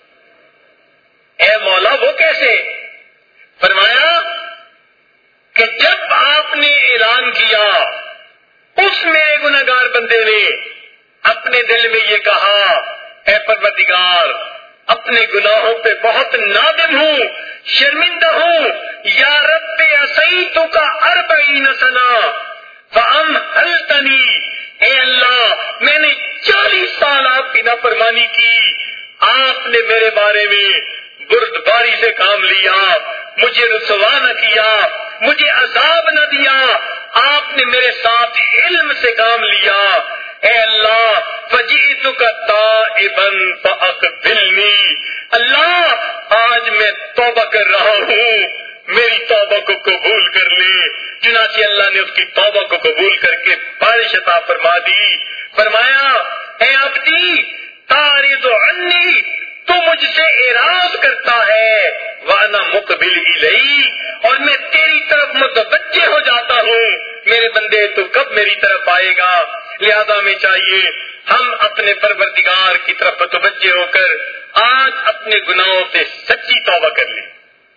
[SPEAKER 1] اے مولا وہ کیسے؟ فرمایا کہ جب آپ نے اعلان کیا اس میرے گناہگار بندے نے اپنے دل میں یہ کہا اے پروردگار اپنے گناہوں پہ بہت نادم ہوں، شرمندہ ہوں، یا رب عصیتک 40 سنہ فامہلتنی، اے اللہ میں نے 40 سال آپ کی نافرمانی کی، آپ نے میرے بارے میں بردباری سے کام لیا، مجھے رسوا نہ کیا، مجھے عذاب نہ دیا، آپ نے میرے ساتھ علم سے کام لیا، اے اللہ فجئتک تائبا فاقبلنی، اللہ آج میں توبہ کر رہا ہوں، میری توبہ کو قبول کر لے۔ چنانچہ اللہ نے اس کی توبہ کو قبول کر کے بارش عطا فرما دی۔ فرمایا اے عبدی تعرض عنی، تو مجھ سے اعراض کرتا ہے، وانا مقبل الیہ، اور میں تیری طرف متوجہ ہو جاتا ہوں، میرے بندے تو کب میری طرف آئے گا؟ لہذا میں چاہیے ہم اپنے پروردگار کی طرف متوجہ ہو کر آج اپنے گناہوں سے سچی توبہ کر لیں۔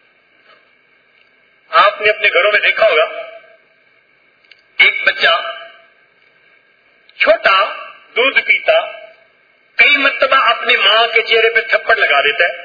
[SPEAKER 1] آپ نے اپنے گھروں میں دیکھا ہوگا ایک بچہ چھوٹا دودھ پیتا کئی مرتبہ اپنی ماں کے چہرے پہ تھپڑ لگا دیتا ہے،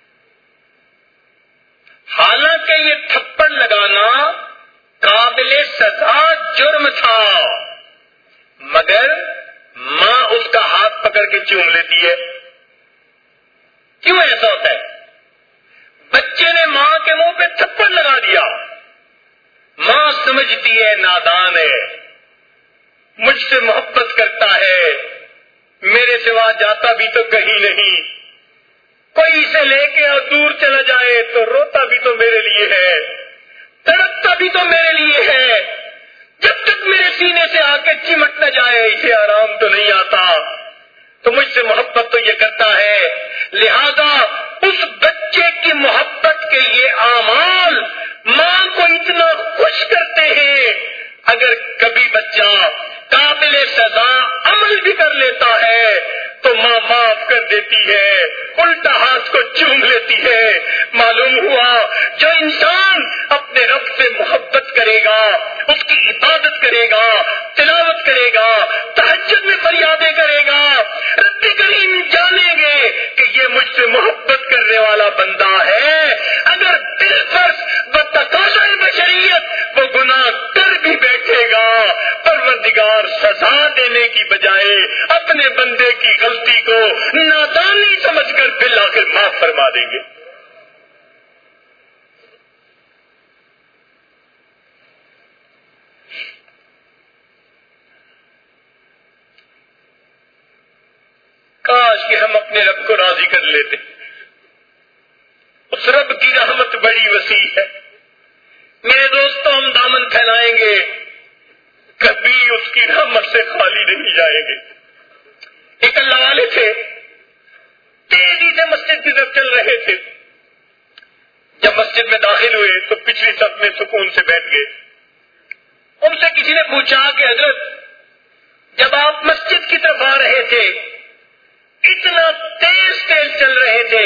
[SPEAKER 1] حالانکہ یہ تھپڑ لگانا قابل سزا جرم تھا، مگر ماں اس کا ہاتھ پکڑ کے چوم لیتی ہے۔ کیوں ایسا ہوتا ہے؟ بچے نے ماں کے منہ پہ تھپڑ لگا دیا، ماں سمجھتی ہے نادان ہے، مجھ سے محبت کرتا ہے، میرے سوا جاتا بھی تو کہیں نہیں، کوئی اسے لے کے اور دور چلا جائے تو روتا بھی تو میرے لیے ہے، تڑپتا بھی تو میرے لیے ہے، جب تک میرے سینے سے آ کے چمٹ نہ جائے اسے آرام تو نہیں آتا، تو مجھ سے محبت تو یہ کرتا ہے۔ لہذا اس بچے کی محبت کے یہ اعمال ماں کو اتنا خوش کرتے ہیں، اگر کبھی بچہ قابل سزا عمل بھی کر لیتا ہے تو ماں معاف کر دیتی ہے، الٹا ہاتھ کو چوم لیتی ہے۔ معلوم ہوا جو انسان اپنے رب سے محبت کرے گا، اس کی عبادت کرے گا، تلاوت کرے گا، تہجد میں فریادیں کرے گا، رب کریم جانیں گے کہ یہ مجھ سے محبت کرنے والا بندہ ہے۔ اگر بالفرض بتقاضا بشریت وہ گناہ کر بھی بیٹھے گا، پروردگار سزا دینے کی بجائے اپنے بندے کی غلطی کو نادانی سمجھ کر بالآخر معاف فرما دیں گے۔ کاش کہ ہم اپنے رب کو راضی کر لیتے، اس رب کی رحمت بڑی وسیع ہے۔ میرے دوستوں ہم دامن پھیلائیں گے کبھی اس کی رحمت سے خالی نہیں جائیں گے۔ ایک اللہ والے تھے، تیزی سے مسجد کی طرف چل رہے تھے، جب مسجد میں داخل ہوئے تو پچھلی صف میں سکون سے بیٹھ گئے۔ ان سے کسی نے پوچھا کہ حضرت جب آپ مسجد کی طرف آ رہے تھے اتنا چل رہے تھے.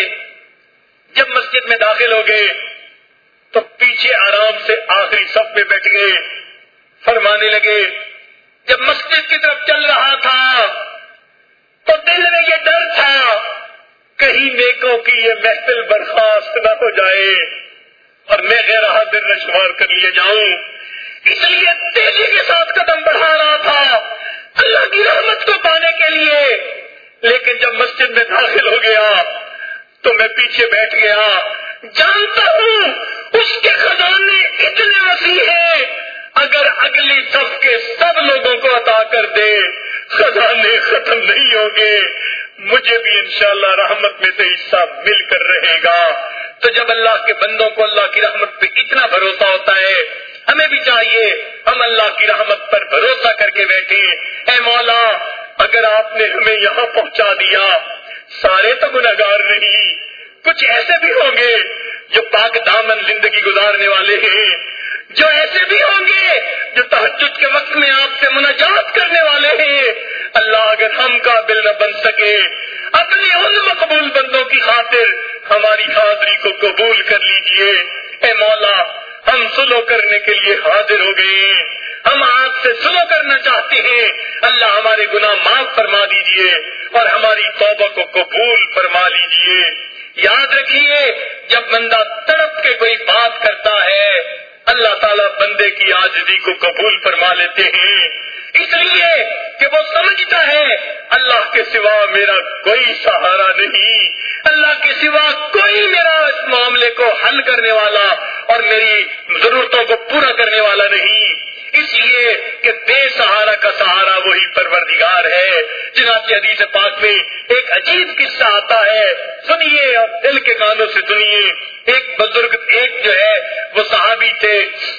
[SPEAKER 1] جب مسجد میں داخل ہو گئے تو پیچھے آرام سے آخری صف میں بیٹھ گئے. فرمانے لگے جب مسجد کی طرف چل رہا تھا تو دل میں یہ ڈر تھا کہیں نیکوں کی یہ محفل برخاست نہ ہو جائے اور میں غیر حاضر نہ شمار کر لیے جاؤں. اس لیے تیزی کے ساتھ قدم بڑھا رہا تھا اللہ کی رحمت کو پانے کے لیے. لیکن جب مسجد میں داخل ہو گیا تو میں پیچھے بیٹھ گیا. جانتا ہوں اس کے خزانے اتنے وسیع ہیں اگر اگلی صف کے سب لوگوں کو عطا کر دے خزانے ختم نہیں ہوں گے. مجھے بھی انشاءاللہ رحمت میں سے حصہ مل کر رہے گا. تو جب اللہ کے بندوں کو اللہ کی رحمت پہ اتنا بھروسہ ہوتا ہے ہمیں بھی چاہیے ہم اللہ کی رحمت پر بھروسہ کر کے بیٹھے. اے مولا اگر آپ نے ہمیں یہاں پہنچا دیا سارے تو گنہگار نہیں, کچھ ایسے بھی ہوں گے جو پاک دامن زندگی گزارنے والے ہیں, جو ایسے بھی ہوں گے جو تہجد کے وقت میں آپ سے مناجات کرنے والے ہیں. اللہ اگر ہم قابل نہ بن سکے اپنے ان مقبول بندوں کی خاطر ہماری حاضری کو قبول کر لیجئے. اے مولا ہم صلح کرنے کے لیے حاضر ہو گئے, ہم آپ سے صلح کرنا چاہتے ہیں. اللہ ہمارے گناہ معاف فرما دیجئے اور ہماری توبہ کو قبول فرما لیجئے. یاد رکھیے جب بندہ تڑپ کے کوئی بات کرتا ہے اللہ تعالیٰ بندے کی عاجزی کو قبول فرما لیتے ہیں, اس لیے کہ وہ سمجھتا ہے اللہ کے سوا میرا کوئی سہارا نہیں, اللہ کے سوا کوئی میرا اس معاملے کو حل کرنے والا اور میری ضرورتوں کو پورا کرنے والا نہیں. اس لیے کہ بے سہارا کا سہارا وہی پروردگار ہے. چنانچہ حدیث پاک میں ایک عجیب قصہ آتا ہے, سنیے اور دل کے کانوں سے سنیے. ایک بزرگ ایک جو ہے وہ صحابی تھے,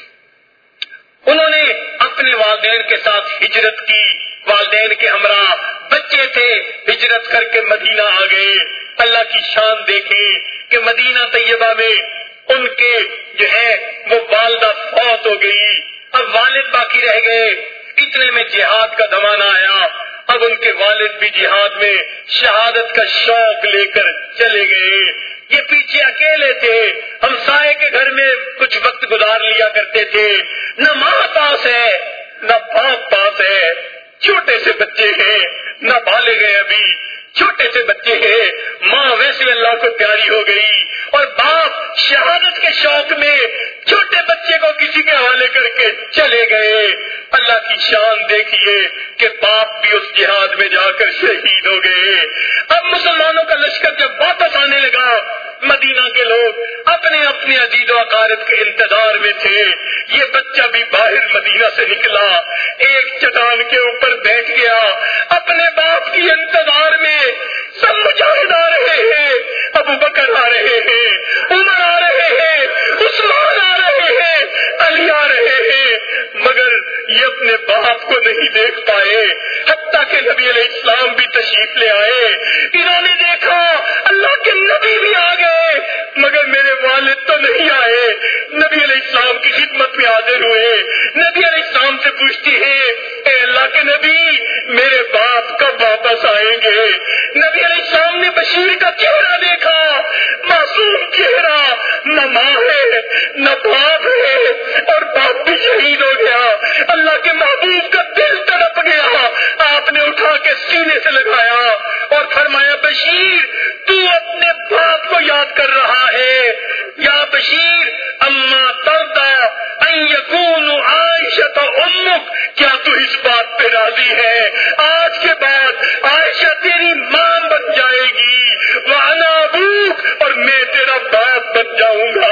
[SPEAKER 1] انہوں نے اپنے والدین کے ساتھ ہجرت کی, والدین کے ہمراہ بچے تھے, ہجرت کر کے مدینہ آ گئے. اللہ کی شان دیکھیں کہ مدینہ طیبہ میں ان کے جو ہے وہ والدہ فوت ہو گئی, اب والد باقی رہ گئے. اتنے میں جہاد کا زمانہ آیا, اب ان کے والد بھی جہاد میں شہادت کا شوق لے کر چلے گئے. یہ پیچھے اکیلے تھے, ہمسائے کے گھر میں کچھ وقت گزار لیا کرتے تھے. نہ ماں پاس ہے نہ باپ پاس ہے, چھوٹے سے بچے ہیں, نہ بالغ گئے ابھی, چھوٹے سے بچے ہیں. ماں ویسے اللہ کو پیاری ہو گئی اور باپ شہادت کے شوق میں چھوٹے بچے کو کسی کے حوالے کر کے چلے گئے. اللہ کی شان دیکھیے کہ باپ بھی اس جہاد میں جا کر شہید ہو گئے. اب مسلمانوں کا لشکر جب واپس آنے لگا مدینہ کے لوگ اپنے اپنے عزیز و اقارب کے انتظار میں تھے. یہ بچہ بھی باہر مدینہ سے نکلا, ایک چٹان کے اوپر بیٹھ گیا اپنے باپ کی انتظار میں. سب مجاہد آ رہے ہیں, ابو بکر آ رہے ہیں, عمر آ رہے ہیں, عثمان آ رہے ہیں, علی آ رہے ہیں, مگر یہ اپنے باپ کو نہیں دیکھ پائے. حتیٰ کہ نبی علیہ السلام بھی تشریف لے آئے. انہوں نے دیکھا اللہ کے نبی بھی آ گئے مگر میرے والد تو نہیں آئے. نبی علیہ السلام کی خدمت میں حاضر ہوئے. نبی علیہ السلام سے پوچھتی ہے اے اللہ کے نبی میرے باپ کب واپس آئیں گے؟ نبی علیہ السلام نے بشیر کا چہرہ دیکھا, معصوم چہرہ, نہ ماں ہے نہ باپ ہے اور باپ بھی شہید ہو گیا. اللہ کے محبوب کا دل تڑپ گیا. آپ نے اٹھا کے سینے سے لگایا اور فرمایا بشیر تو اپنے باپ کو یاد کر رہا ہے. یا بشیر اما ترضى ان يكون عائشة امك, کیا تو اس بات پہ راضی ہے آج کے بعد عائشہ تیری ماں بن جائے گی, وانا ابوک اور میں تیرا باپ بن جاؤں گا.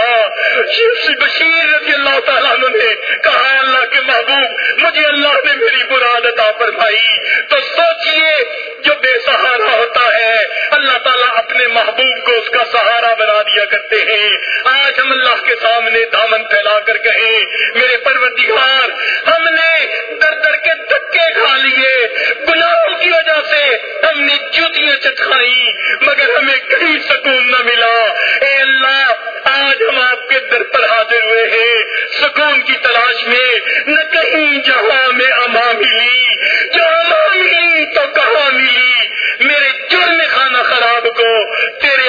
[SPEAKER 1] بشیر رضی اللہ تعالیٰ عنہ نے کہا اللہ کے محبوب مجھے اللہ نے میری مراد عطا فرمائی. تو سوچئے جو بے سہارا ہوتا ہے اللہ تعالیٰ اپنے محبوب کو اس کا سہارا بنا دیا کرتے ہیں. آج ہم اللہ کے سامنے دامن پھیلا کر کہیں میرے پروردگار ہم نے در در کے دھکے کھا لیے, گناہوں کی وجہ سے ہم نے جوتیاں چٹکھائی مگر ہمیں کہیں سکون نہ ملا. اے اللہ آج ہم آپ کے در پر حاضر ہوئے ہیں سکون کی تلاش میں. نہ کہیں جہاں میں اما ملی, جہاں ملی تو کہاں ملی. میرے جرم خانہ خراب کو تیرے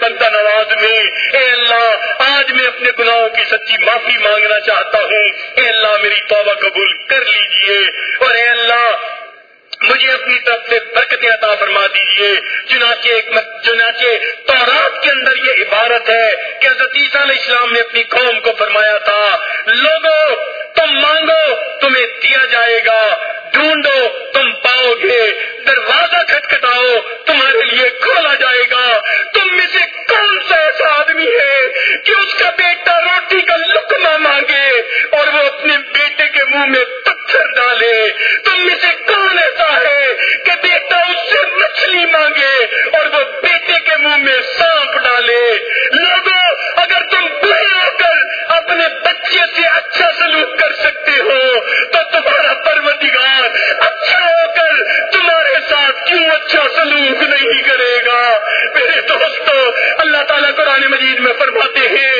[SPEAKER 1] بندہ نواز میں، اے اللہ آج میں اپنے گناہوں کی سچی معافی مانگنا چاہتا ہوں، اے اللہ میری توبہ قبول کر لیجئے، اور اے اللہ مجھے اپنی طرف سے برکتیں عطا فرما دیجیے۔ چنانچہ تورات کے اندر یہ عبارت ہے کہ حضرت عیسیٰ علیہ السلام نے اپنی قوم کو فرمایا تھا، لوگوں تم مانگو تمہیں دیا جائے گا، ڈھونڈو تم پاؤ گے، دروازہ کھٹکھٹاؤ تمہارے لیے کھولا جائے گا۔ تم میں سے کون سا ایسا آدمی ہے کہ اس کا بیٹا روٹی کا لقمہ مانگے اور وہ اپنے بیٹے کے منہ میں پتھر ڈالے؟ تم میں سے کون ایسا ہے کہ بیٹا اس سے مچھلی مانگے اور وہ بیٹے کے منہ میں سانپ ڈالے؟ لوگوں اگر تم برے ہو کر اپنے بچے سے اچھا سلوک کر سکتے ہو تو تمہارا پروردگار اچھا ہو کر تمہارے ساتھ کیوں اچھا سلوک نہیں کرے گا؟ میرے دوستو اللہ تعالیٰ قرآن مجید میں فرماتے ہیں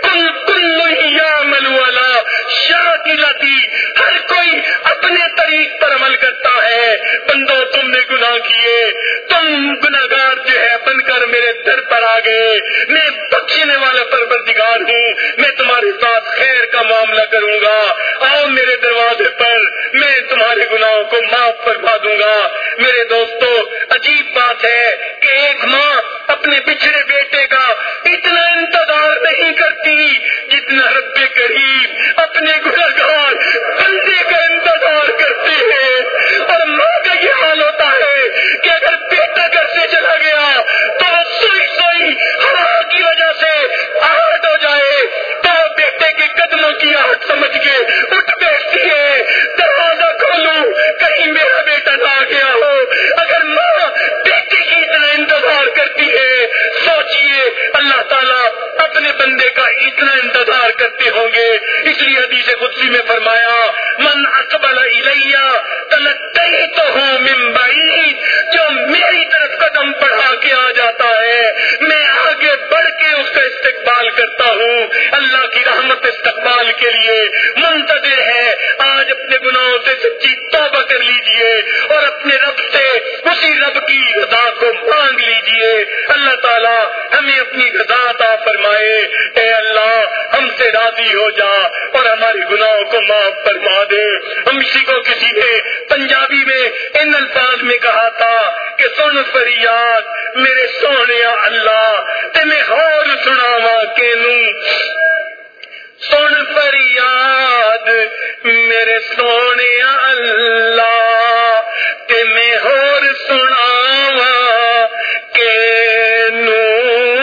[SPEAKER 1] کل یعمل علی شاکلتی، ہر کوئی اپنے طریق پر عمل کرتا ہے۔ بندو تم نے گناہ کیے، تم گناہگار جو ہے بن کر میرے در پر آ گئے، میں بخشنے والا پروردگار ہوں، میں تمہارے ساتھ خیر کا معاملہ کروں گا، آؤ میرے دروازے پر، میں تمہارے گناہوں کو معاف فرما دوں گا۔ میرے دوستو عجیب بات ہے کہ ایک ماں اپنے بچھڑے بیٹے کا اتنا انتظار نہیں کرتی جتنا رب کریم اپنے گنہگار بندے کا انتظار کرتے ہیں، اور ماں کا یہ حال ہوتا ہے کہ اگر بیٹا گھر سے چلا گیا تو سوئی سوئی ہوا کی وجہ سے آہٹ ہو جائے تو بیٹے کے قدموں کی آہٹ سمجھ کے اٹھ بیٹھتی ہے، دروازہ کھولوں کہیں میرا بیٹا نہ آ گیا ہو۔ اگر ماں بیٹے کی اتنا انتظار کرتی ہے، سوچئے اللہ تعالیٰ اپنے بندے کا اتنا انتظار کرتے ہوں گے۔ اس لیے حدیث قدسی میں فرمایا من اقبل الیہ تلقیتہ من بعید، جو میری طرف قدم بڑھا کے آ جاتا ہے میں آگے بڑھ کے اس کا استقبال کرتا ہوں۔ اللہ کی رحمت استقبال کے لیے منتظر ہے۔ آج اپنے گناہوں سے سچی توبہ کر لیجئے اور اپنے رب سے اسی رب کی رضا کو مانگ لیجئے۔ اللہ تعالیٰ ہمیں اپنی رضا عطا فرمائے۔ اے اللہ ہم سے راضی ہو جا اور ہمارے گناہوں کو معاف فرما دے۔ ہم کسی نے پنجابی میں ان الفاظ میں کہا تھا کہ سن فریاد میرے سونے اللہ تے میں ہور سناواں کینوں، سن فریاد میرے سونے اللہ تے میں ہور سناواں کینوں،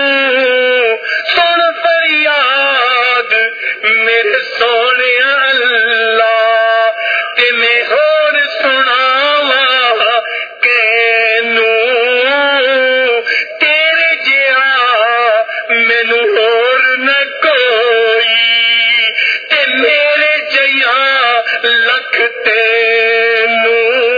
[SPEAKER 1] سن فریاد میرے سونے اللہ تے میں ہور سناواں کینوں، تیرے جیا مینوں ہور نہ کوئی تے میرے جیا لکھ تینوں۔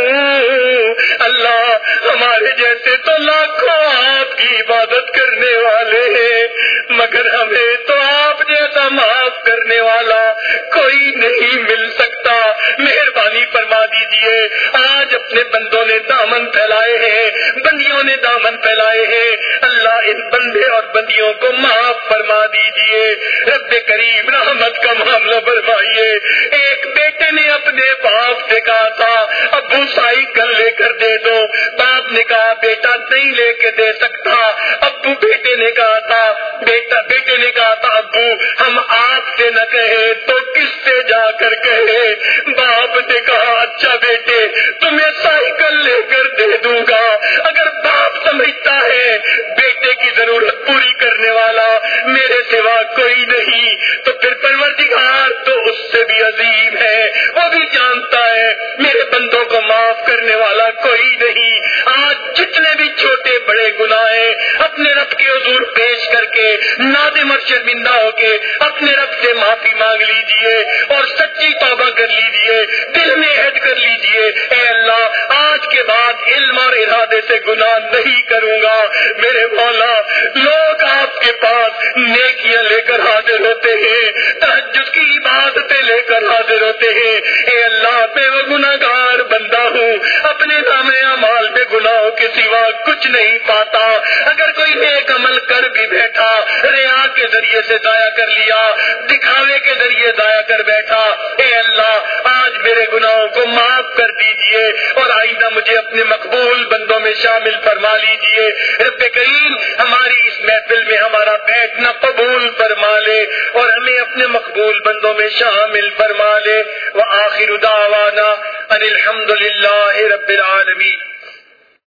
[SPEAKER 1] اللہ ہمارے جیسے تو لاکھوں آپ کی عبادت کرنے والے ہیں، مگر ہمیں تو آپ جیسا معاف کرنے والا کوئی نہیں مل سکتا۔ مہربانی فرما دیجئے، آج اپنے بندوں نے دامن پھیلائے ہیں، بندیوں نے دامن پھیلائے ہیں، اللہ ان بندے اور بندیوں کو معاف فرما دیجئے۔ رب کریم رحمت کا معاملہ فرمائیے۔ ایک بیٹے نے اپنے باپ سے کہا تھا ابو سائیکل لے کر دے دو، باپ نے کہا بیٹا نہیں لے کے دے سکتا۔ ابو بیٹے نے کہا تھا بیٹے نے کہا تھا ابو ہم آپ سے نہ کہے تو کس سے جا کر کہے؟ باپ نے کہا اچھا بیٹے تمہیں سائیکل لے کر دے دوں گا۔ اگر باپ سمجھتا ہے بیٹے کی ضرورت پوری کرنے والا میرے سوا کوئی نہیں تو پھر پروردگار تو اس سے بھی عظیم ہے، وہ بھی جانتا ہے میرے بندوں کو معاف کرنے والا کوئی نہیں۔ آج جتنے بھی چھوٹے بڑے گناہ اپنے رب کے حضور پیش کر کے نادم اور شرمندہ ہو کے اپنے رب سے معافی مانگ لیجئے اور سچی توبہ کر لیجئے، دل میں عہد کر لیجئے اے اللہ آج کے بعد علم اور ارادے سے گناہ نہیں کروں گا۔ میرے مولا لوگ آپ کے پاس نیکیاں لے کر حاضر ہوتے ہیں، تہجد کی عبادتیں لے کر حاضر ہوتے ہیں، اے اللہ میں وہ گناہگار بندہ ہوں، اپنے نام اعمال میں گناہوں کے سوا کچھ نہیں پاتا. اگر کوئی نیک عمل کر بھی بیٹھا، ریا کے ذریعے سے ضائع کر لیا، دکھاوے کے ذریعے ضائع کر بیٹھا، اے اللہ آج میرے گناہوں کو معاف کر دیجئے اور آئندہ مجھے اپنے مقبول بندوں میں شامل فرما لیجئے. رب کریم ہماری اس محفل میں ہمارا بیٹھنا قبول فرما لے اور ہمیں اپنے مقبول بندوں میں شامل فرما لے. وآخر دعوانا ان الحمد للہ رب العالمین.